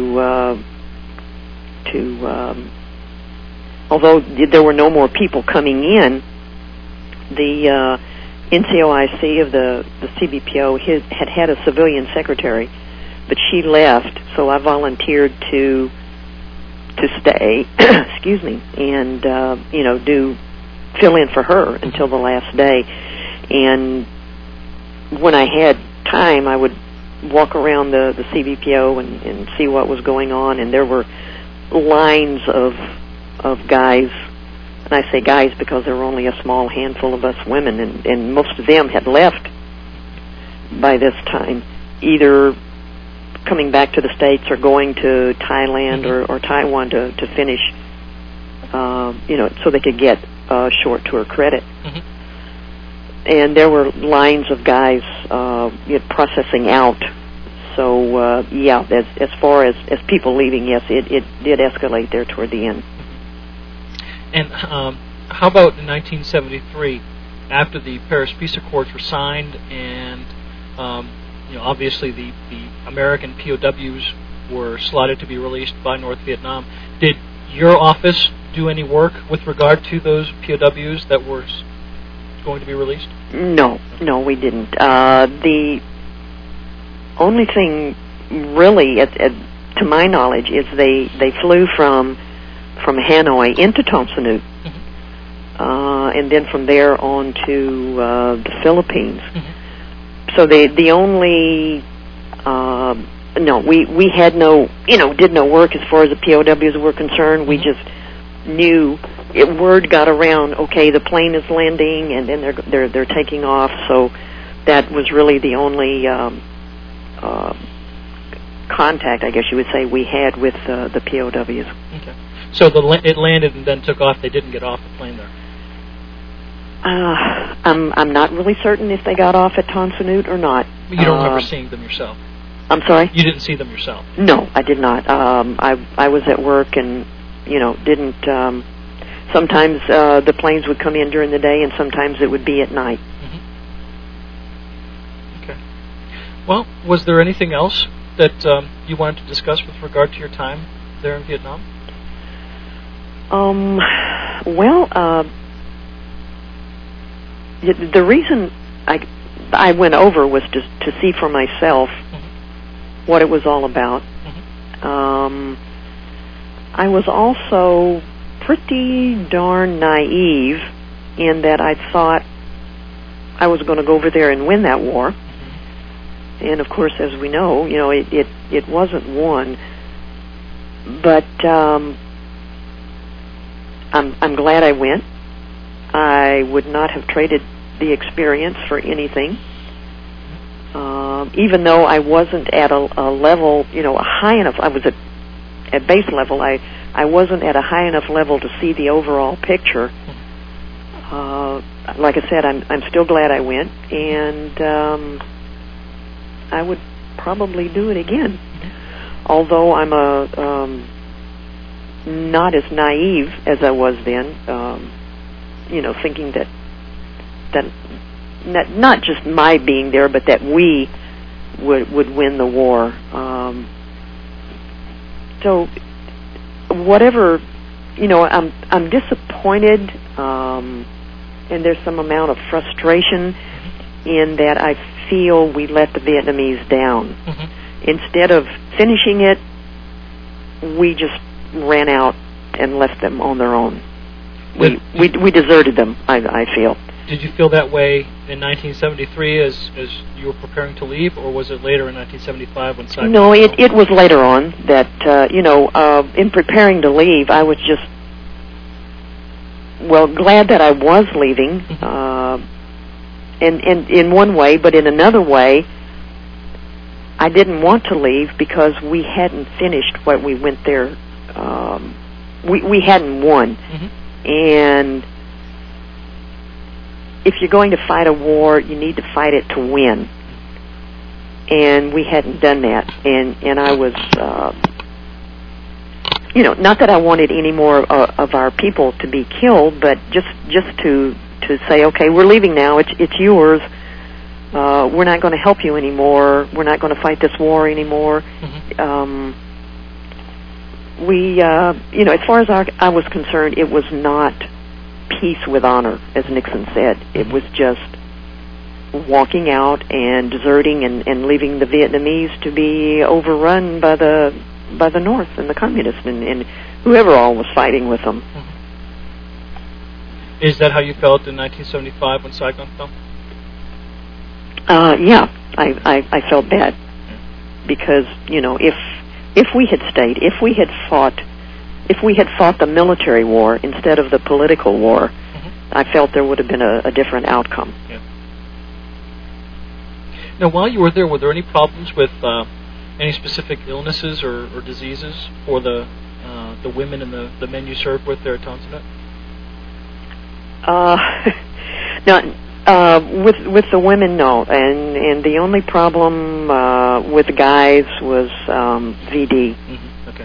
although there were no more people coming in, the NCOIC of the CBPO had a civilian secretary, but she left, so I volunteered to stay, excuse me, and fill in for her until the last day. And when I had time, I would walk around the CBPO and see what was going on, and there were lines of guys, and I say guys because there were only a small handful of us women, and most of them had left by this time, either coming back to the States or going to Thailand or Taiwan to finish, so they could get short tour credit. Mm-hmm. And there were lines of guys processing out. So, as far as people leaving, yes, it did escalate there toward the end. And how about in 1973, after the Paris Peace Accords were signed, and obviously the American POWs were slotted to be released by North Vietnam? Did your office do any work with regard to those POWs that were going to be released? No, we didn't. The only thing, really, to my knowledge, is they flew from Hanoi into Ton Son Nhut, and then from there on to the Philippines. Mm-hmm. So the only we had no did no work as far as the POWs were concerned. We just knew word got around. Okay, the plane is landing, and then they're taking off. So that was really the only contact, I guess you would say, we had with the POWs. Okay. So it landed and then took off. They didn't get off the plane there. I'm not really certain if they got off at Ton Son Nhut or not. You don't remember seeing them yourself? I'm sorry? You didn't see them yourself? No, I did not. I was at work and, didn't... sometimes the planes would come in during the day and sometimes it would be at night. Mm-hmm. Okay. Well, was there anything else that you wanted to discuss with regard to your time there in Vietnam? The reason I went over was to see for myself what it was all about. Mm-hmm. I was also pretty darn naive in that I thought I was going to go over there and win that war. Mm-hmm. And of course, as we know, it wasn't won. But I'm glad I went. I would not have traded the experience for anything. Even though I wasn't at a level, a high enough, I was at base level, I wasn't at a high enough level to see the overall picture. Like I said, I'm still glad I went, and I would probably do it again. Although I'm not as naive as I was then, thinking that not just my being there, but that we would win the war. So whatever, I'm disappointed, and there's some amount of frustration in that I feel we let the Vietnamese down. Mm-hmm. Instead of finishing it, we just ran out and left them on their own. We deserted them, I feel. Did you feel that way in 1973 as you were preparing to leave, or was it later in 1975 when Saigon? No, it was later on that, in preparing to leave, I was just, glad that I was leaving, and in one way, but in another way, I didn't want to leave because we hadn't finished what we went there. We hadn't won. Mm-hmm. And if you're going to fight a war, you need to fight it to win. And we hadn't done that, and I was, not that I wanted any more of our people to be killed, but just to say, okay, we're leaving now. It's yours. We're not going to help you anymore. We're not going to fight this war anymore. Mm-hmm. As far as I was concerned, it was not peace with honor, as Nixon said. It was just walking out and deserting and leaving the Vietnamese to be overrun by the North and the communists and whoever all was fighting with them. Mm-hmm. Is that how you felt in 1975 when Saigon fell? Yeah, I felt bad because if we had stayed, if we had fought the military war instead of the political war, mm-hmm. I felt there would have been a different outcome. Yeah. Now, while you were there any problems with any specific illnesses or diseases for the women and the men you served with there at Tonsonet? With the women, no, and the only problem with the guys was VD. Mm-hmm. Okay.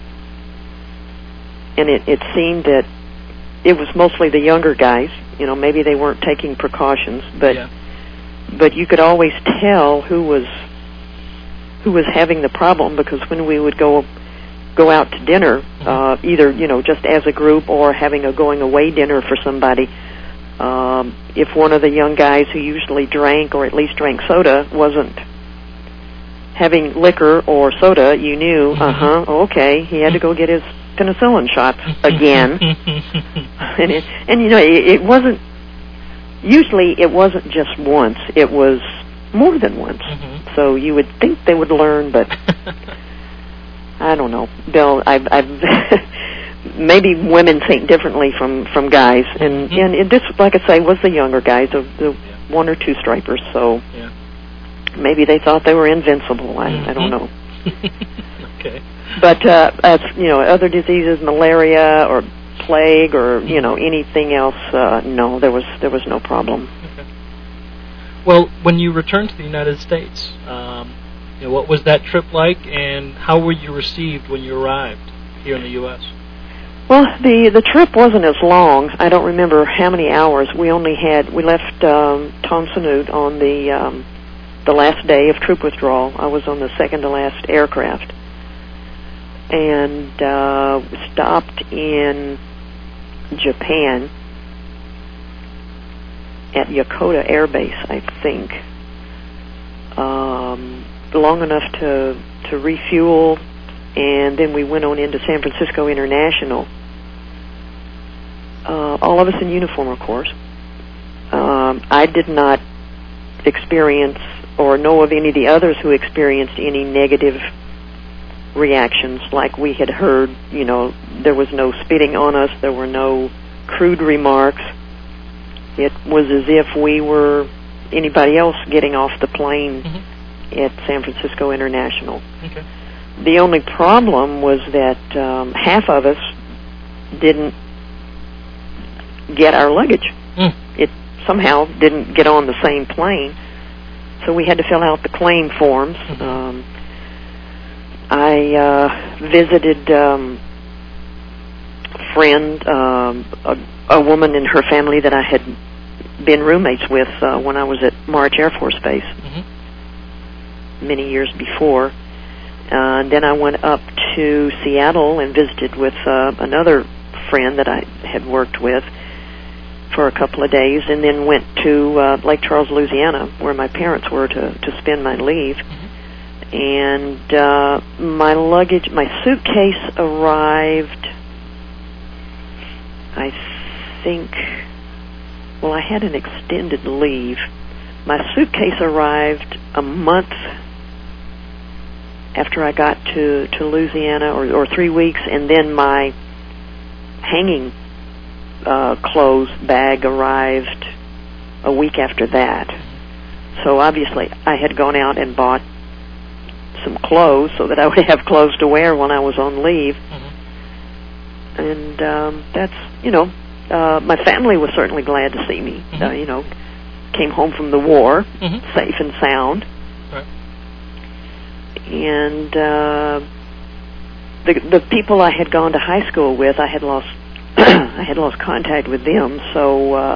And it seemed that it was mostly the younger guys. Maybe they weren't taking precautions, but you could always tell who was having the problem, because when we would go out to dinner, mm-hmm. Either just as a group or having a going away dinner for somebody. If one of the young guys who usually drank, or at least drank soda, wasn't having liquor or soda, you knew, okay, he had to go get his penicillin shots again. It wasn't, usually it wasn't just once, it was more than once. Mm-hmm. So you would think they would learn, but I don't know. Bill, I've maybe women think differently from guys, and mm-hmm. and this, like I say, was the younger guys, the one or two stripers. So maybe they thought they were invincible. I don't know. Okay. But as other diseases, malaria or plague or anything else, no, there was no problem. Okay. Well, when you returned to the United States, what was that trip like, and how were you received when you arrived here in the U.S.? Well, the trip wasn't as long. I don't remember how many hours. We left Tom Sanut on the last day of troop withdrawal. I was on the second to last aircraft, and stopped in Japan at Yokota Air Base, I think, long enough to refuel. And then we went on into San Francisco International. All of us in uniform, of course. I did not experience or know of any of the others who experienced any negative reactions like we had heard. There was no spitting on us. There were no crude remarks. It was as if we were anybody else getting off the plane mm-hmm. at San Francisco International. Okay. The only problem was that half of us didn't get our luggage. Mm. It somehow didn't get on the same plane, so we had to fill out the claim forms. Mm-hmm. I visited a friend, a woman and her family that I had been roommates with when I was at March Air Force Base mm-hmm. many years before. Then I went up to Seattle and visited with another friend that I had worked with for a couple of days, and then went to Lake Charles, Louisiana, where my parents were to spend my leave. Mm-hmm. And my luggage, my suitcase arrived, I think, well, I had an extended leave. My suitcase arrived a month after I got to Louisiana, or 3 weeks, and then my hanging clothes bag arrived a week after that. So obviously I had gone out and bought some clothes so that I would have clothes to wear when I was on leave. Mm-hmm. And that's, my family was certainly glad to see me. Came home from the war, safe and sound. Right. And the people I had gone to high school with, I had lost I had lost contact with them. So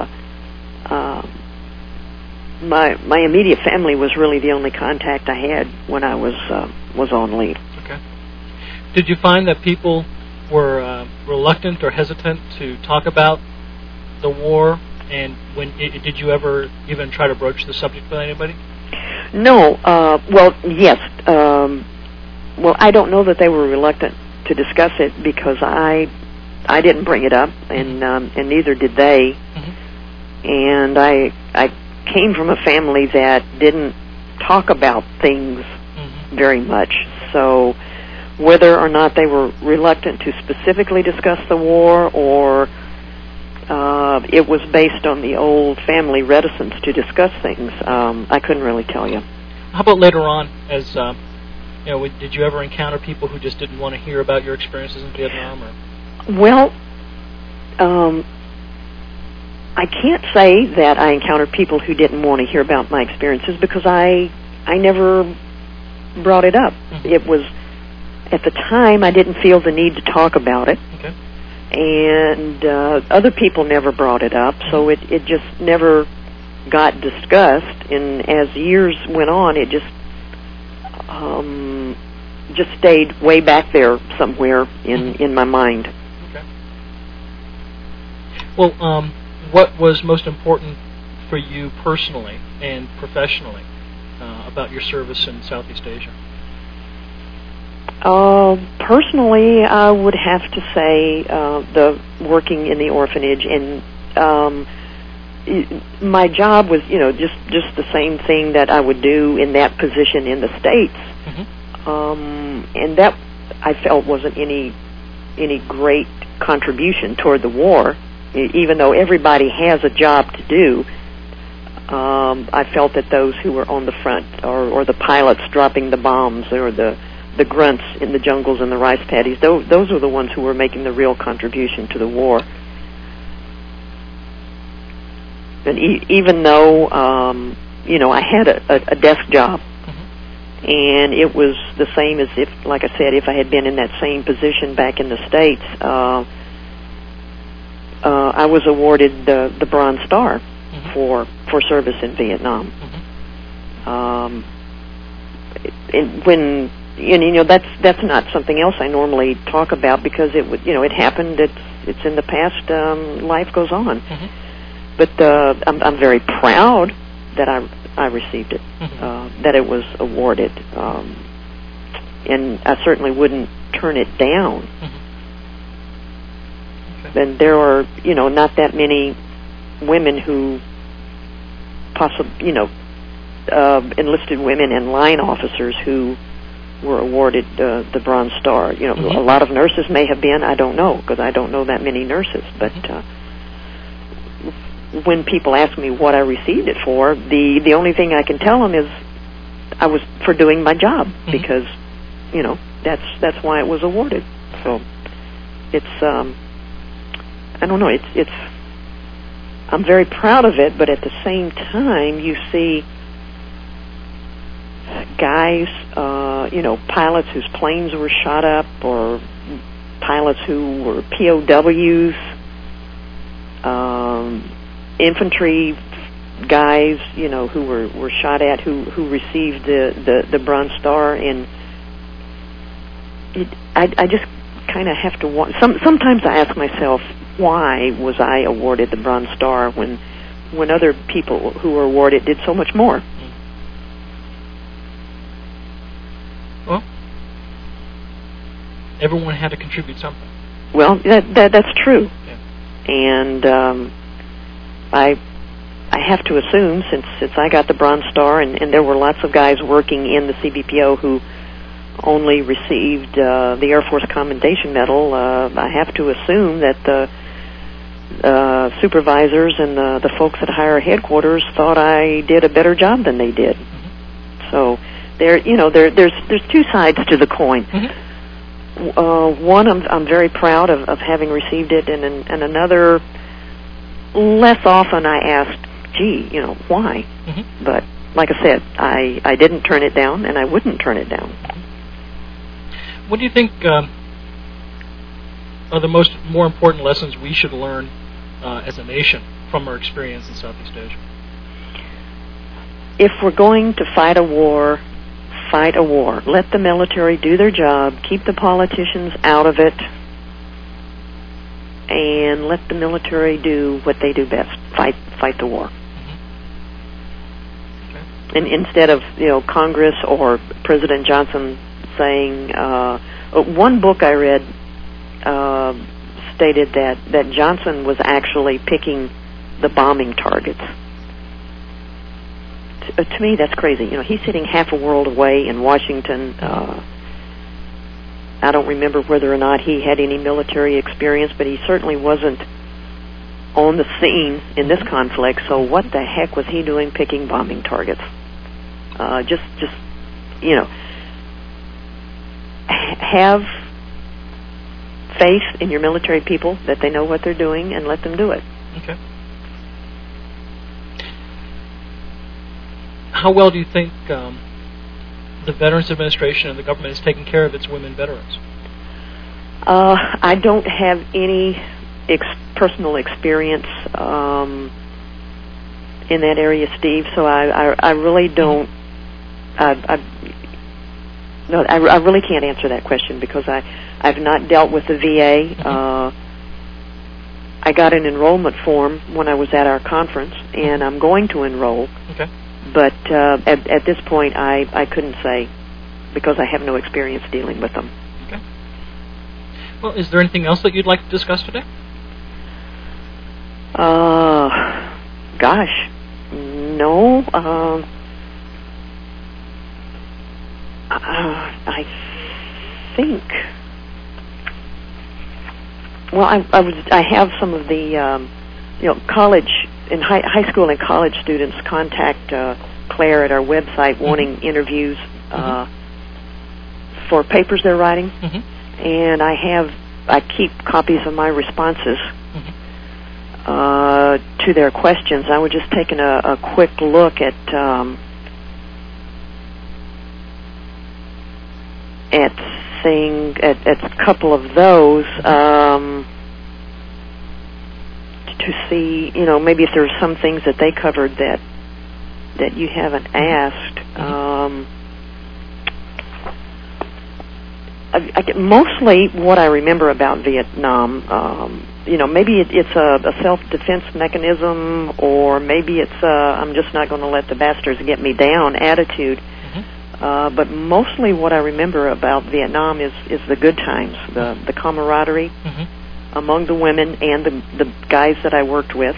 my immediate family was really the only contact I had when I was on leave. Okay. Did you find that people were reluctant or hesitant to talk about the war? And did you ever even try to broach the subject with anybody? No. Well, yes. Well, I don't know that they were reluctant to discuss it because I didn't bring it up, and neither did they. And I came from a family that didn't talk about things very much. So whether or not they were reluctant to specifically discuss the war, or it was based on the old family reticence to discuss things, I couldn't really tell you. How about later on, as did you ever encounter people who just didn't want to hear about your experiences in Vietnam? Or? Well, I can't say that I encountered people who didn't want to hear about my experiences because I never brought it up. It was, at the time, I didn't feel the need to talk about it. Okay. And other people never brought it up, so it just never got discussed. And as years went on, it just stayed way back there somewhere in my mind. Okay. Well, what was most important for you personally and professionally about your service in Southeast Asia? Personally, I would have to say the working in the orphanage, and my job was, just the same thing that I would do in that position in the States, and that I felt wasn't any great contribution toward the war, even though everybody has a job to do. I felt that those who were on the front, or the pilots dropping the bombs, or the grunts in the jungles and the rice paddies, those were the ones who were making the real contribution to the war. And even though, I had a desk job, and it was the same as if, like I said, if I had been in that same position back in the States, I was awarded the Bronze Star for service in Vietnam. And when that's not something else I normally talk about because it happened. It's in the past. Life goes on. But I'm very proud that I received it, that it was awarded, and I certainly wouldn't turn it down. And there are not that many women who enlisted women and line officers who were awarded the Bronze Star. A lot of nurses may have been. I don't know because I don't know that many nurses. But when people ask me what I received it for, the only thing I can tell them is I was for doing my job because that's why it was awarded. So it's I don't know. It's I'm very proud of it, but at the same time, you see guys, pilots whose planes were shot up, or pilots who were POWs, infantry guys, who were shot at, who received the Bronze Star, and I just kind of have to sometimes I ask myself, why was I awarded the Bronze Star when other people who were awarded did so much more? Well, everyone had to contribute something. Well, that's true. Yeah. And I have to assume, since I got the Bronze Star, and there were lots of guys working in the CBPO who only received the Air Force Commendation Medal, I have to assume that the supervisors and the folks at higher headquarters thought I did a better job than they did. So there's two sides to the coin. One, I'm very proud of having received it, and another, less often I asked, gee, why? Mm-hmm. But like I said, I didn't turn it down, and I wouldn't turn it down. What do you think are the more important lessons we should learn as a nation from our experience in Southeast Asia? If we're going to fight a war, fight a war. Let the military do their job, keep the politicians out of it, and let the military do what they do best, fight the war. And instead of Congress or President Johnson saying, one book I read stated that Johnson was actually picking the bombing targets. To me, that's crazy. He's sitting half a world away in Washington. I don't remember whether or not he had any military experience, but he certainly wasn't on the scene in this conflict. So what the heck was he doing picking bombing targets? Just have faith in your military people that they know what they're doing, and let them do it. Okay. How well do you think the Veterans Administration and the government is taking care of its women veterans? I don't have any personal experience in that area, Steve, so I really don't. I really can't answer that question because I've not dealt with the VA. I got an enrollment form when I was at our conference, and I'm going to enroll. Okay. But at this point, I couldn't say because I have no experience dealing with them. Okay. Well, is there anything else that you'd like to discuss today? Gosh, no. I think. Well, I have some of the college and high school and college students contact Claire at our website wanting interviews for papers they're writing, and I keep copies of my responses to their questions. I was just taking a quick look at a couple of those to see, maybe if there's some things that they covered that you haven't asked. Mostly what I remember about Vietnam, maybe it's a self-defense mechanism, or maybe it's I'm just not going to let the bastards get me down attitude. But mostly what I remember about Vietnam is the good times, the camaraderie among the women and the guys that I worked with.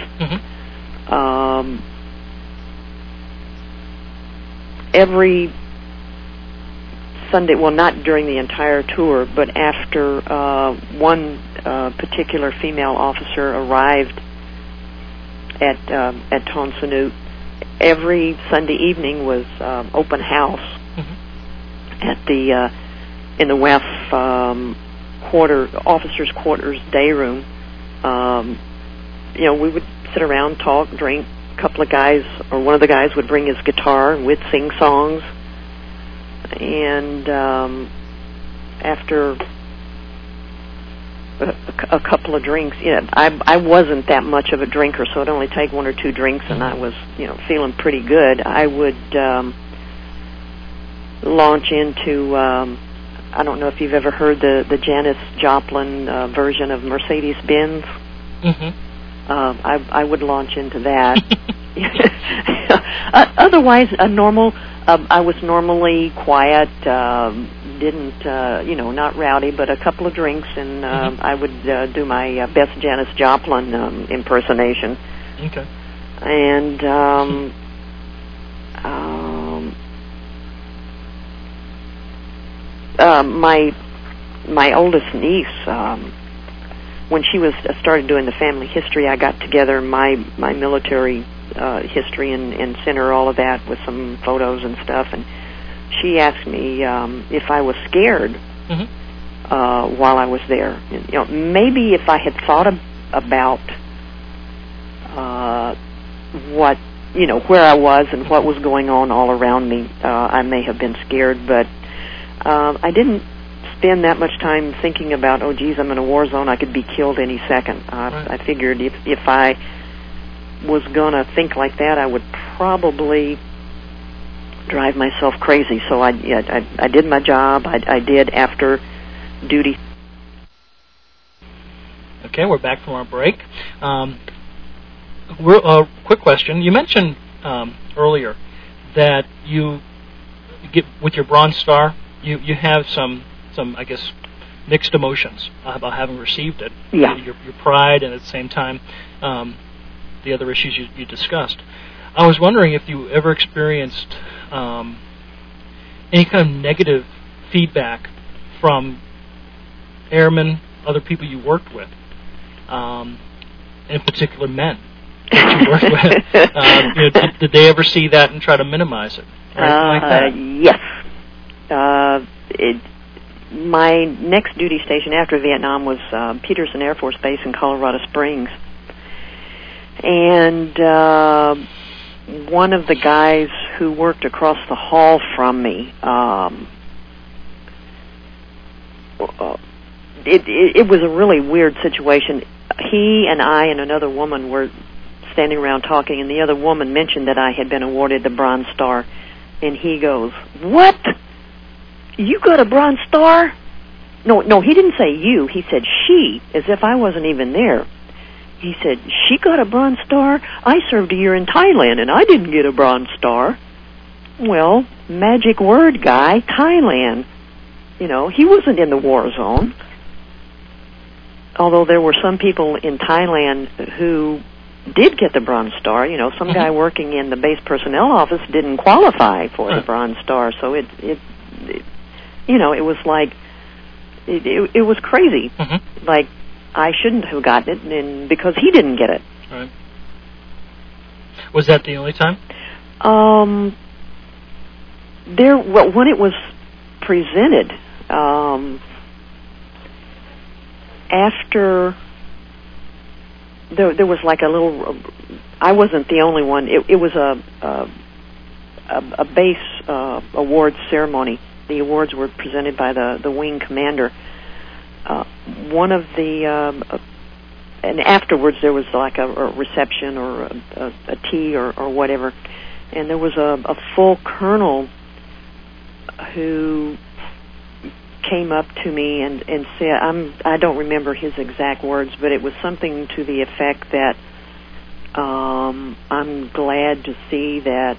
Every Sunday, well, not during the entire tour, but after one particular female officer arrived at Ton Son, every Sunday evening was open house at in the WEF officers' quarters day room. We would sit around, talk, drink. A couple of guys, or one of the guys, would bring his guitar and we'd sing songs. And after a couple of drinks, I wasn't that much of a drinker, so it'd only take one or two drinks, and I was, feeling pretty good. I would launch into, I don't know if you've ever heard the Janis Joplin version of Mercedes-Benz. I would launch into that. Otherwise, I was normally quiet, didn't, not rowdy, but a couple of drinks, and I would do my best Janis Joplin impersonation. Okay. And my oldest niece, when she was started doing the family history, I got together my military history and sent her all of that with some photos and stuff, and she asked me if I was scared while I was there. Maybe if I had thought about what, where I was and what was going on all around me. I may have been scared, but I didn't spend that much time thinking about, oh, geez, I'm in a war zone. I could be killed any second. Right. I figured if I was going to think like that, I would probably drive myself crazy. So I did my job. I did after duty. Okay, we're back from our break. Quick question. You mentioned earlier that you get with your Bronze Star, you have some I guess mixed emotions about having received it. Yeah. Your pride, and at the same time the other issues you discussed. I was wondering if you ever experienced any kind of negative feedback from airmen, other people you worked with, in particular men that you worked with. Did they ever see that and try to minimize it? Or anything like that? Yes. My next duty station after Vietnam was Peterson Air Force Base in Colorado Springs. And one of the guys who worked across the hall from me, it was a really weird situation. He and I and another woman were standing around talking, and the other woman mentioned that I had been awarded the Bronze Star. And he goes, "What? You got a Bronze Star?" No, he didn't say you. He said she, as if I wasn't even there. He said, "She got a Bronze Star? I served a year in Thailand, and I didn't get a Bronze Star." Well, magic word guy, Thailand. He wasn't in the war zone. Although there were some people in Thailand who did get the Bronze Star. Some guy working in the base personnel office didn't qualify for the Bronze Star. So it was like, it was crazy. Mm-hmm. Like, I shouldn't have gotten it, and because he didn't get it. Right. Was that the only time? When it was presented, after there was like a little. I wasn't the only one. It was a base awards ceremony. The awards were presented by the wing commander. One of the and afterwards there was like a reception or a tea or whatever, and there was a full colonel who came up to me and said, I don't remember his exact words, but it was something to the effect that I'm glad to see that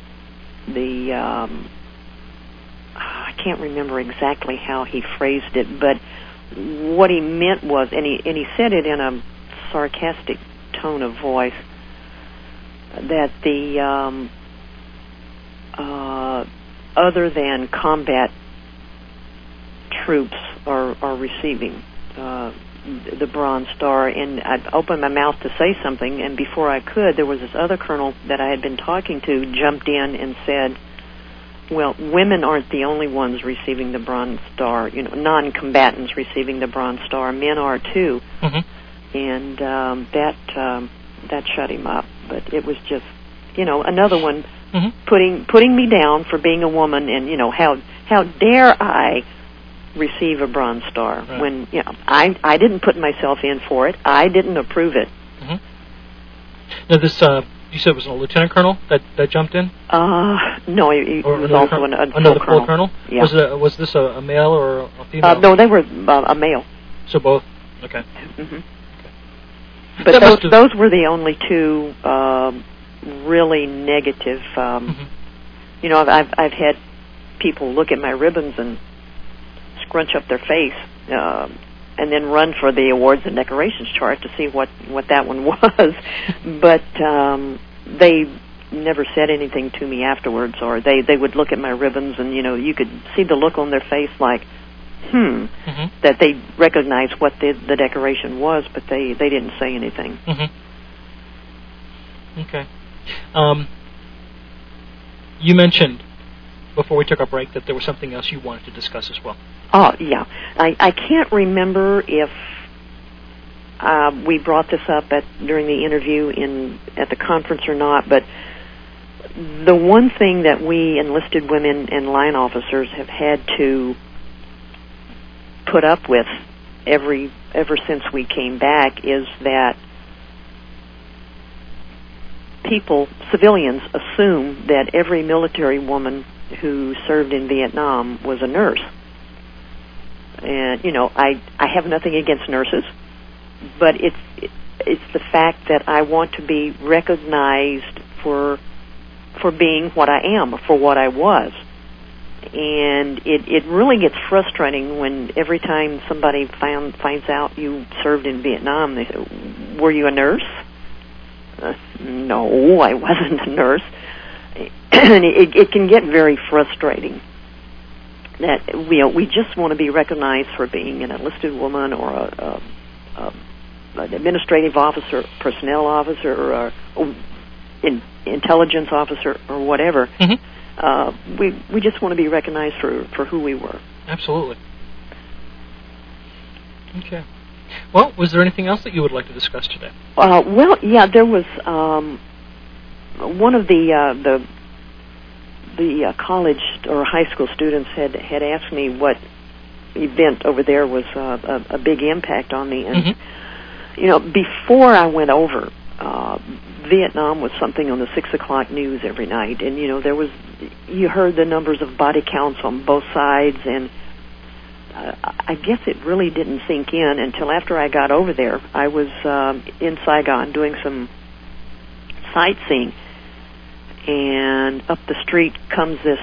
I can't remember exactly how he phrased it, but what he meant was, and he said it in a sarcastic tone of voice, that the other than combat troops are receiving the Bronze Star. And I opened my mouth to say something, and before I could, there was this other colonel that I had been talking to jumped in and said, well, women aren't the only ones receiving the Bronze Star. Non-combatants receiving the Bronze Star. Men are too. Mm-hmm. And that shut him up. But it was just, another one mm-hmm. putting me down for being a woman, and how dare I receive a Bronze Star when I didn't put myself in for it. I didn't approve it. Mm-hmm. Now this. You said it was a lieutenant colonel that jumped in? No, he was also another full colonel. Yeah. Was this a male or a female? No, they were a male. So both. Okay. Mm-hmm. Okay. But those were the only two really negative. Mm-hmm. I've had people look at my ribbons and scrunch up their face. And then run for the awards and decorations chart to see what that one was. But they never said anything to me afterwards, or they would look at my ribbons and, you could see the look on their face like, mm-hmm. that they recognized what the decoration was, but they didn't say anything. Mm-hmm. Okay. You mentioned before we took our break that there was something else you wanted to discuss as well. Oh, yeah. I can't remember if we brought this up during the interview at the conference or not, but the one thing that we enlisted women and line officers have had to put up with ever since we came back is that civilians assume that every military woman who served in Vietnam was a nurse. And, I have nothing against nurses, but it's the fact that I want to be recognized for being what I am, for what I was. And it really gets frustrating when every time somebody finds out you served in Vietnam, they say, "Were you a nurse?" No, I wasn't a nurse. And it can get very frustrating that we just want to be recognized for being an enlisted woman or an administrative officer, personnel officer, or intelligence officer, or whatever. Mm-hmm. We just want to be recognized for who we were. Absolutely. Okay. Well, was there anything else that you would like to discuss today? Well, yeah, there was one of the college or high school students had asked me what event over there was a big impact on me, and before I went over, Vietnam was something on the 6 o'clock news every night, and you heard the numbers of body counts on both sides, and I guess it really didn't sink in until after I got over there. I was in Saigon doing some sightseeing, and up the street comes this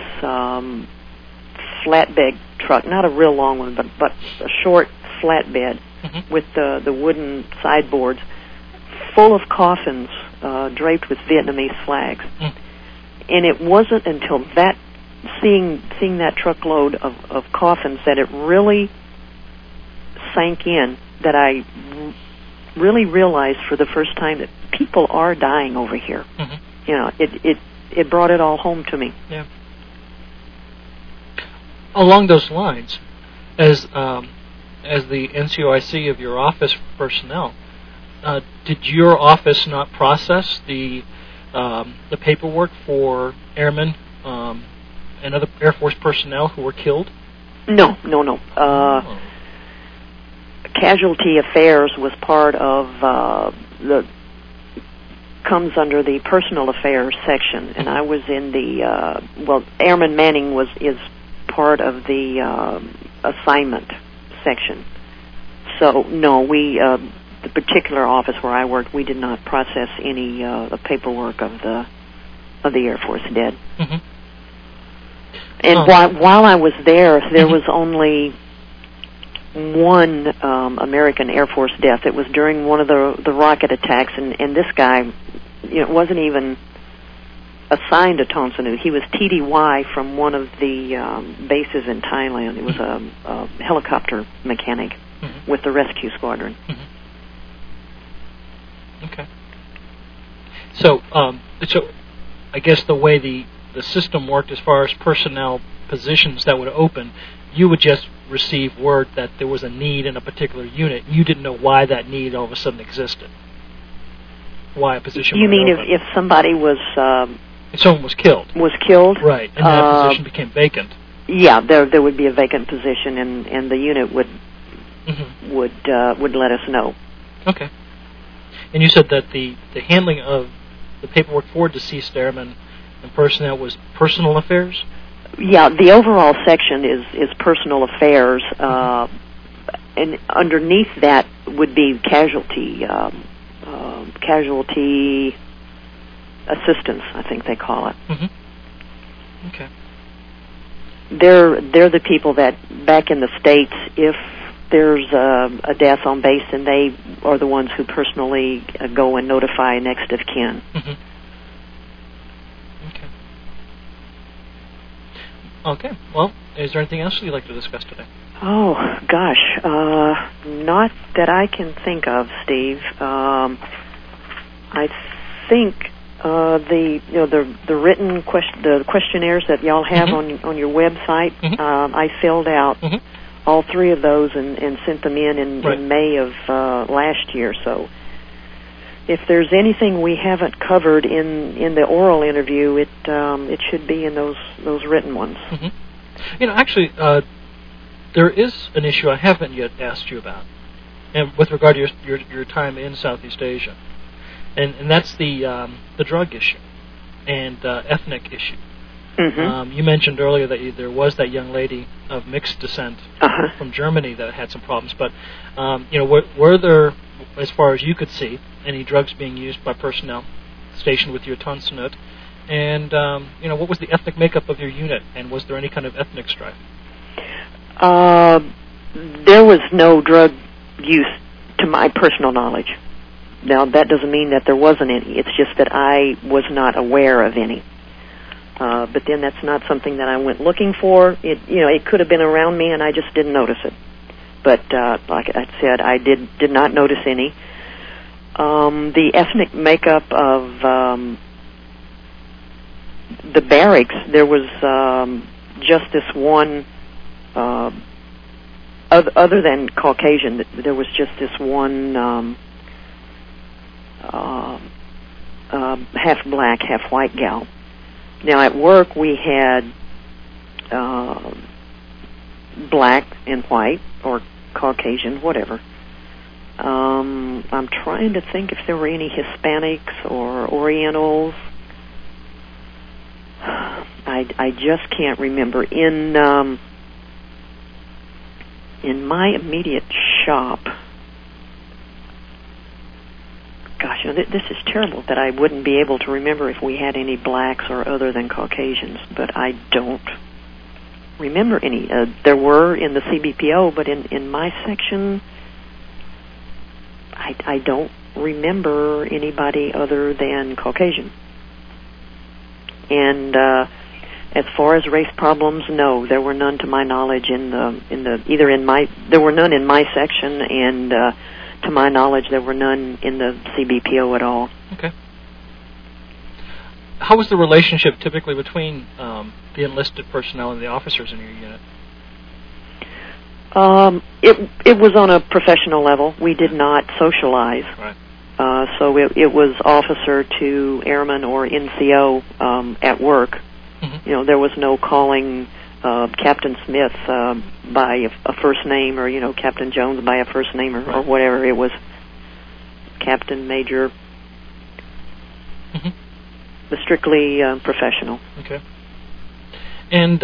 flatbed truck, not a real long one, but a short flatbed with the wooden sideboards, full of coffins draped with Vietnamese flags. And it wasn't until seeing that truckload of coffins that it really sank in, that I really realized for the first time that people are dying over here. It brought it all home to me. Yeah. Along those lines, as the NCOIC of your office personnel, did your office not process the paperwork for airmen and other Air Force personnel who were killed? No. Casualty affairs was part of comes under the personal affairs section, and I was in the airman manning is part of the assignment section. So no, the particular office where I worked, we did not process any the paperwork of the Air Force dead. And while I was there was only one American Air Force death. It was during one of the rocket attacks, and this guy, wasn't even assigned to Ton Son Nhut. He was TDY from one of the bases in Thailand. He was a helicopter mechanic with the rescue squadron. Okay. So I guess the way the system worked as far as personnel positions that would open, you would just receive word that there was a need in a particular unit. You didn't know why that need all of a sudden existed. Why a position? You mean if somebody was if someone was killed? Was killed, right? And that position became vacant. Yeah, there would be a vacant position, and the unit would let us know. Okay. And you said that the handling of the paperwork for deceased airmen and personnel was personal affairs? Yeah, the overall section is personal affairs, and underneath that would be casualty assistance, I think they call it. Okay. They're the people that back in the States, if there's a death on base, and they are the ones who personally go and notify next of kin. Okay. Well, is there anything else you'd like to discuss today? Oh gosh, not that I can think of, Steve. I think the written questionnaires that y'all have on your website, I filled out all three of those and sent them in Right. May of last year. So if there's anything we haven't covered in the oral interview, it should be in those written ones. Mm-hmm. Actually, there is an issue I haven't yet asked you about, and with regard to your time in Southeast Asia, and that's the drug issue and ethnic issue. Mm-hmm. You mentioned earlier that there was that young lady of mixed descent Uh-huh. from Germany that had some problems, but were there, as far as you could see, any drugs being used by personnel stationed with you at Ton Sonut? And what was the ethnic makeup of your unit, and was there any kind of ethnic strife? There was no drug use to my personal knowledge. Now, that doesn't mean that there wasn't any. It's just that I was not aware of any. But then that's not something that I went looking for. It could have been around me, and I just didn't notice it. But like I said, I did not notice any. The ethnic makeup of the barracks, there was just this one. Other than Caucasian, there was just this one half black, half white gal. Now at work we had black and white, or Caucasian, whatever. I'm trying to think if there were any Hispanics or Orientals. I just can't remember. In my immediate shop, gosh, this is terrible that I wouldn't be able to remember if we had any blacks or other than Caucasians, but I don't remember any. There were in the CBPO, but in my section, I don't remember anybody other than Caucasian. And as far as race problems, no, there were none to my knowledge there were none in my section, and to my knowledge, there were none in the CBPO at all. Okay. How was the relationship typically between the enlisted personnel and the officers in your unit? It was on a professional level. We did not socialize. Right. So it was officer to airman or NCO at work. Mm-hmm. There was no calling Captain Smith by a first name, or Captain Jones by a first name, or whatever. It was Captain, Major. Mm-hmm. Strictly professional. Okay. And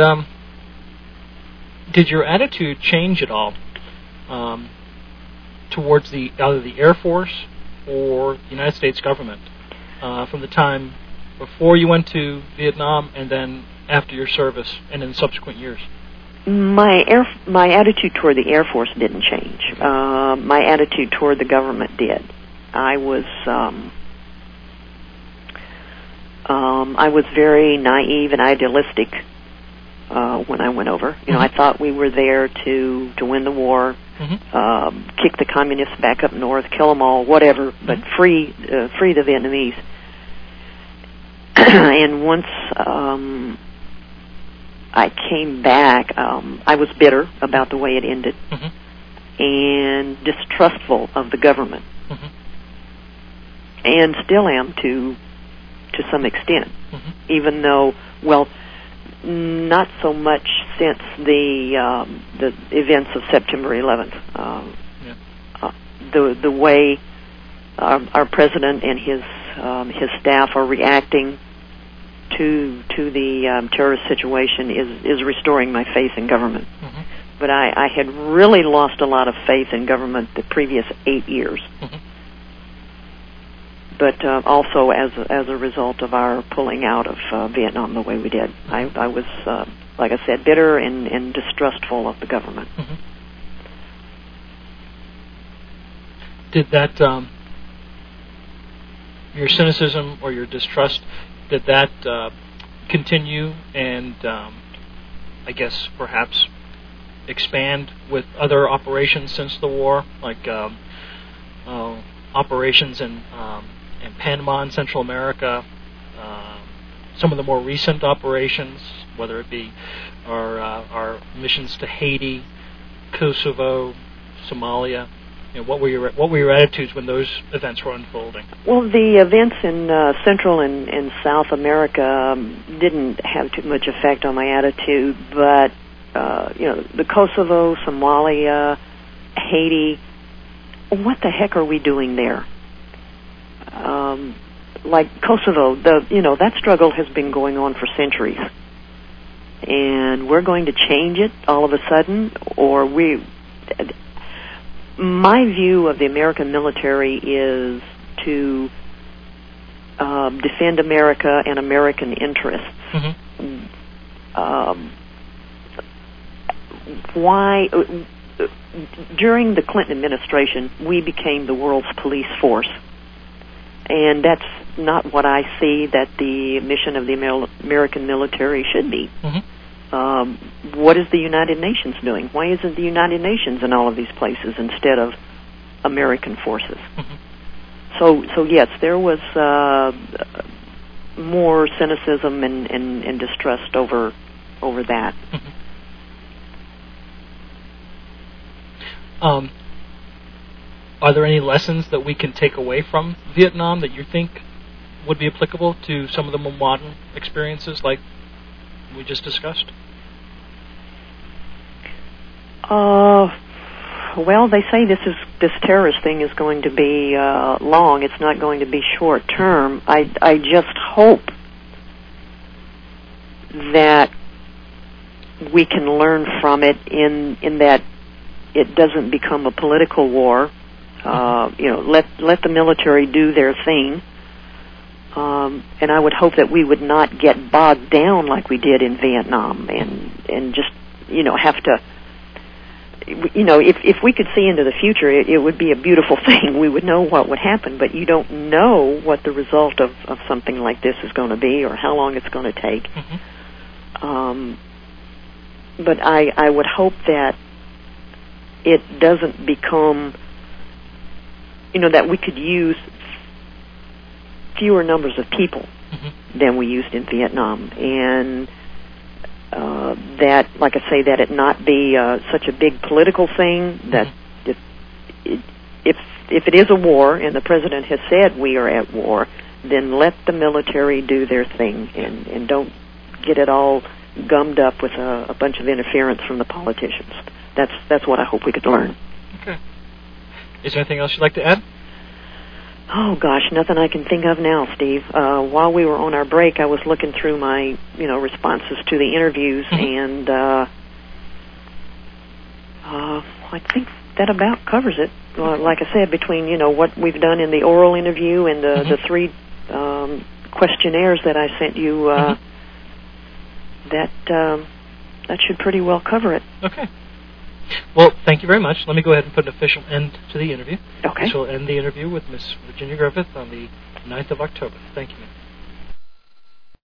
did your attitude change at all towards either the Air Force or the United States government from the time before you went to Vietnam and then after your service and in subsequent years? My attitude toward the Air Force didn't change. My attitude toward the government did. I was very naive and idealistic when I went over. Mm-hmm. I thought we were there to win the war, mm-hmm. Kick the communists back up north, kill them all, whatever, mm-hmm. but free the Vietnamese. And once I came back, I was bitter about the way it ended, mm-hmm. and distrustful of the government, mm-hmm. and still am to some extent, mm-hmm. even though, not so much since the events of September 11th. The way our president and his staff are reacting to the terrorist situation is restoring my faith in government. Mm-hmm. But I had really lost a lot of faith in government the previous 8 years. Mm-hmm. But also as a result of our pulling out of Vietnam the way we did. I was, like I said, bitter and distrustful of the government. Mm-hmm. Did that, your cynicism or your distrust, did that continue and, I guess, perhaps expand with other operations since the war, like operations in Panama and Central America, some of the more recent operations, whether it be our missions to Haiti, Kosovo, Somalia? What were your attitudes when those events were unfolding? Well, the events in Central and South America didn't have too much effect on my attitude, but the Kosovo, Somalia, Haiti, what the heck are we doing there? Like Kosovo, that struggle has been going on for centuries, and we're going to change it all of a sudden, or my view of the American military is to defend America and American interests. Mm-hmm. Why? During the Clinton administration, we became the world's police force, and that's not what I see that the mission of the American military should be. Mm-hmm. What is the United Nations doing? Why isn't the United Nations in all of these places instead of American forces? Mm-hmm. So yes, there was more cynicism and distrust over that. Mm-hmm. Are there any lessons that we can take away from Vietnam that you think would be applicable to some of the more modern experiences like we just discussed? Well, they say this terrorist thing is going to be long. It's not going to be short term. I just hope that we can learn from it in that it doesn't become a political war. Let the military do their thing. And I would hope that we would not get bogged down like we did in Vietnam and just, have to, if we could see into the future, it would be a beautiful thing. We would know what would happen, but you don't know what the result of something like this is going to be or how long it's going to take. Mm-hmm. But I would hope that it doesn't become, that we could use fewer numbers of people mm-hmm. than we used in Vietnam, and that, like I say, that it not be such a big political thing. That mm-hmm. if it is a war, and the president has said we are at war, then let the military do their thing, and don't get it all gummed up with a bunch of interference from the politicians. That's what I hope we could learn. Okay. Is there anything else you'd like to add? Oh gosh, nothing I can think of now, Steve. While we were on our break, I was looking through my, responses to the interviews, mm-hmm. and I think that about covers it. Like I said, between what we've done in the oral interview and mm-hmm. the 3 questionnaires that I sent you, mm-hmm. that should pretty well cover it. Okay. Well, thank you very much. Let me go ahead and put an official end to the interview. Okay. This will end the interview with Miss Virginia Griffith on the 9th of October. Thank you, ma'am.